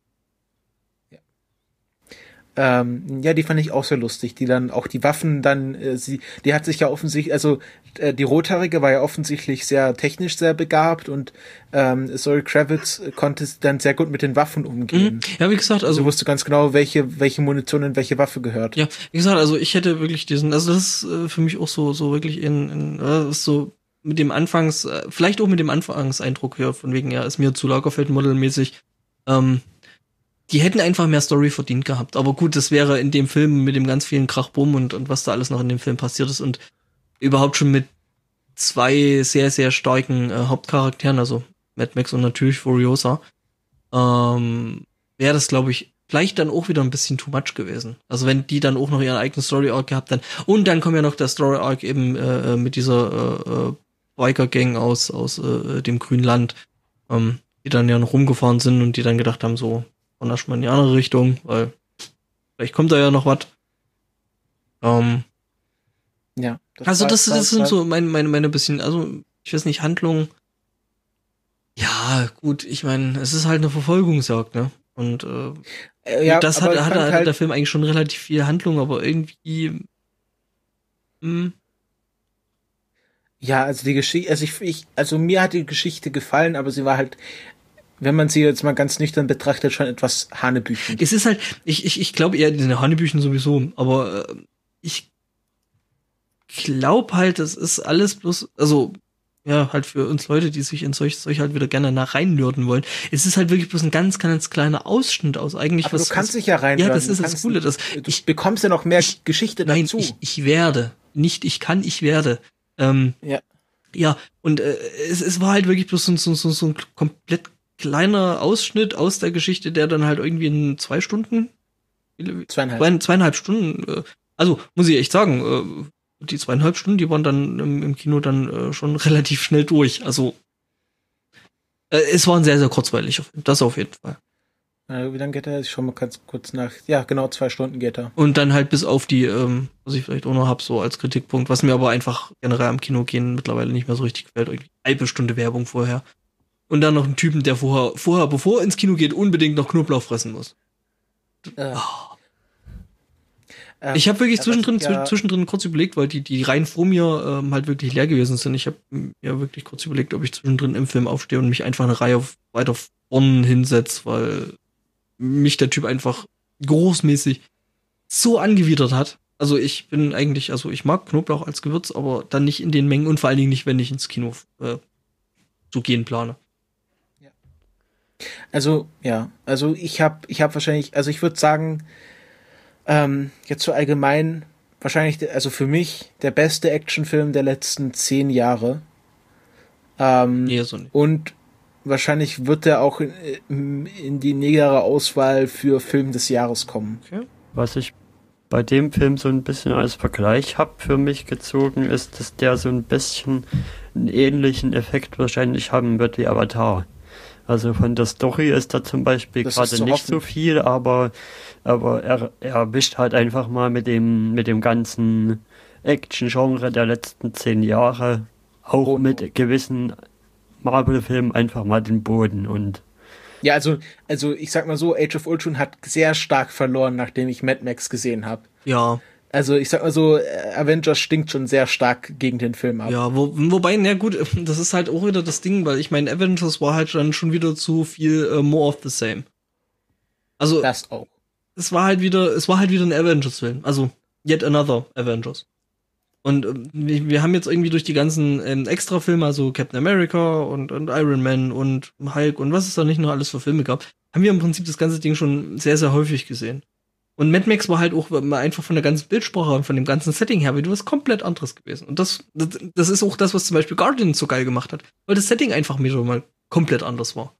Ja, die fand ich auch sehr lustig, die dann auch die Waffen dann, die hat sich ja offensichtlich, also die Rothaarige war ja offensichtlich sehr technisch sehr begabt und Zoe Kravitz konnte dann sehr gut mit den Waffen umgehen. Ja, wie gesagt, also wusste ganz genau, welche Munition in welche Waffe gehört. Ja, wie gesagt, also ich hätte wirklich also das ist für mich auch so wirklich ist so mit dem vielleicht auch mit dem Anfangseindruck hier, von wegen, ja, ist mir zu Lagerfeld-Model-mäßig, die hätten einfach mehr Story verdient gehabt. Aber gut, das wäre in dem Film mit dem ganz vielen Krachbumm und was da alles noch in dem Film passiert ist und überhaupt schon mit 2 sehr, sehr starken Hauptcharakteren, also Mad Max und natürlich Furiosa, wäre das, glaube ich, vielleicht dann auch wieder ein bisschen too much gewesen. Also wenn die dann auch noch ihren eigenen Story-Arc gehabt hätten. Und dann kommt ja noch der Story-Arc eben mit dieser Biker-Gang aus dem Grünland, die dann ja noch rumgefahren sind und die dann gedacht haben, so, und erstmal in die andere Richtung, weil vielleicht kommt da ja noch was. Ja. Das sind so meine bisschen, also ich weiß nicht, Handlung. Ja, gut, ich meine, es ist halt eine Verfolgungsjagd, ne? Und das hat der Film eigentlich schon relativ viel Handlung, aber irgendwie. Ja, also die Geschichte, also mir hat die Geschichte gefallen, aber sie war halt, wenn man sie jetzt mal ganz nüchtern betrachtet, schon etwas hanebüchen. Es ist halt, ich glaube eher, diese Hanebüchen sowieso, aber ich glaube halt, das ist alles bloß, also, ja, halt für uns Leute, die sich in solch halt wieder gerne reinlürden wollen. Es ist halt wirklich bloß ein ganz, ganz kleiner Ausschnitt aus eigentlich aber was. Du kannst dich ja reinlürden. Ja, das ist das Coole. Du bekommst ja noch mehr Geschichte dazu. Ich werde. Nicht ich kann, ich werde. Ja, und es war halt wirklich bloß so ein komplett kleiner Ausschnitt aus der Geschichte, der dann halt irgendwie in 2 Stunden, 2,5 Stunden, also muss ich echt sagen, die 2,5 Stunden, die waren dann im Kino dann schon relativ schnell durch. Also es war ein sehr, sehr kurzweiliger Film, das auf jeden Fall. Wie lange geht er? Ich schau mal ganz kurz nach. Ja, genau, 2 Stunden geht er. Und dann halt bis auf die, was ich vielleicht auch noch hab, so als Kritikpunkt, was mir aber einfach generell am Kino gehen mittlerweile nicht mehr so richtig gefällt, irgendwie 1 Stunde Werbung vorher. Und dann noch einen Typen, der vorher, bevor er ins Kino geht, unbedingt noch Knoblauch fressen muss. Ich habe wirklich zwischendrin kurz überlegt, weil die Reihen vor mir halt wirklich leer gewesen sind. Ich habe mir wirklich kurz überlegt, ob ich zwischendrin im Film aufstehe und mich einfach eine Reihe weiter vorne hinsetze, weil mich der Typ einfach großmäßig so angewidert hat. Also ich mag Knoblauch als Gewürz, aber dann nicht in den Mengen und vor allen Dingen nicht, wenn ich ins Kino zu gehen plane. Also, ja, also ich habe wahrscheinlich, also ich würde sagen, jetzt so allgemein, wahrscheinlich, also für mich, der beste Actionfilm der letzten 10 Jahre. So nicht. Und wahrscheinlich wird er auch in die nähere Auswahl für Film des Jahres kommen. Okay. Was ich bei dem Film so ein bisschen als Vergleich habe für mich gezogen, ist, dass der so ein bisschen einen ähnlichen Effekt wahrscheinlich haben wird wie Avatar. Also von der Story ist da zum Beispiel gerade nicht so viel, aber er erwischt halt einfach mal mit dem ganzen Action-Genre der letzten 10 Jahre, auch mit gewissen Marvel-Filmen einfach mal den Boden und ja, also ich sag mal so, Age of Ultron hat sehr stark verloren, nachdem ich Mad Max gesehen habe. Ja. Also ich sag mal so, Avengers stinkt schon sehr stark gegen den Film ab. Ja, wobei, na gut, das ist halt auch wieder das Ding, weil ich meine, Avengers war halt dann schon wieder zu viel more of the same. Also das auch. Es war halt wieder ein Avengers-Film. Also yet another Avengers. Und wir haben jetzt irgendwie durch die ganzen Extra-Filme, also Captain America und Iron Man und Hulk und was es da nicht noch alles für Filme gab, haben wir im Prinzip das ganze Ding schon sehr, sehr häufig gesehen. Und Mad Max war halt auch einfach von der ganzen Bildsprache und von dem ganzen Setting her wieder was komplett anderes gewesen. Und das ist auch das, was zum Beispiel Guardians so geil gemacht hat, weil das Setting einfach wieder mal komplett anders war.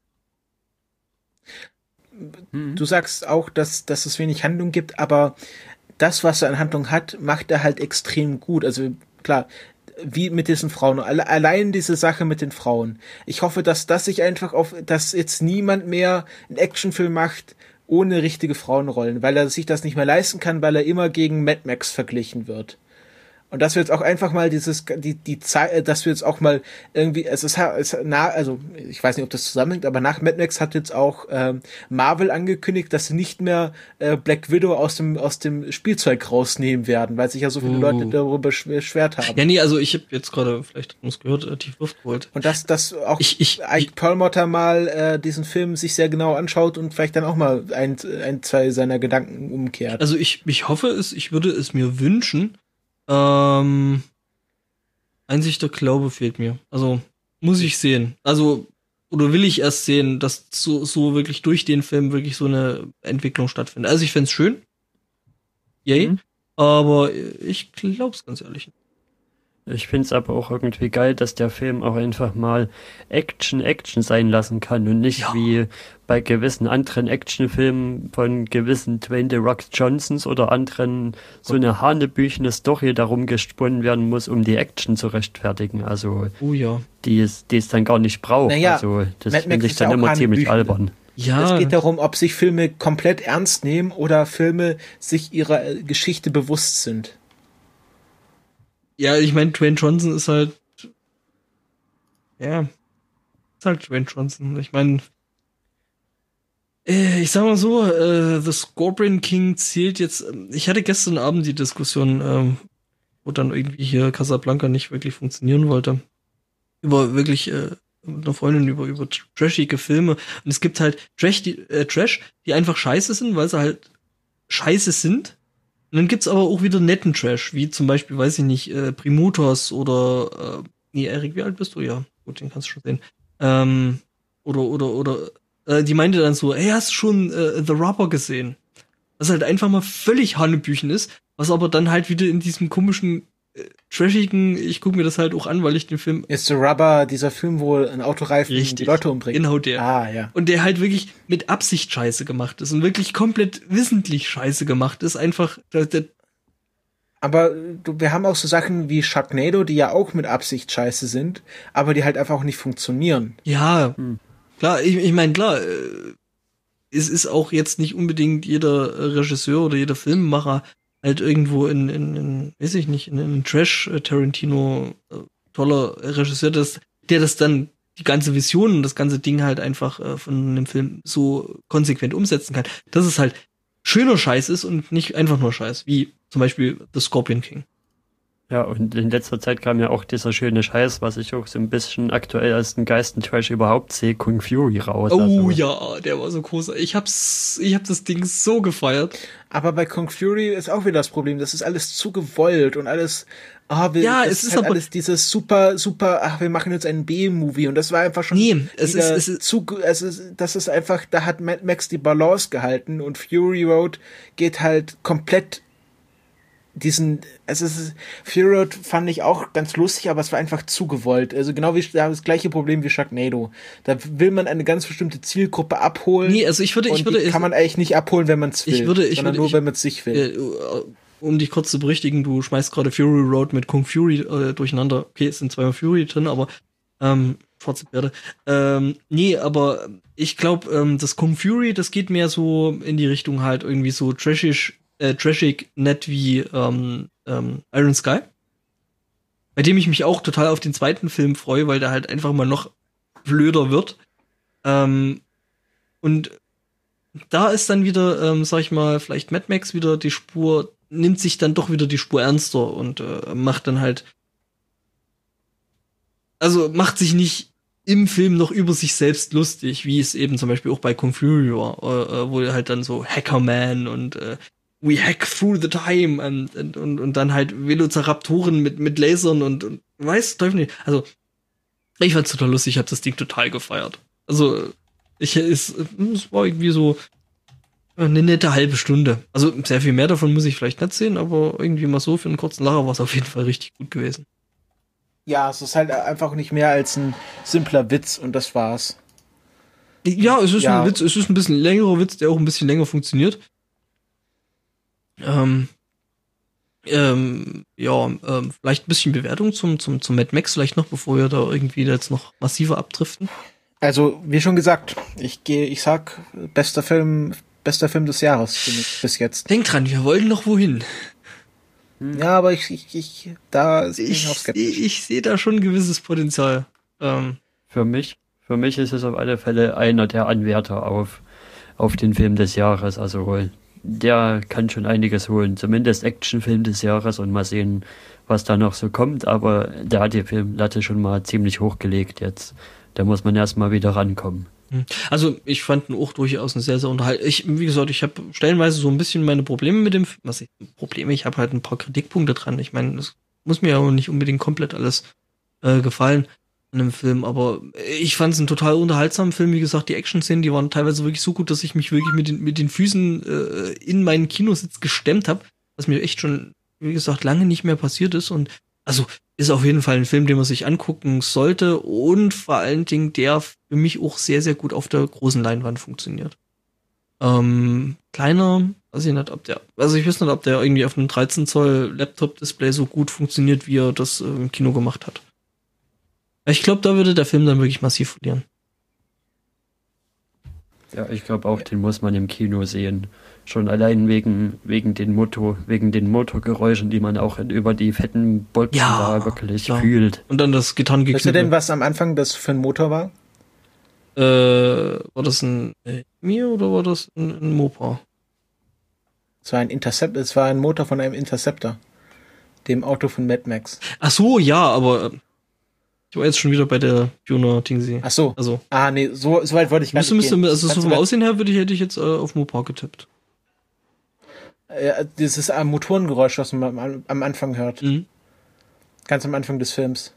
Du sagst auch, dass es wenig Handlung gibt, aber das, was er an Handlung hat, macht er halt extrem gut. Also klar, wie mit diesen Frauen. Allein diese Sache mit den Frauen. Ich hoffe, dass das sich einfach dass jetzt niemand mehr einen Actionfilm macht ohne richtige Frauenrollen, weil er sich das nicht mehr leisten kann, weil er immer gegen Mad Max verglichen wird. Und dass wir jetzt auch einfach mal die Zeit, dass wir jetzt auch mal irgendwie, also ich weiß nicht, ob das zusammenhängt, aber nach Mad Max hat jetzt auch Marvel angekündigt, dass sie nicht mehr Black Widow aus dem Spielzeug rausnehmen werden, weil sich ja so viele Leute darüber beschwert haben. Ja, nee, also ich habe jetzt gerade, vielleicht hat man es gehört, tief Luft geholt. Und dass auch Ike Perlmutter mal diesen Film sich sehr genau anschaut und vielleicht dann auch mal zwei seiner Gedanken umkehrt. Also ich hoffe es, ich würde es mir wünschen. Einsicht der Glaube fehlt mir. Also, muss ich sehen. Also, oder will ich erst sehen, dass so wirklich durch den Film wirklich so eine Entwicklung stattfindet. Also, ich fänd's schön. Yay. Aber ich glaub's ganz ehrlich nicht. Ich find's aber auch irgendwie geil, dass der Film auch einfach mal Action sein lassen kann und nicht wie bei gewissen anderen Actionfilmen von gewissen Dwayne The Rock Johnsons oder anderen so eine hanebüchene Story darum gesponnen werden muss, um die Action zu rechtfertigen. Also die es dann gar nicht braucht. Naja, also das finde ich dann immer ziemlich albern. Ja. Es geht darum, ob sich Filme komplett ernst nehmen oder Filme sich ihrer Geschichte bewusst sind. Ja, ich meine, Dwayne Johnson ist halt Dwayne Johnson. Ich meine, ich sag mal so, The Scorpion King zählt jetzt, ich hatte gestern Abend die Diskussion, wo dann irgendwie hier Casablanca nicht wirklich funktionieren wollte. Über wirklich mit einer Freundin über trashige Filme. Und es gibt halt Trash, die einfach scheiße sind, weil sie halt scheiße sind. Und dann gibt's aber auch wieder netten Trash, wie zum Beispiel, weiß ich nicht, Primutos oder Erik, wie alt bist du? Ja, gut, den kannst du schon sehen. Die meinte dann so, hast du schon The Rubber gesehen? Was halt einfach mal völlig Hanebüchen ist, was aber dann halt wieder in diesem komischen, trashigen, ich gucke mir das halt auch an, weil ich den Film... Ist The Rubber dieser Film, wo ein Autoreifen die Leute umbringt? Genau der. Ja. Und der halt wirklich mit Absicht scheiße gemacht ist und wirklich komplett wissentlich scheiße gemacht ist. Einfach... Aber wir haben auch so Sachen wie Sharknado, die ja auch mit Absicht scheiße sind, aber die halt einfach auch nicht funktionieren. Ja, klar, ich meine, klar, es ist auch jetzt nicht unbedingt jeder Regisseur oder jeder Filmemacher halt irgendwo in weiß ich nicht, in einem Trash-Tarantino toller Regisseur, der das dann die ganze Vision und das ganze Ding halt einfach von einem Film so konsequent umsetzen kann, dass es halt schöner Scheiß ist und nicht einfach nur Scheiß, wie zum Beispiel The Scorpion King. Ja, und in letzter Zeit kam ja auch dieser schöne Scheiß, was ich auch so ein bisschen aktuell als den Geistentrash überhaupt sehe, Kung Fury raus. Oh ja, der war so groß. Ich hab das Ding so gefeiert. Aber bei Kung Fury ist auch wieder das Problem, das ist alles zu gewollt und alles, es ist halt alles dieses super, wir machen jetzt einen B-Movie und das war einfach schon das ist einfach, da hat Mad Max die Balance gehalten und Fury Road geht halt komplett Fury Road fand ich auch ganz lustig, aber es war einfach zu gewollt. Also genau wie das gleiche Problem wie Sharknado. Da will man eine ganz bestimmte Zielgruppe abholen. Nee, also kann man eigentlich nicht abholen, wenn man es will. Sondern nur, wenn man es sich will. Um dich kurz zu berichtigen, du schmeißt gerade Fury Road mit Kung Fury durcheinander. Okay, es sind zweimal Fury drin, aber schwarze Pferde. Nee, aber ich glaube, das Kung Fury, das geht mehr so in die Richtung halt irgendwie so trashig, nett wie Iron Sky. Bei dem ich mich auch total auf den zweiten Film freue, weil der halt einfach mal noch blöder wird. Und da ist dann wieder, sag ich mal, vielleicht Mad Max wieder die Spur, nimmt sich dann doch wieder die Spur ernster und macht dann halt, also macht sich nicht im Film noch über sich selbst lustig, wie es eben zum Beispiel auch bei Kung Fury war, wo er halt dann so Hackerman und we hack through the time und dann halt Velociraptoren mit Lasern und weiß Teufel nicht. Also ich fand's total lustig, ich habe das Ding total gefeiert. Also es war irgendwie so eine nette halbe Stunde. Also sehr viel mehr davon muss ich vielleicht nicht sehen, aber irgendwie mal so für einen kurzen Lacher war es auf jeden Fall richtig gut gewesen. Ja, es ist halt einfach nicht mehr als ein simpler Witz und das war's. Ja, es ist ein Witz, es ist ein bisschen längerer Witz, der auch ein bisschen länger funktioniert. Vielleicht ein bisschen Bewertung zum Mad Max vielleicht noch, bevor wir da irgendwie jetzt noch massiver abdriften. Also, wie schon gesagt, ich sag, bester Film des Jahres für mich bis jetzt. Denk dran, wir wollen noch wohin. Ja, aber ich bin auch skeptisch. Ich sehe da schon ein gewisses Potenzial. Für mich ist es auf alle Fälle einer der Anwärter auf den Film des Jahres. Also der kann schon einiges holen. Zumindest Actionfilm des Jahres und mal sehen, was da noch so kommt. Aber der hat die Filmlatte schon mal ziemlich hochgelegt jetzt. Da muss man erstmal wieder rankommen. Also ich fand ihn auch durchaus ein sehr, sehr Wie gesagt, ich habe stellenweise so ein bisschen meine Probleme mit dem Film. Ich habe halt ein paar Kritikpunkte dran. Ich meine, es muss mir ja auch nicht unbedingt komplett alles gefallen an dem Film, aber ich fand es einen total unterhaltsamen Film. Wie gesagt, die Action-Szenen, die waren teilweise wirklich so gut, dass ich mich wirklich mit den Füßen in meinen Kinositz gestemmt habe, was mir echt schon, wie gesagt, lange nicht mehr passiert ist. Und also ist auf jeden Fall ein Film, den man sich angucken sollte und vor allen Dingen der für mich auch sehr, sehr gut auf der großen Leinwand funktioniert. Kleiner, weiß ich nicht, ich weiß nicht, ob der irgendwie auf einem 13 Zoll Laptop-Display so gut funktioniert, wie er das im Kino gemacht hat. Ich glaube, da würde der Film dann wirklich massiv verlieren. Ja, ich glaube auch, den muss man im Kino sehen. Schon allein wegen den Motorgeräuschen, die man auch über die fetten Bolzen da wirklich fühlt. Und dann das Gitarrengeknüppel. Weißt du denn, was am Anfang das für ein Motor war? War das ein Mir oder war das ein Mopa? Es war ein Motor von einem Interceptor. Dem Auto von Mad Max. Ach so, ja, aber ich war jetzt schon wieder bei der Fiona Tingsy. Ach so. Also. Nee, so weit wollte ich gar nicht gehen. Also so vom Aussehen her hätte ich jetzt auf Mopa getippt. Dieses Motorengeräusch, was man am Anfang hört. Mhm. Ganz am Anfang des Films.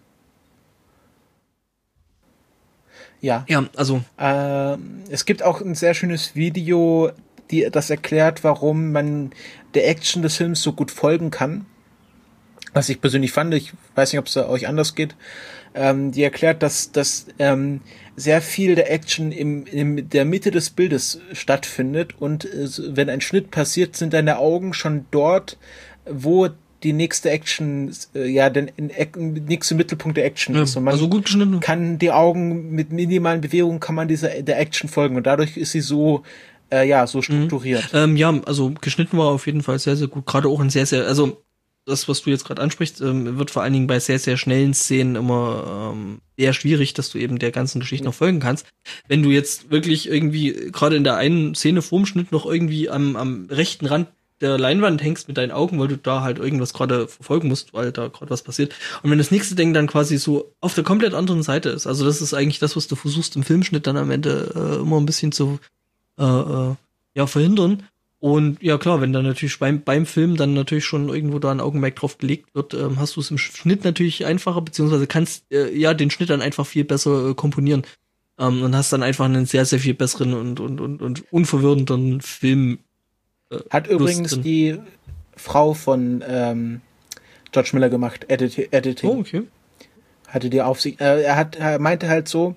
Ja. Ja, also. Es gibt auch ein sehr schönes Video, das erklärt, warum man der Action des Films so gut folgen kann. Was ich persönlich fand, ich weiß nicht, ob es euch anders geht. Die erklärt, dass sehr viel der Action in der Mitte des Bildes stattfindet und wenn ein Schnitt passiert, sind deine Augen schon dort, wo die nächste Action, der nächste Mittelpunkt der Action ist. Und man also gut geschnitten. kann die Augen mit minimalen Bewegungen kann man der Action folgen und dadurch ist sie so so strukturiert. Also geschnitten war auf jeden Fall sehr, sehr gut. Gerade auch ein sehr, sehr, also das, was du jetzt gerade ansprichst, wird vor allen Dingen bei sehr, sehr schnellen Szenen immer eher schwierig, dass du eben der ganzen Geschichte noch folgen kannst. Wenn du jetzt wirklich irgendwie gerade in der einen Szene vorm Schnitt noch irgendwie am rechten Rand der Leinwand hängst mit deinen Augen, weil du da halt irgendwas gerade verfolgen musst, weil da gerade was passiert. Und wenn das nächste Ding dann quasi so auf der komplett anderen Seite ist, also das ist eigentlich das, was du versuchst im Filmschnitt dann am Ende immer ein bisschen zu verhindern. Und ja klar, wenn dann natürlich beim Film dann natürlich schon irgendwo da ein Augenmerk drauf gelegt wird, hast du es im Schnitt natürlich einfacher, beziehungsweise kannst den Schnitt dann einfach viel besser komponieren und hast dann einfach einen sehr, sehr viel besseren und unverwirrenden Film. Hat übrigens die Frau von George Miller gemacht, Editing. Oh, okay. Hatte die Aufsicht. Er meinte halt so,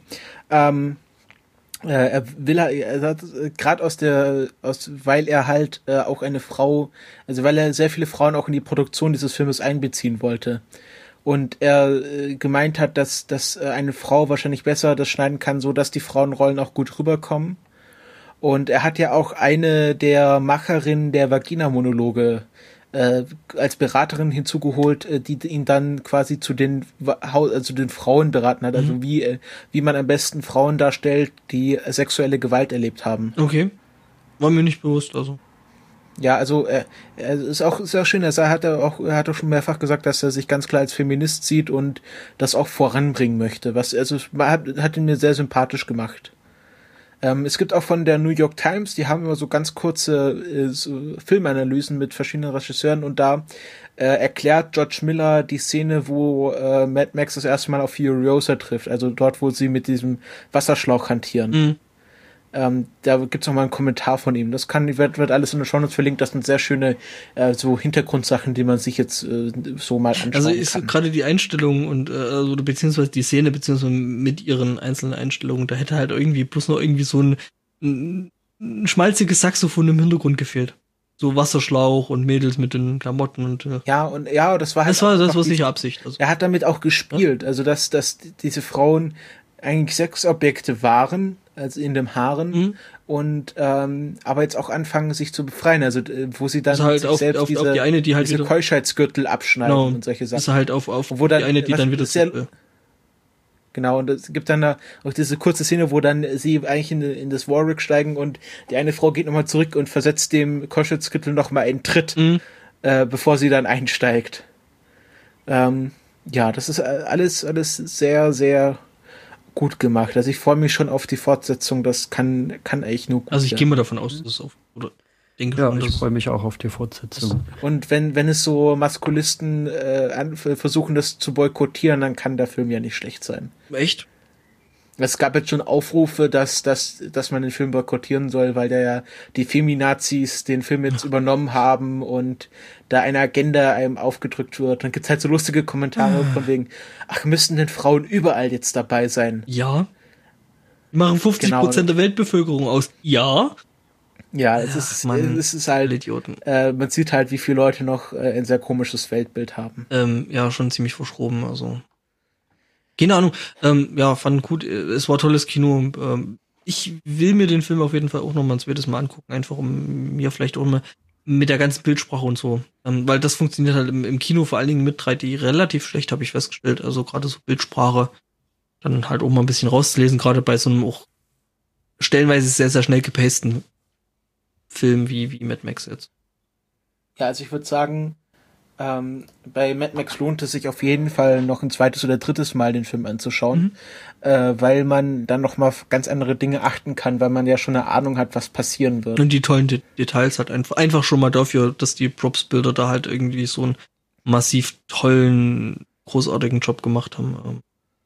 er hat gerade weil er halt auch eine Frau, also weil er sehr viele Frauen auch in die Produktion dieses Filmes einbeziehen wollte. und er gemeint hat, dass eine Frau wahrscheinlich besser das schneiden kann, so dass die Frauenrollen auch gut rüberkommen. Und er hat ja auch eine der Macherinnen der Vagina-Monologe als Beraterin hinzugeholt, die ihn dann quasi zu den Frauen beraten hat, also wie man am besten Frauen darstellt, die sexuelle Gewalt erlebt haben. Okay. War mir nicht bewusst, also. Ja, also er ist auch schön, er hat auch schon mehrfach gesagt, dass er sich ganz klar als Feminist sieht und das auch voranbringen möchte. Hat ihn mir sehr sympathisch gemacht. Es gibt auch von der New York Times, die haben immer so ganz kurze Filmanalysen mit verschiedenen Regisseuren und da erklärt George Miller die Szene, wo Mad Max das erste Mal auf Furiosa trifft, also dort, wo sie mit diesem Wasserschlauch hantieren. Da gibt's noch mal einen Kommentar von ihm. Das wird alles in den Shownotes verlinkt. Das sind sehr schöne so Hintergrundsachen, die man sich jetzt so mal anschauen kann. Also ist gerade die Einstellung und beziehungsweise die Szene beziehungsweise mit ihren einzelnen Einstellungen, da hätte halt irgendwie bloß noch irgendwie so ein schmalziges Saxophon im Hintergrund gefehlt. So Wasserschlauch und Mädels mit den Klamotten und das war halt das war sicher Absicht. Also. Er hat damit auch gespielt, also dass diese Frauen eigentlich Sexobjekte waren, also in dem Harem und aber jetzt auch anfangen sich zu befreien, also wo sie dann halt sich auf selbst die eine, die halt diese Keuschheitsgürtel abschneiden und solche Sachen. Ist halt auf wo dann, die eine, die dann wieder genau, und es gibt dann da auch diese kurze Szene, wo dann sie eigentlich in das Warwick steigen und die eine Frau geht nochmal zurück und versetzt dem Keuschheitsgürtel nochmal einen Tritt, bevor sie dann einsteigt. Das ist alles sehr, sehr gut gemacht. Also ich freue mich schon auf die Fortsetzung. Das kann eigentlich nur gut Also ich gehe mal davon aus, dass es ich freue mich auch auf die Fortsetzung. Und wenn es so Maskulisten versuchen, das zu boykottieren, dann kann der Film ja nicht schlecht sein. Echt? Es gab jetzt schon Aufrufe, dass man den Film boykottieren soll, weil die Feminazis den Film jetzt übernommen haben und da eine Agenda einem aufgedrückt wird. Dann gibt's halt so lustige Kommentare von wegen, müssten denn Frauen überall jetzt dabei sein? Ja. Die machen 50% der Weltbevölkerung aus. Ja. Ja, es ist halt, Idioten. Man sieht halt, wie viele Leute noch ein sehr komisches Weltbild haben. Schon ziemlich verschroben, also. Keine Ahnung, fand gut, es war tolles Kino. Ich will mir den Film auf jeden Fall auch noch mal ein zweites Mal angucken, einfach um mir vielleicht auch mal mit der ganzen Bildsprache und so. Weil das funktioniert halt im Kino vor allen Dingen mit 3D relativ schlecht, habe ich festgestellt. Also gerade so Bildsprache, dann halt auch mal ein bisschen rauszulesen, gerade bei so einem auch stellenweise sehr, sehr schnell gepasten Film wie Mad Max jetzt. Ja, also ich würde sagen, bei Mad Max lohnt es sich auf jeden Fall noch ein zweites oder drittes Mal den Film anzuschauen, weil man dann noch mal auf ganz andere Dinge achten kann, weil man ja schon eine Ahnung hat, was passieren wird. Und die tollen Details hat einfach schon mal dafür, dass die Props-Bilder da halt irgendwie so einen massiv tollen, großartigen Job gemacht haben.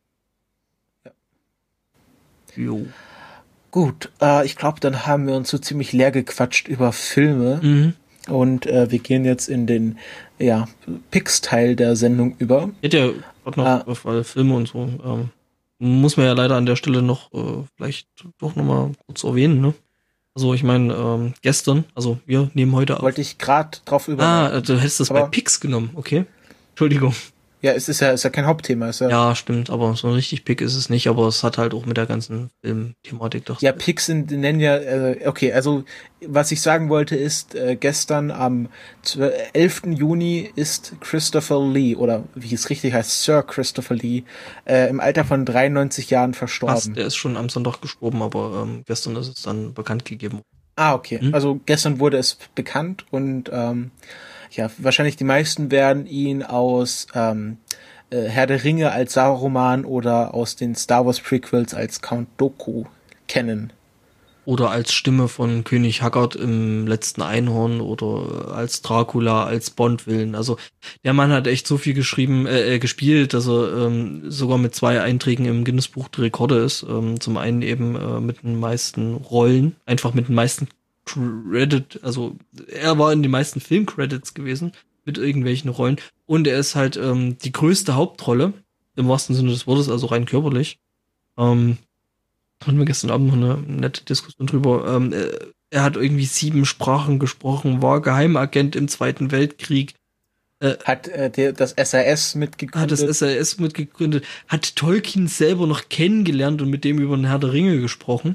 Jo. Gut, ich glaube, dann haben wir uns so ziemlich leer gequatscht über Filme. Und wir gehen jetzt in den Picks-Teil der Sendung über. Geht ja gerade noch auf alle Filme und so. Muss man ja leider an der Stelle noch vielleicht doch noch mal kurz erwähnen, ne? Also ich meine, gestern, also wir nehmen heute auf. Wollte ich gerade drauf über. Du hättest das bei Picks genommen, okay? Entschuldigung. Ja, es ist ja kein Hauptthema. Ja, stimmt, aber so ein richtig Pick ist es nicht, aber es hat halt auch mit der ganzen Film-Thematik doch. Ja, Picks nennen ja, okay, also was ich sagen wollte ist, gestern am 11. Juni ist Christopher Lee, oder wie es richtig heißt, Sir Christopher Lee, im Alter von 93 Jahren verstorben. Fast, der ist schon am Sonntag gestorben, aber gestern ist es dann bekannt gegeben. Okay, also gestern wurde es bekannt und wahrscheinlich die meisten werden ihn aus Herr der Ringe als Saruman oder aus den Star Wars Prequels als Count Dooku kennen. Oder als Stimme von König Haggard im letzten Einhorn oder als Dracula, als Bond-Villain. Also der Mann hat echt so viel gespielt, dass er sogar mit 2 Einträgen im Guinness-Buch der Rekorde ist. Zum einen eben mit den meisten Rollen, einfach mit den meisten Credit, also er war in den meisten Film-Credits gewesen mit irgendwelchen Rollen und er ist halt die größte Hauptrolle im wahrsten Sinne des Wortes, also rein körperlich. Hatten wir gestern Abend noch eine nette Diskussion drüber. Er hat irgendwie 7 Sprachen gesprochen, war Geheimagent im Zweiten Weltkrieg, Hat das SAS mitgegründet. Hat das SAS mitgegründet. Hat Tolkien selber noch kennengelernt und mit dem über den Herr der Ringe gesprochen.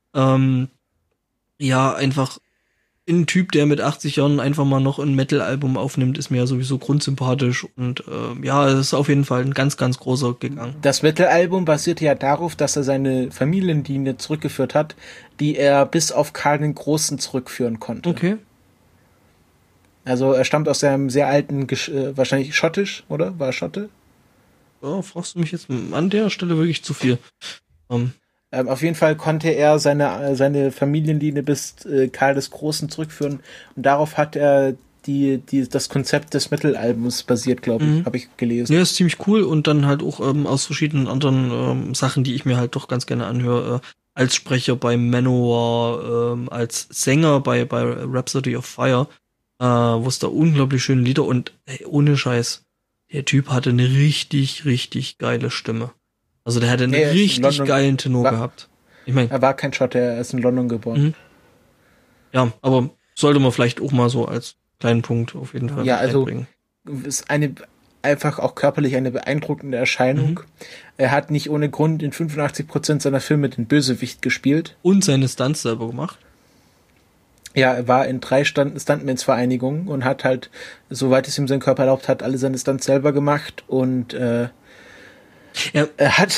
Einfach ein Typ, der mit 80 Jahren einfach mal noch ein Metal-Album aufnimmt, ist mir ja sowieso grundsympathisch. Und es ist auf jeden Fall ein ganz, ganz großer gegangen. Das Metal-Album basierte ja darauf, dass er seine Familienlinie zurückgeführt hat, die er bis auf Karl den Großen zurückführen konnte. Okay. Also er stammt aus einem sehr alten, wahrscheinlich schottisch, oder? War er Schotte? Ja, fragst du mich jetzt an der Stelle wirklich zu viel. Auf jeden Fall konnte er seine Familienlinie bis Karl des Großen zurückführen und darauf hat er das Konzept des Metal-Albums basiert, glaube ich, habe ich gelesen. Ja, ist ziemlich cool und dann halt auch aus verschiedenen anderen Sachen, die ich mir halt doch ganz gerne anhöre, als Sprecher bei Manowar, als Sänger bei Rhapsody of Fire, wo es da unglaublich schöne Lieder und ohne Scheiß, der Typ hatte eine richtig, richtig geile Stimme. Also der hatte einen richtig geilen Tenor gehabt. Ich meine, er war kein Schotte, er ist in London geboren. Mhm. Ja, aber sollte man vielleicht auch mal so als kleinen Punkt auf jeden Fall einbringen. Ist einfach auch körperlich eine beeindruckende Erscheinung. Er hat nicht ohne Grund in 85% seiner Filme den Bösewicht gespielt. Und seine Stunts selber gemacht. Ja, er war in 3 Stuntmans-Vereinigungen und hat halt, soweit es ihm sein Körper erlaubt hat, alle seine Stunts selber gemacht und er hat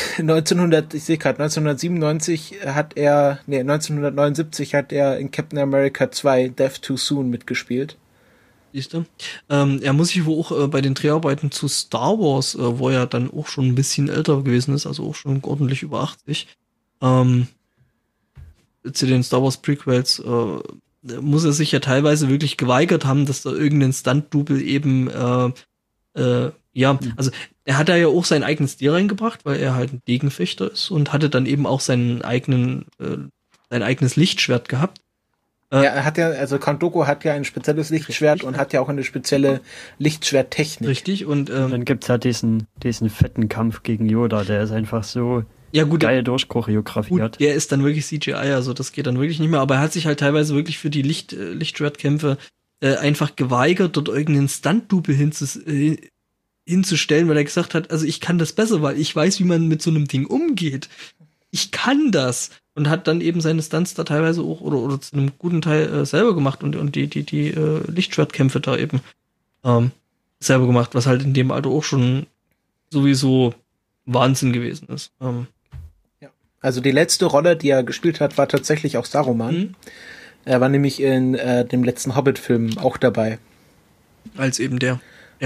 1979 hat er in Captain America 2 Death Too Soon mitgespielt. Siehst du? Er muss sich wohl auch bei den Dreharbeiten zu Star Wars, wo er dann auch schon ein bisschen älter gewesen ist, also auch schon ordentlich über 80, zu den Star Wars Prequels, muss er sich ja teilweise wirklich geweigert haben, dass da irgendein Stunt-Double eben, also er hat da ja auch sein eigenes Stil reingebracht, weil er halt ein Degenfechter ist und hatte dann eben auch sein eigenes Lichtschwert gehabt. Er hat ja, also Count Dooku hat ja ein spezielles Lichtschwert und hat ja auch eine spezielle Lichtschwerttechnik. Richtig, und dann gibt's ja diesen fetten Kampf gegen Yoda, der ist einfach so geil durchchoreografiert. Gut, der ist dann wirklich CGI, also das geht dann wirklich nicht mehr, aber er hat sich halt teilweise wirklich für die Lichtschwertkämpfe einfach geweigert, dort irgendeinen Stunt-Double hinzustellen, weil er gesagt hat, also ich kann das besser, weil ich weiß, wie man mit so einem Ding umgeht. Ich kann das. Und hat dann eben seine Stunts da teilweise auch oder zu einem guten Teil selber gemacht und die Lichtschwertkämpfe da eben selber gemacht, was halt in dem Alter auch schon sowieso Wahnsinn gewesen ist. Ja. Also die letzte Rolle, die er gespielt hat, war tatsächlich auch Saruman. Er war nämlich in dem letzten Hobbit-Film auch dabei. Als eben der.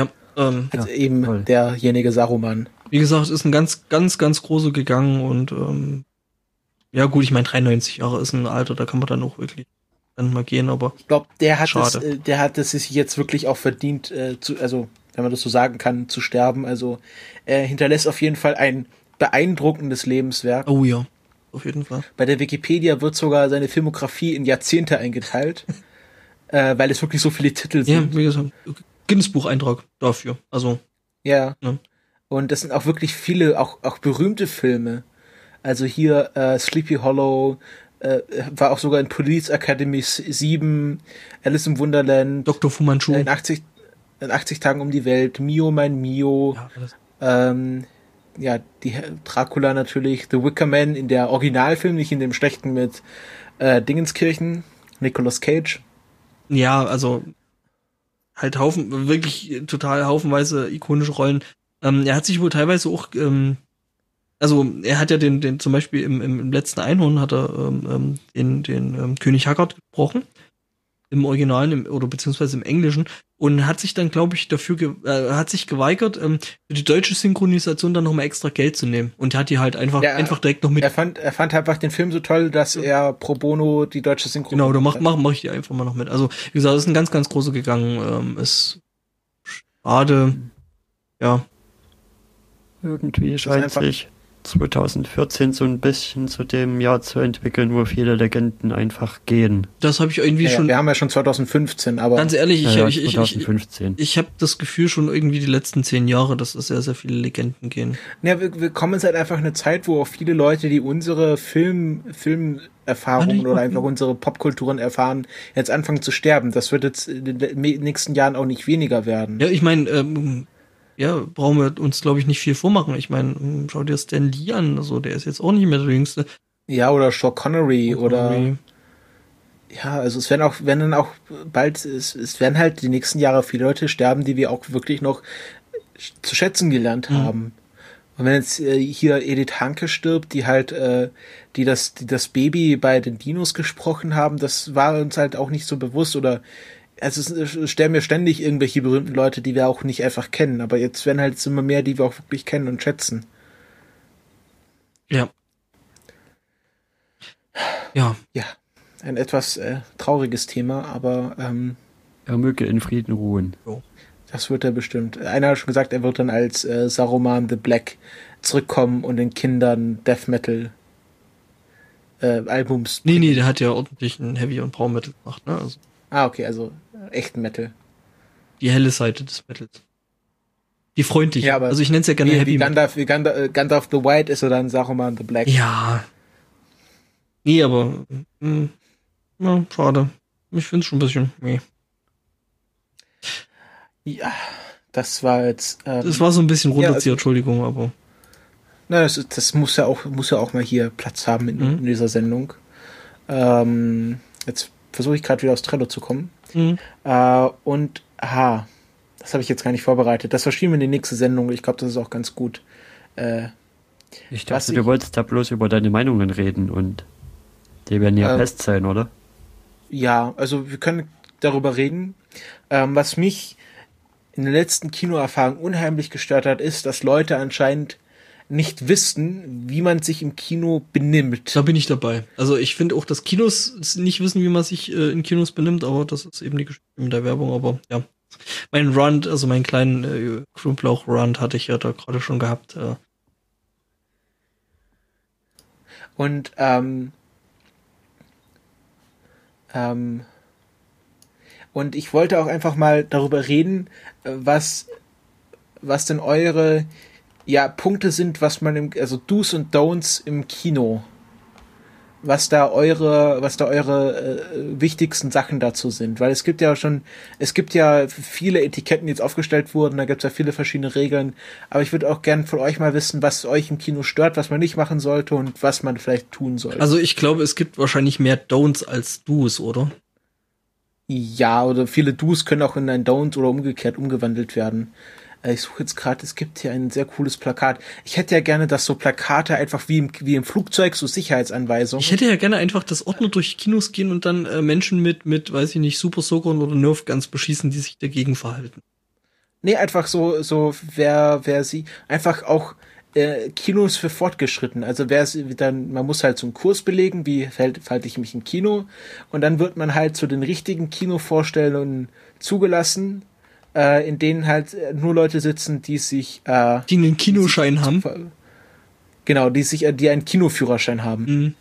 Derjenige Saruman. Wie gesagt, ist ein ganz, ganz, ganz großer gegangen und ja gut, ich meine 93 Jahre ist ein Alter, da kann man dann auch wirklich dann mal gehen, aber ich glaube, der hat es sich jetzt wirklich auch verdient, also wenn man das so sagen kann, zu sterben. Also er hinterlässt auf jeden Fall ein beeindruckendes Lebenswerk. Oh ja, auf jeden Fall. Bei der Wikipedia wird sogar seine Filmografie in Jahrzehnte eingeteilt, weil es wirklich so viele Titel sind. Ja, wie gesagt, Guinness-Bucheintrag dafür, also. Ja. Und das sind auch wirklich viele, auch berühmte Filme. Also hier Sleepy Hollow, war auch sogar in Police Academy 7, Alice im Wunderland, Dr. Fu Manchu, in 80 Tagen um die Welt, Mio, mein Mio, die Dracula natürlich, The Wicker Man in der Originalfilm, nicht in dem schlechten mit Dingenskirchen, Nicolas Cage. Ja, also halt wirklich total haufenweise ikonische Rollen. Er hat sich wohl teilweise auch also er hat ja den zum Beispiel im letzten Einhorn hat er den König Haggard gesprochen, im Originalen oder beziehungsweise im Englischen, und hat sich dann, glaube ich, hat sich geweigert, für die deutsche Synchronisation dann nochmal extra Geld zu nehmen, und hat die halt einfach direkt noch mit. Er fand einfach den Film so toll, dass er pro bono die deutsche Synchronisation. Genau, da mach ich die einfach mal noch mit. Also wie gesagt, es ist ein ganz, ganz großer gegangen. Ist schade, ja. Irgendwie scheint sich 2014 so ein bisschen zu dem Jahr zu entwickeln, wo viele Legenden einfach gehen. Das habe ich irgendwie schon... Wir haben ja schon 2015, aber... Ganz ehrlich, 2015. Ich habe das Gefühl schon irgendwie die letzten 10 Jahre, dass es sehr, sehr viele Legenden gehen. Ja, wir kommen jetzt halt einfach in eine Zeit, wo auch viele Leute, die unsere Filmerfahrungen oder einfach unsere Popkulturen erfahren, jetzt anfangen zu sterben. Das wird jetzt in den nächsten Jahren auch nicht weniger werden. Ja, ich meine... brauchen wir uns, glaube ich, nicht viel vormachen. Ich meine, schau dir Stan Lee an, also der ist jetzt auch nicht mehr der Jüngste. Ja, oder Sean Connery oder... Ja, also es werden halt die nächsten Jahre viele Leute sterben, die wir auch wirklich noch zu schätzen gelernt haben. Und wenn jetzt hier Edith Hanke stirbt, die halt, die das Baby bei den Dinos gesprochen haben, das war uns halt auch nicht so bewusst oder also es sterben mir ständig irgendwelche berühmten Leute, die wir auch nicht einfach kennen, aber jetzt werden halt immer mehr, die wir auch wirklich kennen und schätzen. Ja. Ja, ein etwas trauriges Thema, aber er möge in Frieden ruhen. Das wird er bestimmt. Einer hat schon gesagt, er wird dann als Saruman the Black zurückkommen und den Kindern Death Metal Albums. Nee, der hat ja ordentlich ein Heavy und Power Metal gemacht, ne? Also. Okay, also echten Metal. Die helle Seite des Metals. Die freundliche. Ja, aber also ich nenne es ja gerne Heavy Metal. Wie Gandalf the White ist oder dann Saruman the Black. Ja. Nee, aber ja, schade. Ich finde es schon ein bisschen Ja, das war jetzt... das war so ein bisschen runterziehen, Entschuldigung, aber... Na, das muss ja auch mal hier Platz haben in dieser Sendung. Jetzt versuche ich gerade wieder aus Trello zu kommen. Das habe ich jetzt gar nicht vorbereitet. Das verschieben wir in die nächste Sendung. Ich glaube, das ist auch ganz gut. Ich dachte, du wolltest da bloß über deine Meinungen reden und die werden ja fest sein, oder? Ja, also wir können darüber reden. Was mich in der letzten Kinoerfahrung unheimlich gestört hat, ist, dass Leute anscheinend nicht wissen, wie man sich im Kino benimmt. Da bin ich dabei. Also ich finde auch, dass Kinos nicht wissen, wie man sich in Kinos benimmt, aber das ist eben die Geschichte mit der Werbung, aber ja. Mein Rant, also meinen kleinen Knoblauch-Rant hatte ich ja da gerade schon gehabt. Und und ich wollte auch einfach mal darüber reden, was denn eure Punkte sind, was man also Do's und Don'ts im Kino. Was da eure wichtigsten Sachen dazu sind, weil es gibt ja viele Etiketten, die jetzt aufgestellt wurden, da gibt es ja viele verschiedene Regeln, aber ich würde auch gern von euch mal wissen, was euch im Kino stört, was man nicht machen sollte und was man vielleicht tun sollte. Also ich glaube, es gibt wahrscheinlich mehr Don'ts als Do's, oder? Ja, oder viele Do's können auch in ein Don't oder umgekehrt umgewandelt werden. Ich suche jetzt gerade, es gibt hier ein sehr cooles Plakat. Ich hätte ja gerne, dass so Plakate einfach wie im Flugzeug, so Sicherheitsanweisungen. Ich hätte ja gerne einfach, dass Ordner durch Kinos gehen und dann Menschen mit, weiß ich nicht, Super Soakern oder Nerf Guns beschießen, die sich dagegen verhalten. Nee, einfach so wer sie, einfach auch Kinos für Fortgeschritten. Also man muss halt so einen Kurs belegen, wie verhalte ich mich im Kino, und dann wird man halt zu den richtigen Kinovorstellungen zugelassen, in denen halt nur Leute sitzen, die einen Kinoschein haben. Genau, die einen Kinoführerschein haben. Mhm.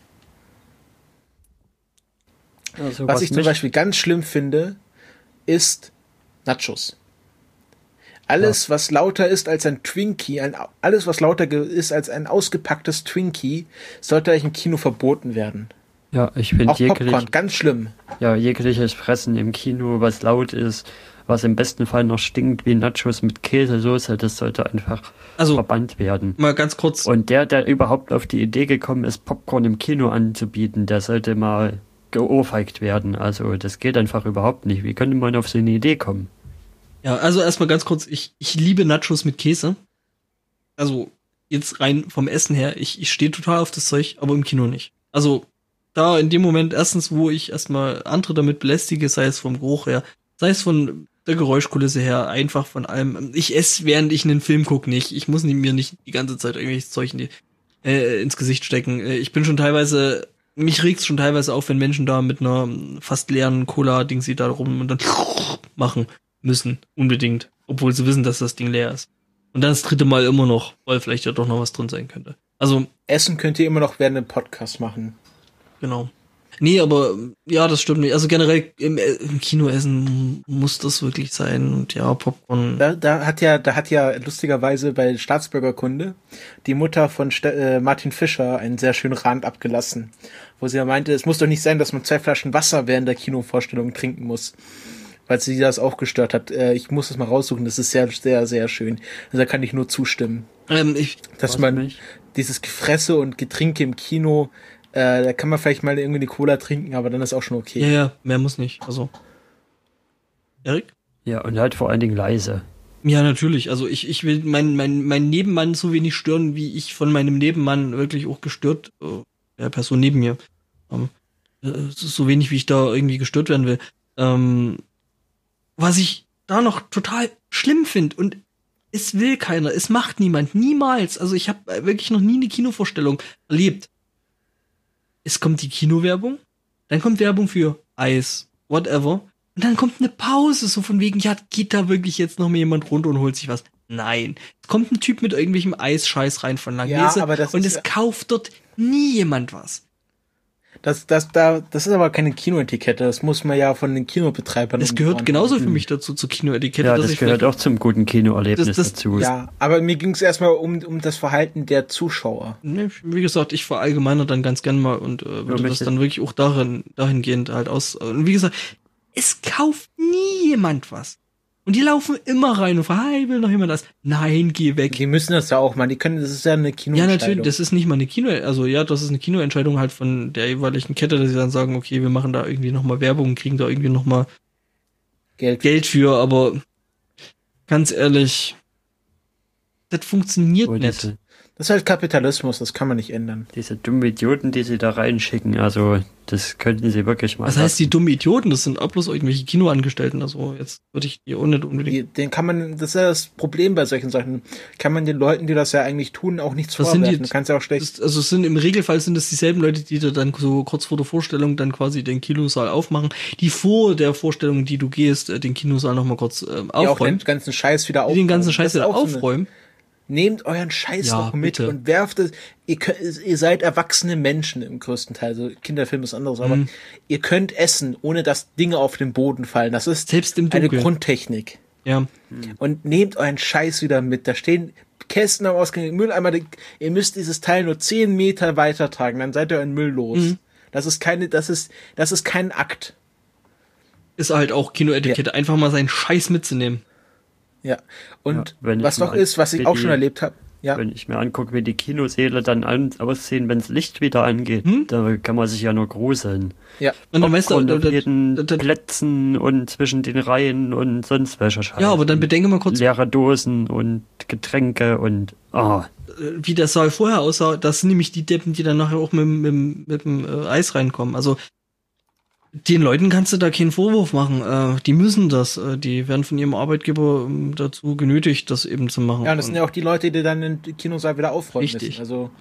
Also, was ich zum Beispiel ganz schlimm finde, ist Nachos. Alles, was lauter ist als ein Twinkie, alles, was lauter ist als ein ausgepacktes Twinkie, sollte eigentlich im Kino verboten werden. Ja, ich finde Popcorn, ganz schlimm. Ja, jegliches Fressen im Kino, was laut ist, was im besten Fall noch stinkt wie Nachos mit Käsesoße, das sollte einfach verbannt werden. Mal ganz kurz. Und der überhaupt auf die Idee gekommen ist, Popcorn im Kino anzubieten, der sollte mal geohrfeigt werden. Also das geht einfach überhaupt nicht. Wie könnte man auf so eine Idee kommen? Ja, also erstmal ganz kurz, ich liebe Nachos mit Käse. Also jetzt rein vom Essen her, ich stehe total auf das Zeug, aber im Kino nicht. Also da in dem Moment erstens, wo ich erstmal andere damit belästige, sei es vom Geruch her, sei es von der Geräuschkulisse her, einfach von allem. Ich esse, während ich einen Film gucke, nicht. Ich muss mir nicht die ganze Zeit irgendwelches Zeug ins Gesicht stecken. Ich bin schon teilweise, mich regt's schon teilweise auf, wenn Menschen da mit einer fast leeren Cola-Dingsi da rum und dann machen müssen, unbedingt. Obwohl sie wissen, dass das Ding leer ist. Und dann das dritte Mal immer noch, weil vielleicht ja doch noch was drin sein könnte. Also Essen könnt ihr immer noch während dem Podcast machen. Genau. Nee, aber ja, das stimmt nicht. Also generell im Kinoessen muss das wirklich sein. Und ja, Popcorn. Da hat ja lustigerweise bei Staatsbürgerkunde die Mutter von Martin Fischer einen sehr schönen Rand abgelassen, wo sie ja meinte, es muss doch nicht sein, dass man 2 Flaschen Wasser während der Kinovorstellung trinken muss, weil sie das auch gestört hat. Ich muss das mal raussuchen, das ist sehr, sehr, sehr schön. Also da kann ich nur zustimmen. Dass man dieses Gefresse und Getränke im Kino, da kann man vielleicht mal irgendwie eine Cola trinken, aber dann ist auch schon okay. Ja, mehr muss nicht. Also. Erik? Ja, und halt vor allen Dingen leise. Ja, natürlich. Also ich will mein Nebenmann so wenig stören, wie ich von meinem Nebenmann wirklich auch gestört, der Person neben mir. So wenig, wie ich da irgendwie gestört werden will. Was ich da noch total schlimm finde, und es will keiner, es macht niemand, niemals. Also ich habe wirklich noch nie eine Kinovorstellung erlebt. Es kommt die Kinowerbung, dann kommt Werbung für Eis, whatever, und dann kommt eine Pause, so von wegen, ja, geht da wirklich jetzt noch mal jemand runter und holt sich was? Nein. Es kommt ein Typ mit irgendwelchem Eisscheiß rein von Langnese, ja, aber und es kauft dort nie jemand was. Das ist aber keine Kinoetikette, das muss man ja von den Kinobetreibern. Das gehört genauso für mich dazu, zur Kinoetikette. Ja, das gehört auch zum guten Kinoerlebnis dazu. Ja, aber mir ging es erstmal um das Verhalten der Zuschauer. Ne, wie gesagt, ich verallgemeiner dann ganz gern mal und würde das dann wirklich auch dahingehend halt aus. Und wie gesagt, es kauft nie jemand was. Und die laufen immer rein und fragen, hey, will noch jemand das? Nein, geh weg. Die müssen das ja auch mal, das ist ja eine Kinoentscheidung. Ja, natürlich, das ist nicht mal eine das ist eine Kinoentscheidung halt von der jeweiligen Kette, dass sie dann sagen, okay, wir machen da irgendwie nochmal Werbung, kriegen da irgendwie nochmal Geld für, aber ganz ehrlich, das funktioniert nicht. Das ist halt Kapitalismus, das kann man nicht ändern. Diese dummen Idioten, die sie da reinschicken, also das könnten sie wirklich mal. Was heißt die dummen Idioten? Das sind auch bloß irgendwelche Kinoangestellten. Also jetzt würde ich die auch nicht unbedingt. Das ist ja das Problem bei solchen Sachen. Kann man den Leuten, die das ja eigentlich tun, auch nichts vorwerfen. Kannst ja auch schlecht. Im Regelfall sind es dieselben Leute, die da dann so kurz vor der Vorstellung dann quasi den Kinosaal aufmachen, die vor der Vorstellung, die du gehst, den Kinosaal nochmal kurz aufräumen. Ja, auch den ganzen Scheiß wieder aufräumen. Den ganzen Scheiß wieder aufräumen. Nehmt euren Scheiß doch mit bitte. Und werft es. Ihr seid erwachsene Menschen im größten Teil. Also Kinderfilm ist anderes, aber ihr könnt essen, ohne dass Dinge auf den Boden fallen. Das ist selbst im eine Grundtechnik. Ja. Und nehmt euren Scheiß wieder mit. Da stehen Kästen am Ausgang, Mülleimer. Ihr müsst dieses Teil nur 10 Meter weiter tragen, dann seid ihr euren Müll los. Das ist kein Akt. Ist halt auch Kinoetikette, einfach mal seinen Scheiß mitzunehmen. Ja, und was noch ist, was ich auch schon erlebt habe. Ja. Wenn ich mir angucke, wie die Kinosäle dann aussehen, wenn das Licht wieder angeht, da kann man sich ja nur gruseln. Ja. Und dann weißt du, auf jeden Plätzen und zwischen den Reihen und sonst welcher Scheiß. Ja, aber dann bedenke mal kurz. Leere Dosen und Getränke und wie der Saal vorher aussah, das sind nämlich die Deppen, die dann nachher auch mit dem Eis reinkommen. Also den Leuten kannst du da keinen Vorwurf machen. Die müssen das. Die werden von ihrem Arbeitgeber dazu genötigt, das eben zu machen. Ja, und das sind ja auch die Leute, die dann den Kinosaal wieder aufräumen richtig. müssen. Also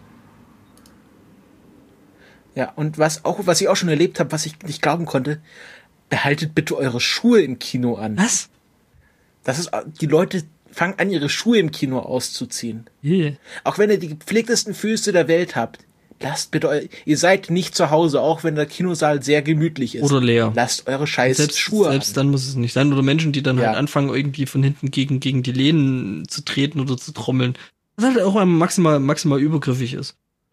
ja, und was ich auch schon erlebt habe, was ich nicht glauben konnte, behaltet bitte eure Schuhe im Kino an. Was? Die Leute fangen an, ihre Schuhe im Kino auszuziehen. Yeah. Auch wenn ihr die gepflegtesten Füße der Welt habt. Lasst bitte ihr seid nicht zu Hause, auch wenn der Kinosaal sehr gemütlich ist. Oder leer. Lasst eure scheiß Schuhe an. Selbst dann muss es nicht sein. Oder Menschen, die dann halt anfangen, irgendwie von hinten gegen die Lehnen zu treten oder zu trommeln. Was halt auch maximal übergriffig ist.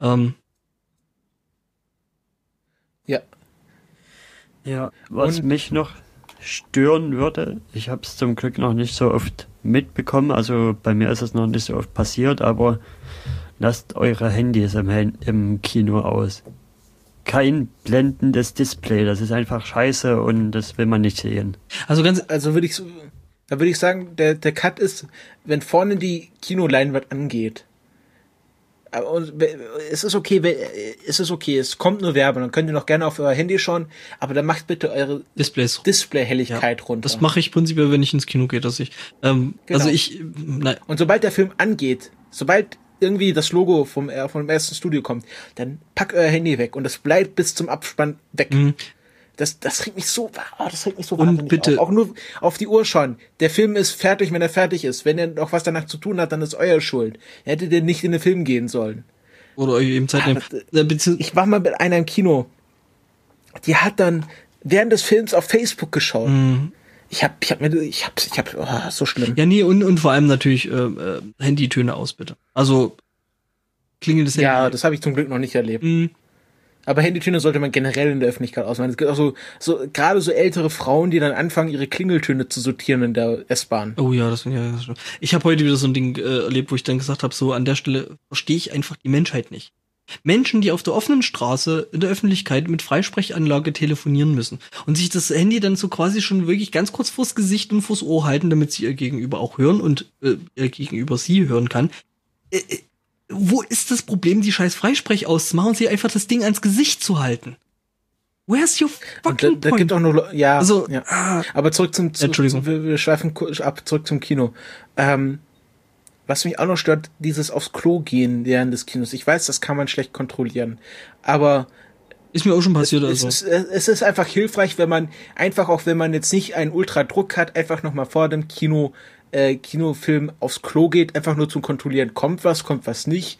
Ja. Ja, was mich noch stören würde, ich habe es zum Glück noch nicht so oft mitbekommen, also bei mir ist es noch nicht so oft passiert, aber lasst eure Handys im Kino aus. Kein blendendes Display, das ist einfach scheiße und das will man nicht sehen. Also würde ich sagen, der Cut ist, wenn vorne die Kinoleinwand angeht. Und es ist okay, es kommt nur Werbung, dann könnt ihr noch gerne auf euer Handy schauen, aber dann macht bitte eure Display-Helligkeit runter. Das mache ich prinzipiell, wenn ich ins Kino gehe, dass ich, genau. Und sobald der Film angeht, sobald irgendwie das Logo vom ersten Studio kommt, dann packt euer Handy weg und das bleibt bis zum Abspann weg. Das regt mich so und bitte auch nur auf die Uhr schauen. Der Film ist fertig, wenn er fertig ist. Wenn er noch was danach zu tun hat, dann ist euer Schuld. Hättet ihr nicht in den Film gehen sollen. Oder euch eben Zeit nehmen. Ich war mal mit einer im Kino. Die hat dann während des Films auf Facebook geschaut. So schlimm. Ja, nee, und vor allem natürlich Handytöne aus, bitte. Also klingelndes Handy. Ja, das habe ich zum Glück noch nicht erlebt. Aber Handytöne sollte man generell in der Öffentlichkeit ausmachen. Es gibt auch so gerade so ältere Frauen, die dann anfangen, ihre Klingeltöne zu sortieren in der S-Bahn. Oh ja, das finde ich ja schlimm. Ich habe heute wieder so ein Ding erlebt, wo ich dann gesagt habe, so an der Stelle verstehe ich einfach die Menschheit nicht. Menschen, die auf der offenen Straße in der Öffentlichkeit mit Freisprechanlage telefonieren müssen und sich das Handy dann so quasi schon wirklich ganz kurz vors Gesicht und vors Ohr halten, damit sie ihr Gegenüber auch hören und ihr Gegenüber sie hören kann. Wo ist das Problem, die scheiß Freisprech auszumachen und sie einfach das Ding ans Gesicht zu halten? Where's your fucking da point? Gibt auch noch, ja, also, ja. Aber zurück Entschuldigung. Wir schweifen ab, zurück zum Kino. Was mich auch noch stört, dieses aufs Klo gehen während des Kinos. Ich weiß, das kann man schlecht kontrollieren, aber ist mir auch schon passiert. Es ist einfach hilfreich, wenn man einfach, auch wenn man jetzt nicht einen Ultradruck hat, einfach nochmal vor dem Kinofilm aufs Klo geht, einfach nur zum Kontrollieren, kommt was nicht.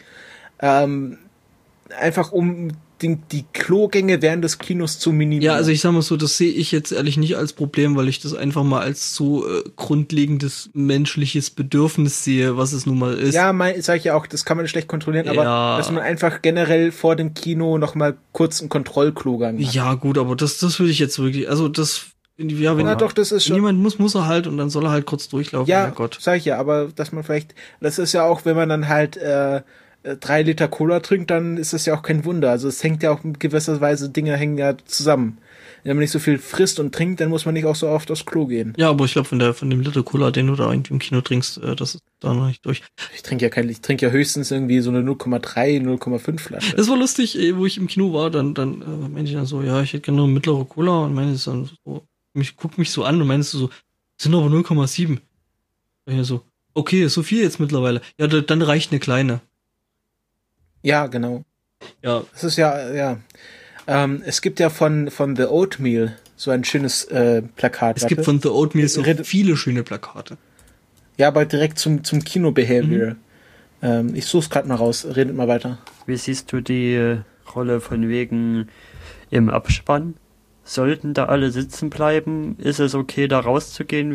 Einfach um die Klogänge während des Kinos zu minimieren. Ja, also ich sag mal so, das sehe ich jetzt ehrlich nicht als Problem, weil ich das einfach mal als so grundlegendes menschliches Bedürfnis sehe, was es nun mal ist. Ja, sag ich ja auch, das kann man schlecht kontrollieren, aber dass man einfach generell vor dem Kino nochmal kurz einen Kontrollklogang hat. Ja, gut, aber das würde ich jetzt wirklich, also das, ja, wenn das ist schon, jemand muss er halt und dann soll er halt kurz durchlaufen. Ja, Gott. Sag ich ja, aber dass man vielleicht, das ist ja auch, wenn man dann halt 3 Liter Cola trinkt, dann ist das ja auch kein Wunder. Also es hängt ja auch in gewisser Weise, Dinge hängen ja zusammen. Wenn man nicht so viel frisst und trinkt, dann muss man nicht auch so oft aufs Klo gehen. Ja, aber ich glaube, von dem Liter Cola, den du da irgendwie im Kino trinkst, das ist da noch nicht durch. Ich trinke ja höchstens irgendwie so eine 0,3, 0,5 Flasche. Das war lustig, wo ich im Kino war, dann meinte ich dann so, ja, ich hätte gerne eine mittlere Cola und meinte es dann so, guck mich so an und meinst du so, sind aber 0,7. Und ich so, okay, ist so viel jetzt mittlerweile. Ja, dann reicht eine kleine. Ja, genau. Ja. Das ist ja. Es gibt ja von The Oatmeal so ein schönes Plakat. Es gibt von The Oatmeal so viele schöne Plakate. Ja, aber direkt zum Kino-Behavior. Ich such's gerade mal raus. Redet mal weiter. Wie siehst du die Rolle von wegen im Abspann? Sollten da alle sitzen bleiben? Ist es okay, da rauszugehen?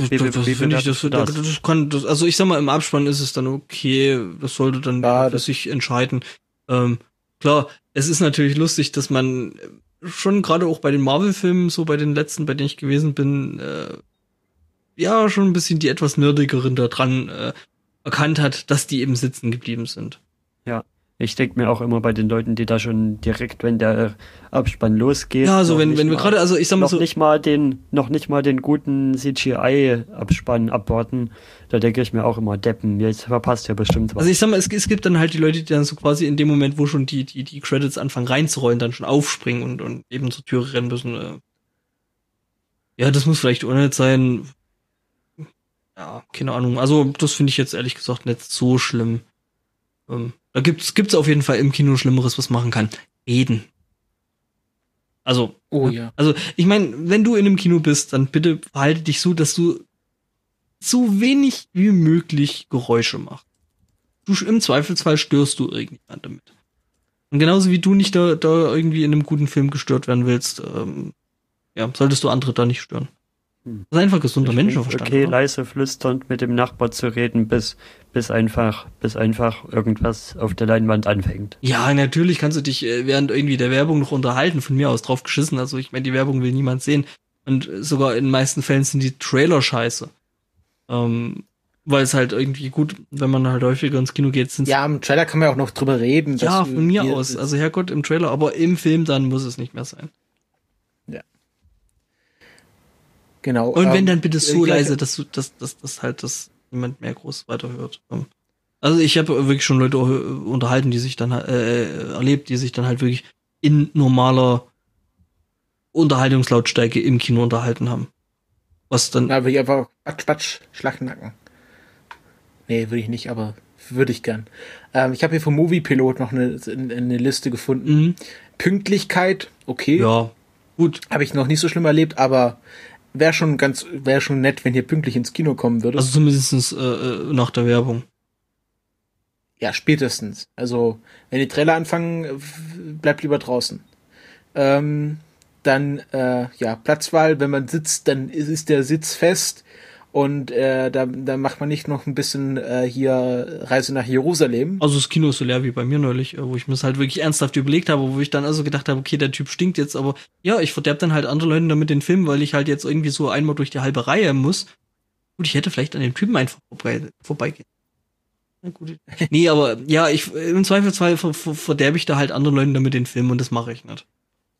Also ich sag mal, im Abspann ist es dann okay, das sollte dann für sich entscheiden. Klar, es ist natürlich lustig, dass man schon gerade auch bei den Marvel-Filmen, so bei den letzten, bei denen ich gewesen bin, ja, schon ein bisschen die etwas nerdigeren da dran erkannt hat, dass die eben sitzen geblieben sind. Ja. Ich denke mir auch immer bei den Leuten, die da schon direkt, wenn der Abspann losgeht. Ja, also wenn wir gerade, also ich sag mal so. Noch nicht mal den guten CGI-Abspann abwarten, da denke ich mir auch immer, Deppen, jetzt verpasst ja bestimmt was. Also ich sag mal, es gibt dann halt die Leute, die dann so quasi in dem Moment, wo schon die Credits anfangen reinzurollen, dann schon aufspringen und eben zur Tür rennen müssen. Ja, das muss vielleicht unnötig sein. Ja, keine Ahnung. Also das finde ich jetzt ehrlich gesagt nicht so schlimm. Da gibt's auf jeden Fall im Kino Schlimmeres, was machen kann. Reden. Also, ja. Also ich meine, wenn du in einem Kino bist, dann bitte verhalte dich so, dass du so wenig wie möglich Geräusche machst. Im Zweifelsfall störst du irgendjemand damit. Und genauso wie du nicht da irgendwie in einem guten Film gestört werden willst, solltest du andere da nicht stören. Das ist einfach gesunder Menschenverstand. Okay, oder? Leise flüsternd mit dem Nachbar zu reden, bis einfach irgendwas auf der Leinwand anfängt. Ja, natürlich kannst du dich während irgendwie der Werbung noch unterhalten, von mir aus drauf geschissen. Also ich meine, die Werbung will niemand sehen. Und sogar in den meisten Fällen sind die Trailer scheiße. Weil es halt irgendwie gut, wenn man halt häufiger ins Kino geht, sind. Ja, im Trailer kann man ja auch noch drüber reden. Ja, von mir aus. Also Herrgott, im Trailer, aber im Film dann muss es nicht mehr sein. Ja. Genau. Und wenn dann bitte so leise, dass das niemand mehr groß weiterhört. Also ich habe wirklich schon Leute unterhalten, die sich dann erlebt, die sich dann halt wirklich in normaler Unterhaltungslautstärke im Kino unterhalten haben. Was dann. Da würde ich einfach Quatsch, Schlagnacken. Nee, würde ich nicht, aber würde ich gern. Ich habe hier vom Moviepilot noch eine Liste gefunden. Mhm. Pünktlichkeit, okay. Ja, gut. Habe ich noch nicht so schlimm erlebt, aber wäre schon nett, wenn hier pünktlich ins Kino kommen würde. Also zumindest nach der Werbung. Ja, spätestens. Also, wenn die Trailer anfangen, bleibt lieber draußen. Dann, Platzwahl, wenn man sitzt, dann ist der Sitz fest und da macht man nicht noch ein bisschen hier Reise nach Jerusalem. Also das Kino ist so leer wie bei mir neulich, wo ich mir das halt wirklich ernsthaft überlegt habe, wo ich dann also gedacht habe, okay, der Typ stinkt jetzt, aber ja, ich verderb dann halt andere Leuten damit den Film, weil ich halt jetzt irgendwie so einmal durch die halbe Reihe muss. Gut, ich hätte vielleicht an dem Typen einfach vorbeigehen. Na gut. Nee, aber ja, im Zweifelsfall verderbe ich da halt anderen Leuten damit den Film und das mache ich nicht.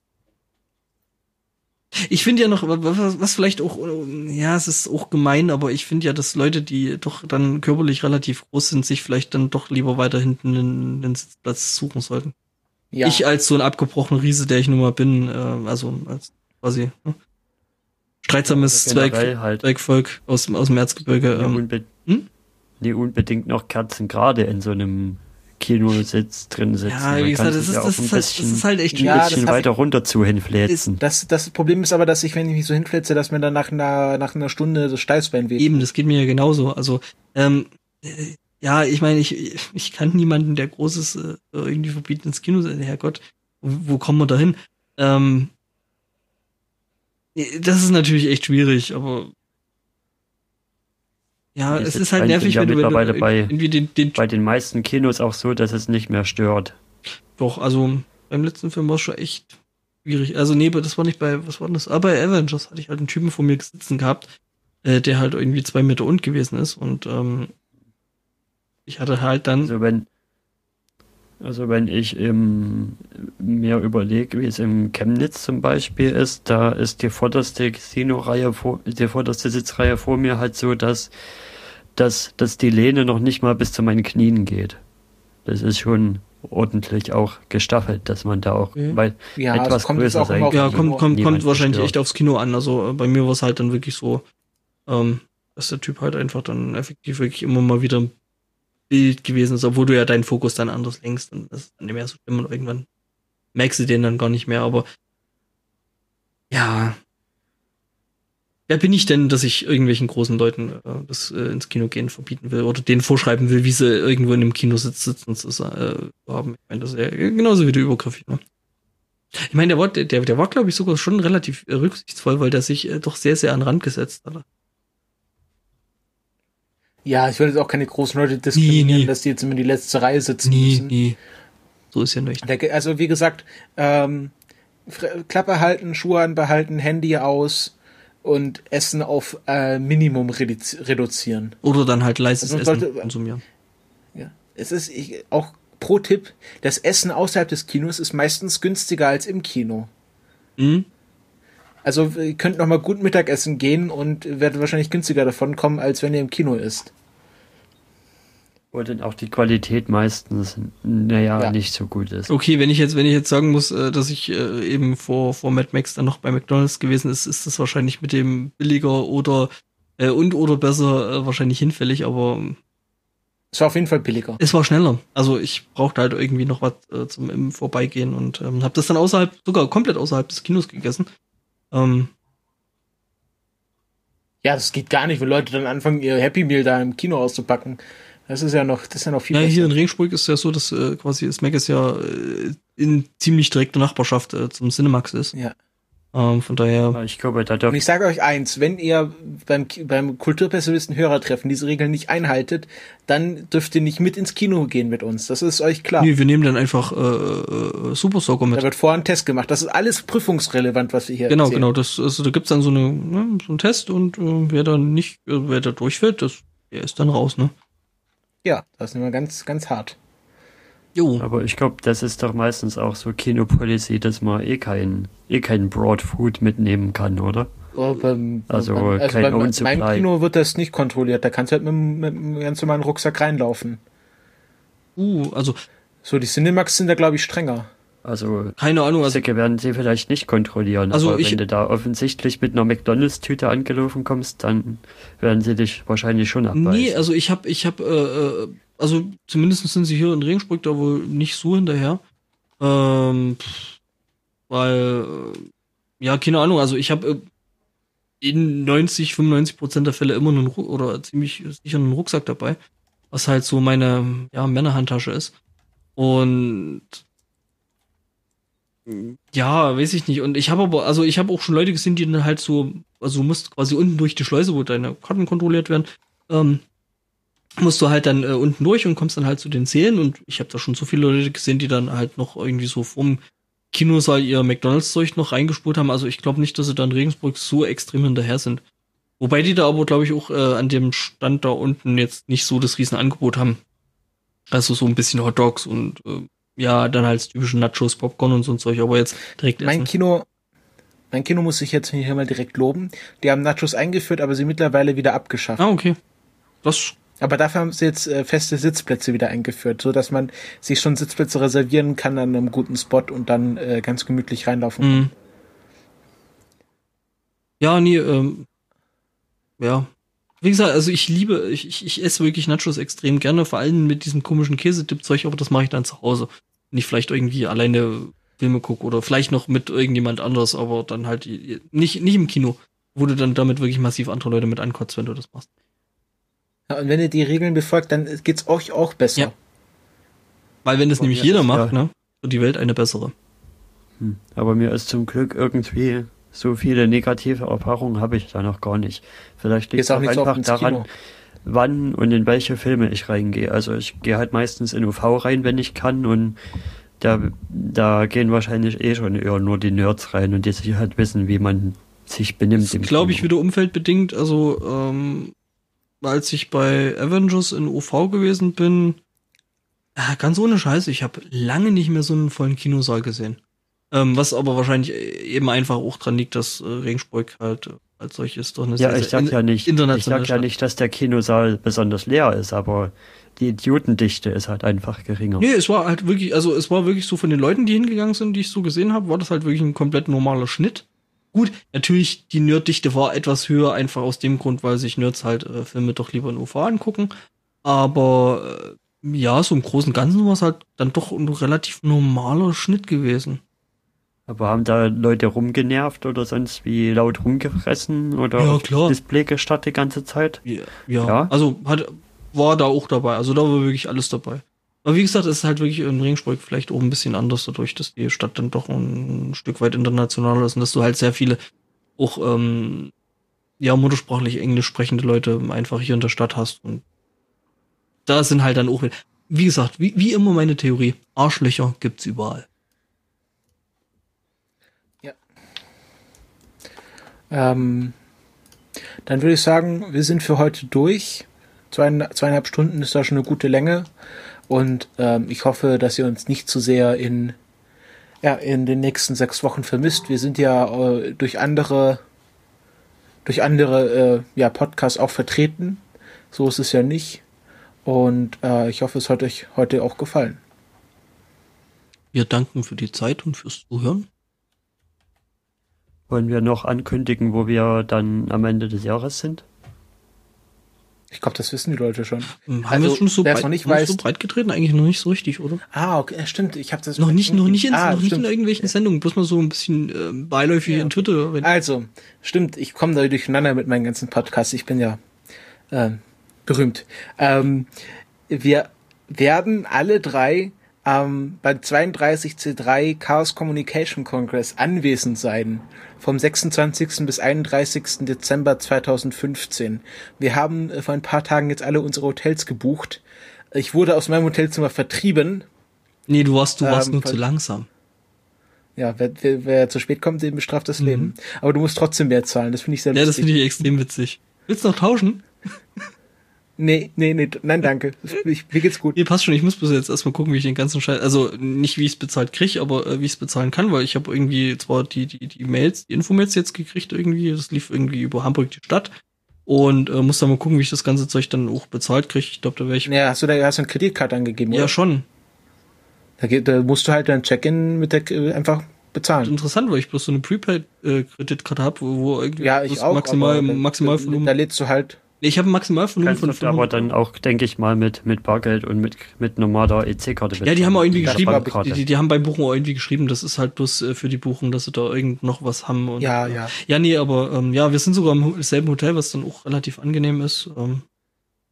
Ich finde ja noch, was vielleicht auch, ja, es ist auch gemein, aber ich finde ja, dass Leute, die doch dann körperlich relativ groß sind, sich vielleicht dann doch lieber weiter hinten einen Sitzplatz suchen sollten. Ja. Ich als so ein abgebrochener Riese, der ich nun mal bin, also als quasi streitsames Zwergvolk aus dem Erzgebirge. Die unbedingt noch Kerzen gerade in so einem Kinositz drin sitzen. Ja, wie gesagt, das ist halt echt schwierig. Ein bisschen weiter runter zu hinfläzen. Das Problem ist aber, dass wenn ich mich so hinfläze, dass mir dann nach einer Stunde das Steißbein weht. Eben, das geht mir ja genauso. Also, ja, ich meine, ich kann niemanden, der Großes irgendwie verbieten, ins Kino. Herrgott, wo kommen wir da hin? Das ist natürlich echt schwierig, aber ja, es ist halt nervig, wenn du irgendwie bei den meisten Kinos auch so, dass es nicht mehr stört. Doch, also beim letzten Film war es schon echt schwierig. Also nee, das war nicht was war denn das? Aber bei Avengers hatte ich halt einen Typen vor mir sitzen gehabt, der halt irgendwie 2 Meter und gewesen ist und ich hatte halt dann... Also wenn ich mir überlege, wie es im Chemnitz zum Beispiel ist, da ist die vorderste Sitzreihe vor mir halt so, dass die Lehne noch nicht mal bis zu meinen Knien geht. Das ist schon ordentlich auch gestaffelt, dass man da auch etwas größer sein kann. Ja, kommt wahrscheinlich echt aufs Kino an. Also bei mir war es halt dann wirklich so, dass der Typ halt einfach dann effektiv wirklich immer mal wieder ein Bild gewesen ist, obwohl du ja deinen Fokus dann anders lenkst und das ist dann nicht mehr so schlimm und irgendwann merkst du den dann gar nicht mehr, aber ja, wer bin ich denn, dass ich irgendwelchen großen Leuten das ins Kino gehen verbieten will oder denen vorschreiben will, wie sie irgendwo in einem Kinositz sitzen zu haben. Ich meine, das ist ja genauso wie der übergriffig, ne? Ich meine, der war, glaube ich, sogar schon relativ rücksichtsvoll, weil der sich doch sehr, sehr an den Rand gesetzt hat. Ja, ich will jetzt auch keine großen Leute diskriminieren, dass die jetzt immer in die letzte Reihe sitzen müssen. Nee. So ist ja nicht. Also wie gesagt, Klappe halten, Schuhe anbehalten, Handy aus und Essen auf Minimum reduzieren. Oder dann halt leises Essen konsumieren. Ja, es ist auch pro Tipp, das Essen außerhalb des Kinos ist meistens günstiger als im Kino. Mhm. Also ihr könnt noch mal gut Mittagessen gehen und werdet wahrscheinlich günstiger davon kommen, als wenn ihr im Kino isst. Und dann auch die Qualität meistens, nicht so gut ist. Okay, wenn ich jetzt sagen muss, dass ich eben vor Mad Max dann noch bei McDonald's gewesen ist das wahrscheinlich mit dem billiger oder besser wahrscheinlich hinfällig, aber es war auf jeden Fall billiger. Es war schneller. Also ich brauchte halt irgendwie noch was zum Vorbeigehen und habe das dann sogar komplett außerhalb des Kinos gegessen. Ja, das geht gar nicht, wenn Leute dann anfangen, ihr Happy Meal da im Kino auszupacken. Das ist ja noch viel besser. Ja, hier in Regensburg ist ja so, dass quasi das Mac ist ja in ziemlich direkter Nachbarschaft zum Cinemax ist. Ja. Von daher. Ich glaube, und ich sage euch eins, wenn ihr beim Kulturpessimisten-Hörertreffen diese Regeln nicht einhaltet, dann dürft ihr nicht mit ins Kino gehen mit uns. Das ist euch klar. Nee, wir nehmen dann einfach Super Soaker mit. Da wird vorher ein Test gemacht. Das ist alles prüfungsrelevant, was wir hier erzählen. Genau. Da gibt's dann so einen Test und wer da durchfällt, der ist dann raus, ne? Ja, das ist immer ganz, ganz hart. Jo. Aber ich glaube, das ist doch meistens auch so Kinopolicy, dass man kein Broadfood mitnehmen kann, oder? Beim meinem Kino wird das nicht kontrolliert. Da kannst du halt mit einem ganz normalen Rucksack reinlaufen. Also. So, die Cinemax sind da, glaube ich, strenger. Also, keine Ahnung. Säcke werden sie vielleicht nicht kontrollieren. Also aber wenn du da offensichtlich mit einer McDonalds-Tüte angelaufen kommst, dann werden sie dich wahrscheinlich schon abweisen. Nee, also ich hab also zumindest sind sie hier in Regensburg da wohl nicht so hinterher. Weil, ja, keine Ahnung, also ich habe in 95% der Fälle immer ziemlich sicher einen Rucksack dabei. was halt so meine Männerhandtasche ist. Und ja, weiß ich nicht. Und ich habe auch schon Leute gesehen, die dann halt so, also du musst quasi unten durch die Schleuse, wo deine Karten kontrolliert werden, musst du halt dann unten durch und kommst dann halt zu den Sälen. Und ich habe da schon so viele Leute gesehen, die dann halt noch irgendwie so vom Kinosaal ihr McDonalds-Zeug noch reingespult haben. Also ich glaube nicht, dass sie da in Regensburg so extrem hinterher sind. Wobei die da aber, glaube ich, auch an dem Stand da unten jetzt nicht so das Riesenangebot haben. Also so ein bisschen Hot Dogs und dann halt typische Nachos, Popcorn und so ein Zeug, aber jetzt direkt Mein Kino muss ich jetzt hier mal direkt loben. Die haben Nachos eingeführt, aber sie mittlerweile wieder abgeschafft. Ah, okay. Aber dafür haben sie jetzt feste Sitzplätze wieder eingeführt, so dass man sich schon Sitzplätze reservieren kann an einem guten Spot und dann ganz gemütlich reinlaufen kann. Ja, ja. Wie gesagt, also ich esse wirklich Nachos extrem gerne, vor allem mit diesem komischen Käsedip-Zeug, aber das mache ich dann zu Hause. Wenn ich vielleicht irgendwie alleine Filme gucke oder vielleicht noch mit irgendjemand anderes, aber dann halt nicht im Kino, wo du dann damit wirklich massiv andere Leute mit ankotzt, wenn du das machst. Ja, und wenn ihr die Regeln befolgt, dann geht's euch auch besser. Ja. Weil wenn das nämlich jeder macht, ne, wird die Welt eine bessere. Aber mir ist zum Glück irgendwie so viele negative Erfahrungen habe ich da noch gar nicht. Vielleicht liegt es auch einfach daran, wann und in welche Filme ich reingehe. Also ich gehe halt meistens in UV rein, wenn ich kann, und da gehen wahrscheinlich schon eher nur die Nerds rein und die sich halt wissen, wie man sich benimmt. Das glaube ich wieder umfeldbedingt. Also als ich bei Avengers in UV gewesen bin, ganz ohne Scheiße, ich habe lange nicht mehr so einen vollen Kinosaal gesehen. Was aber wahrscheinlich eben einfach auch dran liegt, dass Regensburg halt als solches doch eine ich sag ja nicht, dass der Kinosaal besonders leer ist, aber die Idiotendichte ist halt einfach geringer. Nee, es war wirklich so von den Leuten, die hingegangen sind, die ich so gesehen habe, war das halt wirklich ein komplett normaler Schnitt. Gut, natürlich, die Nerddichte war etwas höher, einfach aus dem Grund, weil sich Nerds halt Filme doch lieber in UV angucken. Aber so im Großen und Ganzen war es halt dann doch ein relativ normaler Schnitt gewesen. Aber haben da Leute rumgenervt oder sonst wie laut rumgefressen oder auf das Display gestarrt die ganze Zeit? Ja. Also war da auch dabei. Also da war wirklich alles dabei. Aber wie gesagt, es ist halt wirklich in Regensburg vielleicht auch ein bisschen anders, dadurch, dass die Stadt dann doch ein Stück weit internationaler ist und dass du halt sehr viele auch muttersprachlich englisch sprechende Leute einfach hier in der Stadt hast. Und da sind halt dann auch, wie gesagt, wie immer meine Theorie, Arschlöcher gibt's überall. Dann würde ich sagen, wir sind für heute durch. 2,5 Stunden ist da schon eine gute Länge. Und ich hoffe, dass ihr uns nicht zu sehr in den nächsten 6 Wochen vermisst. Wir sind ja durch andere Podcasts auch vertreten. So ist es ja nicht. Und ich hoffe, es hat euch heute auch gefallen. Wir danken für die Zeit und fürs Zuhören. Wollen wir noch ankündigen, wo wir dann am Ende des Jahres sind? Ich glaube, das wissen die Leute schon. Haben wir schon so breit getreten? Eigentlich noch nicht so richtig, oder? Ah, okay, stimmt. Ich habe das noch nicht in irgendwelchen Sendungen, bloß mal so ein bisschen beiläufig in Twitter. Also, stimmt, ich komme da durcheinander mit meinen ganzen Podcasts. Ich bin ja berühmt. Wir werden alle drei beim 32C3 Chaos Communication Congress anwesend sein. Vom 26. bis 31. Dezember 2015. Wir haben vor ein paar Tagen jetzt alle unsere Hotels gebucht. Ich wurde aus meinem Hotelzimmer vertrieben. Nee, du warst nur zu langsam. Ja, wer zu spät kommt, dem bestraft das Leben. Aber du musst trotzdem mehr zahlen, das finde ich sehr lustig. Ja, das finde ich extrem witzig. Willst du noch tauschen? Nee, nein, danke. Mir geht's gut. Nee, passt schon. Ich muss bis jetzt erstmal gucken, wie ich den ganzen Scheiß, also nicht wie ich es bezahlt kriege, aber wie ich es bezahlen kann, weil ich habe irgendwie zwar die Mails, die Infomails jetzt gekriegt irgendwie, das lief irgendwie über Hamburg die Stadt und muss dann mal gucken, wie ich das ganze Zeug dann auch bezahlt kriege. Ich glaube, da wäre ich... Ja, hast du eine Kreditkarte angegeben, oder? Ja, schon. Da musst du halt dein Check-in mit der einfach bezahlen. Interessant, weil ich bloß so eine Prepaid-Kreditkarte habe, wo irgendwie ich auch, maximal Volumen... Da lädst du halt... Ich habe maximal von 500. Aber dann auch, denke ich mal, mit Bargeld und mit normaler EC-Karte. Ja, die haben auch irgendwie geschrieben, die haben beim Buchen auch irgendwie geschrieben, das ist halt bloß für die Buchung, dass sie da irgend noch was haben. Und, ja. Ja, nee, aber wir sind sogar im selben Hotel, was dann auch relativ angenehm ist.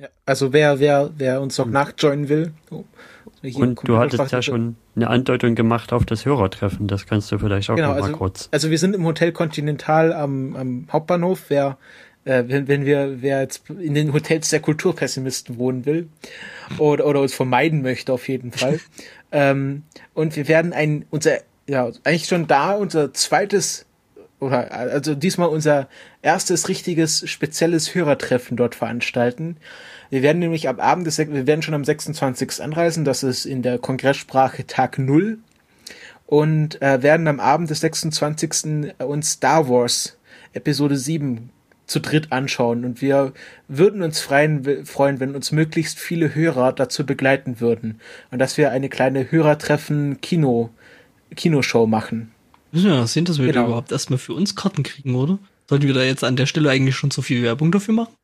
Ja, also wer uns noch nachjoinen will. Und du hattest ja schon eine Andeutung gemacht auf das Hörertreffen, das kannst du vielleicht auch noch mal kurz. Also wir sind im Hotel Continental am Hauptbahnhof, wer jetzt in den Hotels der Kulturpessimisten wohnen will oder uns vermeiden möchte auf jeden Fall. Und wir werden unser zweites also diesmal unser erstes richtiges spezielles Hörertreffen dort veranstalten. Wir werden nämlich wir werden schon am 26. anreisen, das ist in der Kongresssprache Tag 0 und werden am Abend des 26. uns Star Wars Episode 7 zu dritt anschauen und wir würden uns freuen, wenn uns möglichst viele Hörer dazu begleiten würden und dass wir eine kleine Hörertreffen-Kinoshow machen. Ja, sehen, dass wir da überhaupt erstmal für uns Karten kriegen, oder? Sollten wir da jetzt an der Stelle eigentlich schon so viel Werbung dafür machen?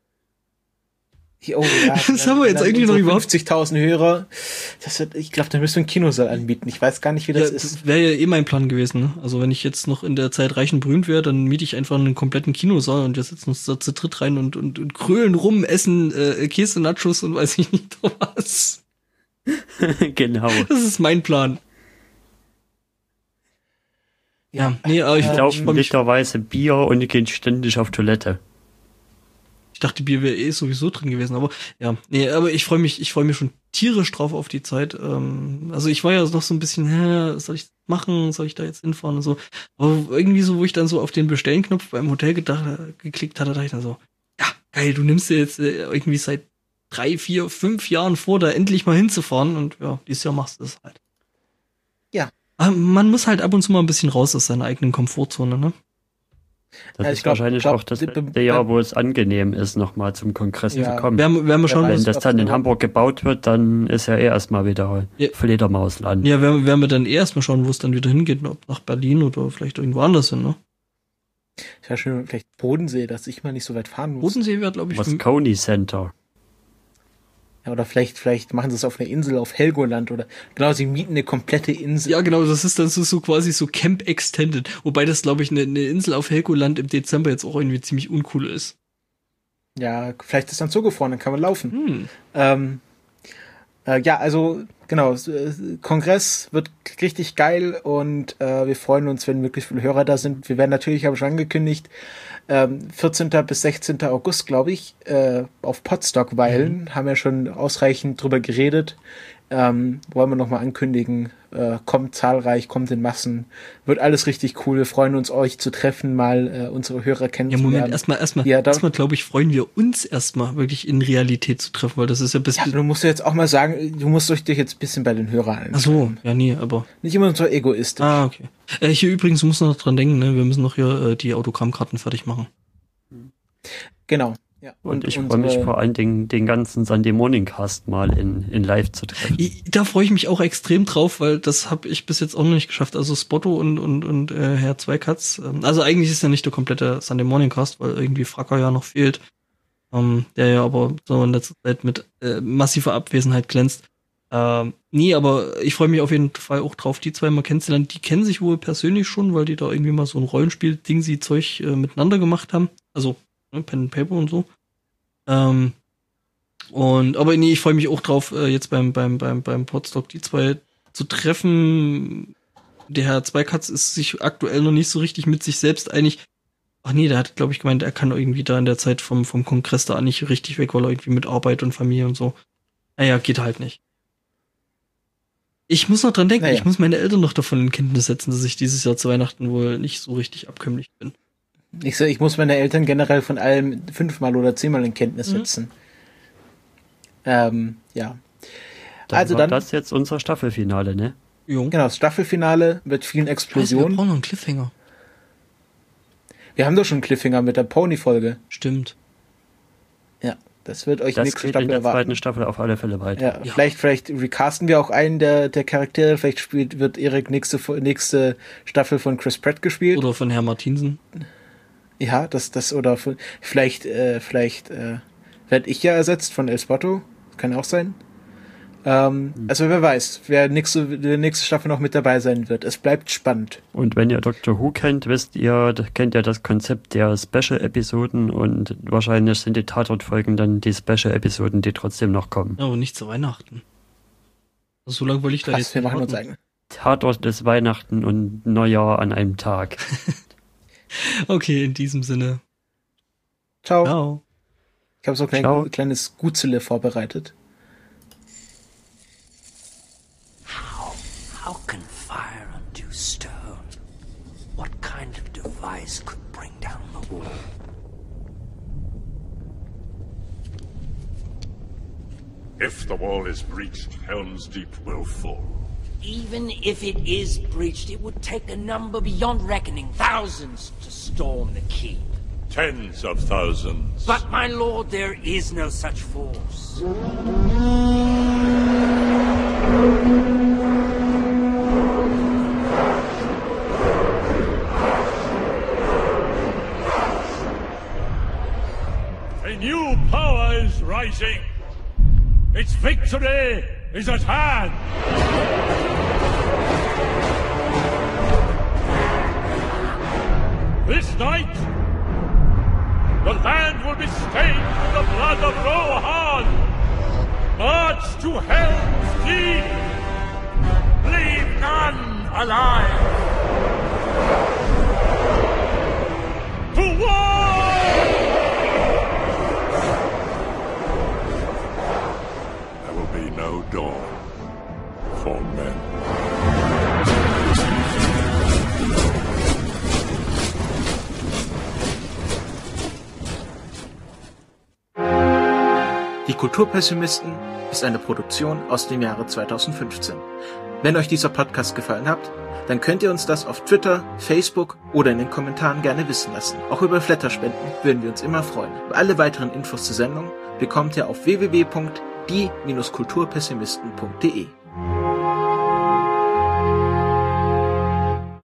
Oh, ja, das haben wir jetzt eigentlich noch überhaupt 50.000 Hörer. Ich glaube, da müssen wir einen Kinosaal anbieten. Ich weiß gar nicht, wie das ist. Das wäre ja eh mein Plan gewesen. Ne? Also wenn ich jetzt noch in der Zeit reich und berühmt wäre, dann miete ich einfach einen kompletten Kinosaal und wir setzen uns da zu dritt rein und krölen rum, essen Käse, Nachos und weiß ich nicht was. Genau. Das ist mein Plan. Ja, nee, aber ich glaube literweise Bier und die gehen ständig auf Toilette. Ich dachte, Bier wäre eh sowieso drin gewesen, aber ja, nee, aber ich freue mich schon tierisch drauf auf die Zeit. Also ich war ja noch so ein bisschen, soll ich das machen, soll ich da jetzt hinfahren und so. Aber irgendwie so, wo ich dann so auf den Bestellen-Knopf beim Hotel geklickt hatte, dachte ich dann so, ja, geil, du nimmst dir jetzt irgendwie seit 3, 4, 5 Jahren vor, da endlich mal hinzufahren und ja, dieses Jahr machst du es halt. Ja. Aber man muss halt ab und zu mal ein bisschen raus aus seiner eigenen Komfortzone, ne? Das ist wahrscheinlich auch das letzte Jahr, wo es angenehm ist, nochmal zum Kongress zu kommen. Werden wir schauen, wenn das dann in Hamburg gebaut wird, dann ist ja erstmal wieder Fledermausland. Ja, werden wir dann erstmal schauen, wo es dann wieder hingeht, ob nach Berlin oder vielleicht irgendwo anders hin, ne? Ja, schön, vielleicht Bodensee, dass ich mal nicht so weit fahren muss. Bodensee wäre, glaube ich... Moscone Center. Ja, oder vielleicht machen sie es auf einer Insel auf Helgoland oder genau, sie mieten eine komplette Insel. Ja, genau, das ist dann so quasi so Camp Extended, wobei das, glaube ich, eine Insel auf Helgoland im Dezember jetzt auch irgendwie ziemlich uncool ist. Ja, vielleicht ist dann zugefroren, dann kann man laufen. Ja, also genau, Kongress wird richtig geil und wir freuen uns, wenn möglichst viele Hörer da sind. Wir werden natürlich, habe ich schon angekündigt, 14. bis 16. August, glaube ich, auf Potsdok weilen. Haben ja schon ausreichend drüber geredet. Wollen wir nochmal ankündigen. Kommt zahlreich, kommt in Massen. Wird alles richtig cool. Wir freuen uns, euch zu treffen, mal unsere Hörer kennenzulernen. Ja, Moment, erstmal glaube ich, freuen wir uns erstmal wirklich in Realität zu treffen, weil das ist ja bis... Ja, du musst jetzt auch mal sagen, du musst dich jetzt ein bisschen bei den Hörern einstellen. Ach so, ja, nee, aber... Nicht immer so egoistisch. Ah, okay. Hier übrigens, du musst noch dran denken, ne? Wir müssen noch hier die Autogrammkarten fertig machen. Genau. Ja, und ich freue mich vor allen Dingen, den ganzen Sunday Morning Cast mal in live zu treffen. Da freue ich mich auch extrem drauf, weil das habe ich bis jetzt auch noch nicht geschafft. Also Spotto und Herr Zweikatz. Also eigentlich ist ja nicht der komplette Sunday Morning Cast, weil irgendwie Fracker ja noch fehlt. Der ja aber so in letzter Zeit mit massiver Abwesenheit glänzt. Nee, aber ich freue mich auf jeden Fall auch drauf, die zwei mal kennenzulernen. Die kennen sich wohl persönlich schon, weil die da irgendwie mal so ein Rollenspiel-Ding-Zeug miteinander gemacht haben. Also Pen and Paper und so. Aber nee, ich freue mich auch drauf, jetzt beim Podstock die zwei zu treffen. Der Herr Zweikatz ist sich aktuell noch nicht so richtig mit sich selbst einig. Ach nee, der hat, glaube ich, gemeint, er kann irgendwie da in der Zeit vom Kongress da nicht richtig weg, weil er irgendwie mit Arbeit und Familie und so. Naja, geht halt nicht. Ich muss noch dran denken, Ich muss meine Eltern noch davon in Kenntnis setzen, dass ich dieses Jahr zu Weihnachten wohl nicht so richtig abkömmlich bin. Ich muss meine Eltern generell von allem 5-mal oder 10-mal in Kenntnis setzen. Ja. Also dann das jetzt unser Staffelfinale, ne? Jo. Genau, das Staffelfinale mit vielen Explosionen. Wir brauchen noch einen Cliffhanger. Wir haben doch schon einen Cliffhanger mit der Pony-Folge. Stimmt. Ja, das wird euch nächste Staffel in der zweiten Staffel auf alle Fälle weiter. Ja. Vielleicht recasten wir auch einen der Charaktere. Vielleicht wird Erik nächste Staffel von Chris Pratt gespielt. Oder von Herr Martinsen. Ja, vielleicht werde ich ja ersetzt von El Spotto. Kann auch sein. Also wer weiß, wer die nächste Staffel noch mit dabei sein wird. Es bleibt spannend. Und wenn ihr Doctor Who kennt, kennt ihr das Konzept der Special-Episoden und wahrscheinlich sind die Tatort-Folgen dann die Special-Episoden, die trotzdem noch kommen. Ja, aber nicht zu Weihnachten. Also so lange wollte ich da jetzt. Wir machen uns eigene. Tatort ist Weihnachten und Neujahr an einem Tag. Okay, in diesem Sinne. Ciao. Ciao. Ich habe so ein kleines Gutzele vorbereitet. How can fire undo stone? What kind of device could bring down the wall? If the wall is breached, Helm's Deep will fall. Even if it is breached, it would take a number beyond reckoning, thousands to storm the keep. Tens of thousands. But, my lord, there is no such force. A new power is rising. Its victory is at hand. This night, the land will be stained with the blood of Rohan. March to Helm's Deep. Leave none alive. To war! There will be no dawn for men. Die Kulturpessimisten ist eine Produktion aus dem Jahre 2015. Wenn euch dieser Podcast gefallen hat, dann könnt ihr uns das auf Twitter, Facebook oder in den Kommentaren gerne wissen lassen. Auch über Flatterspenden würden wir uns immer freuen. Alle weiteren Infos zur Sendung bekommt ihr auf www.die-kulturpessimisten.de.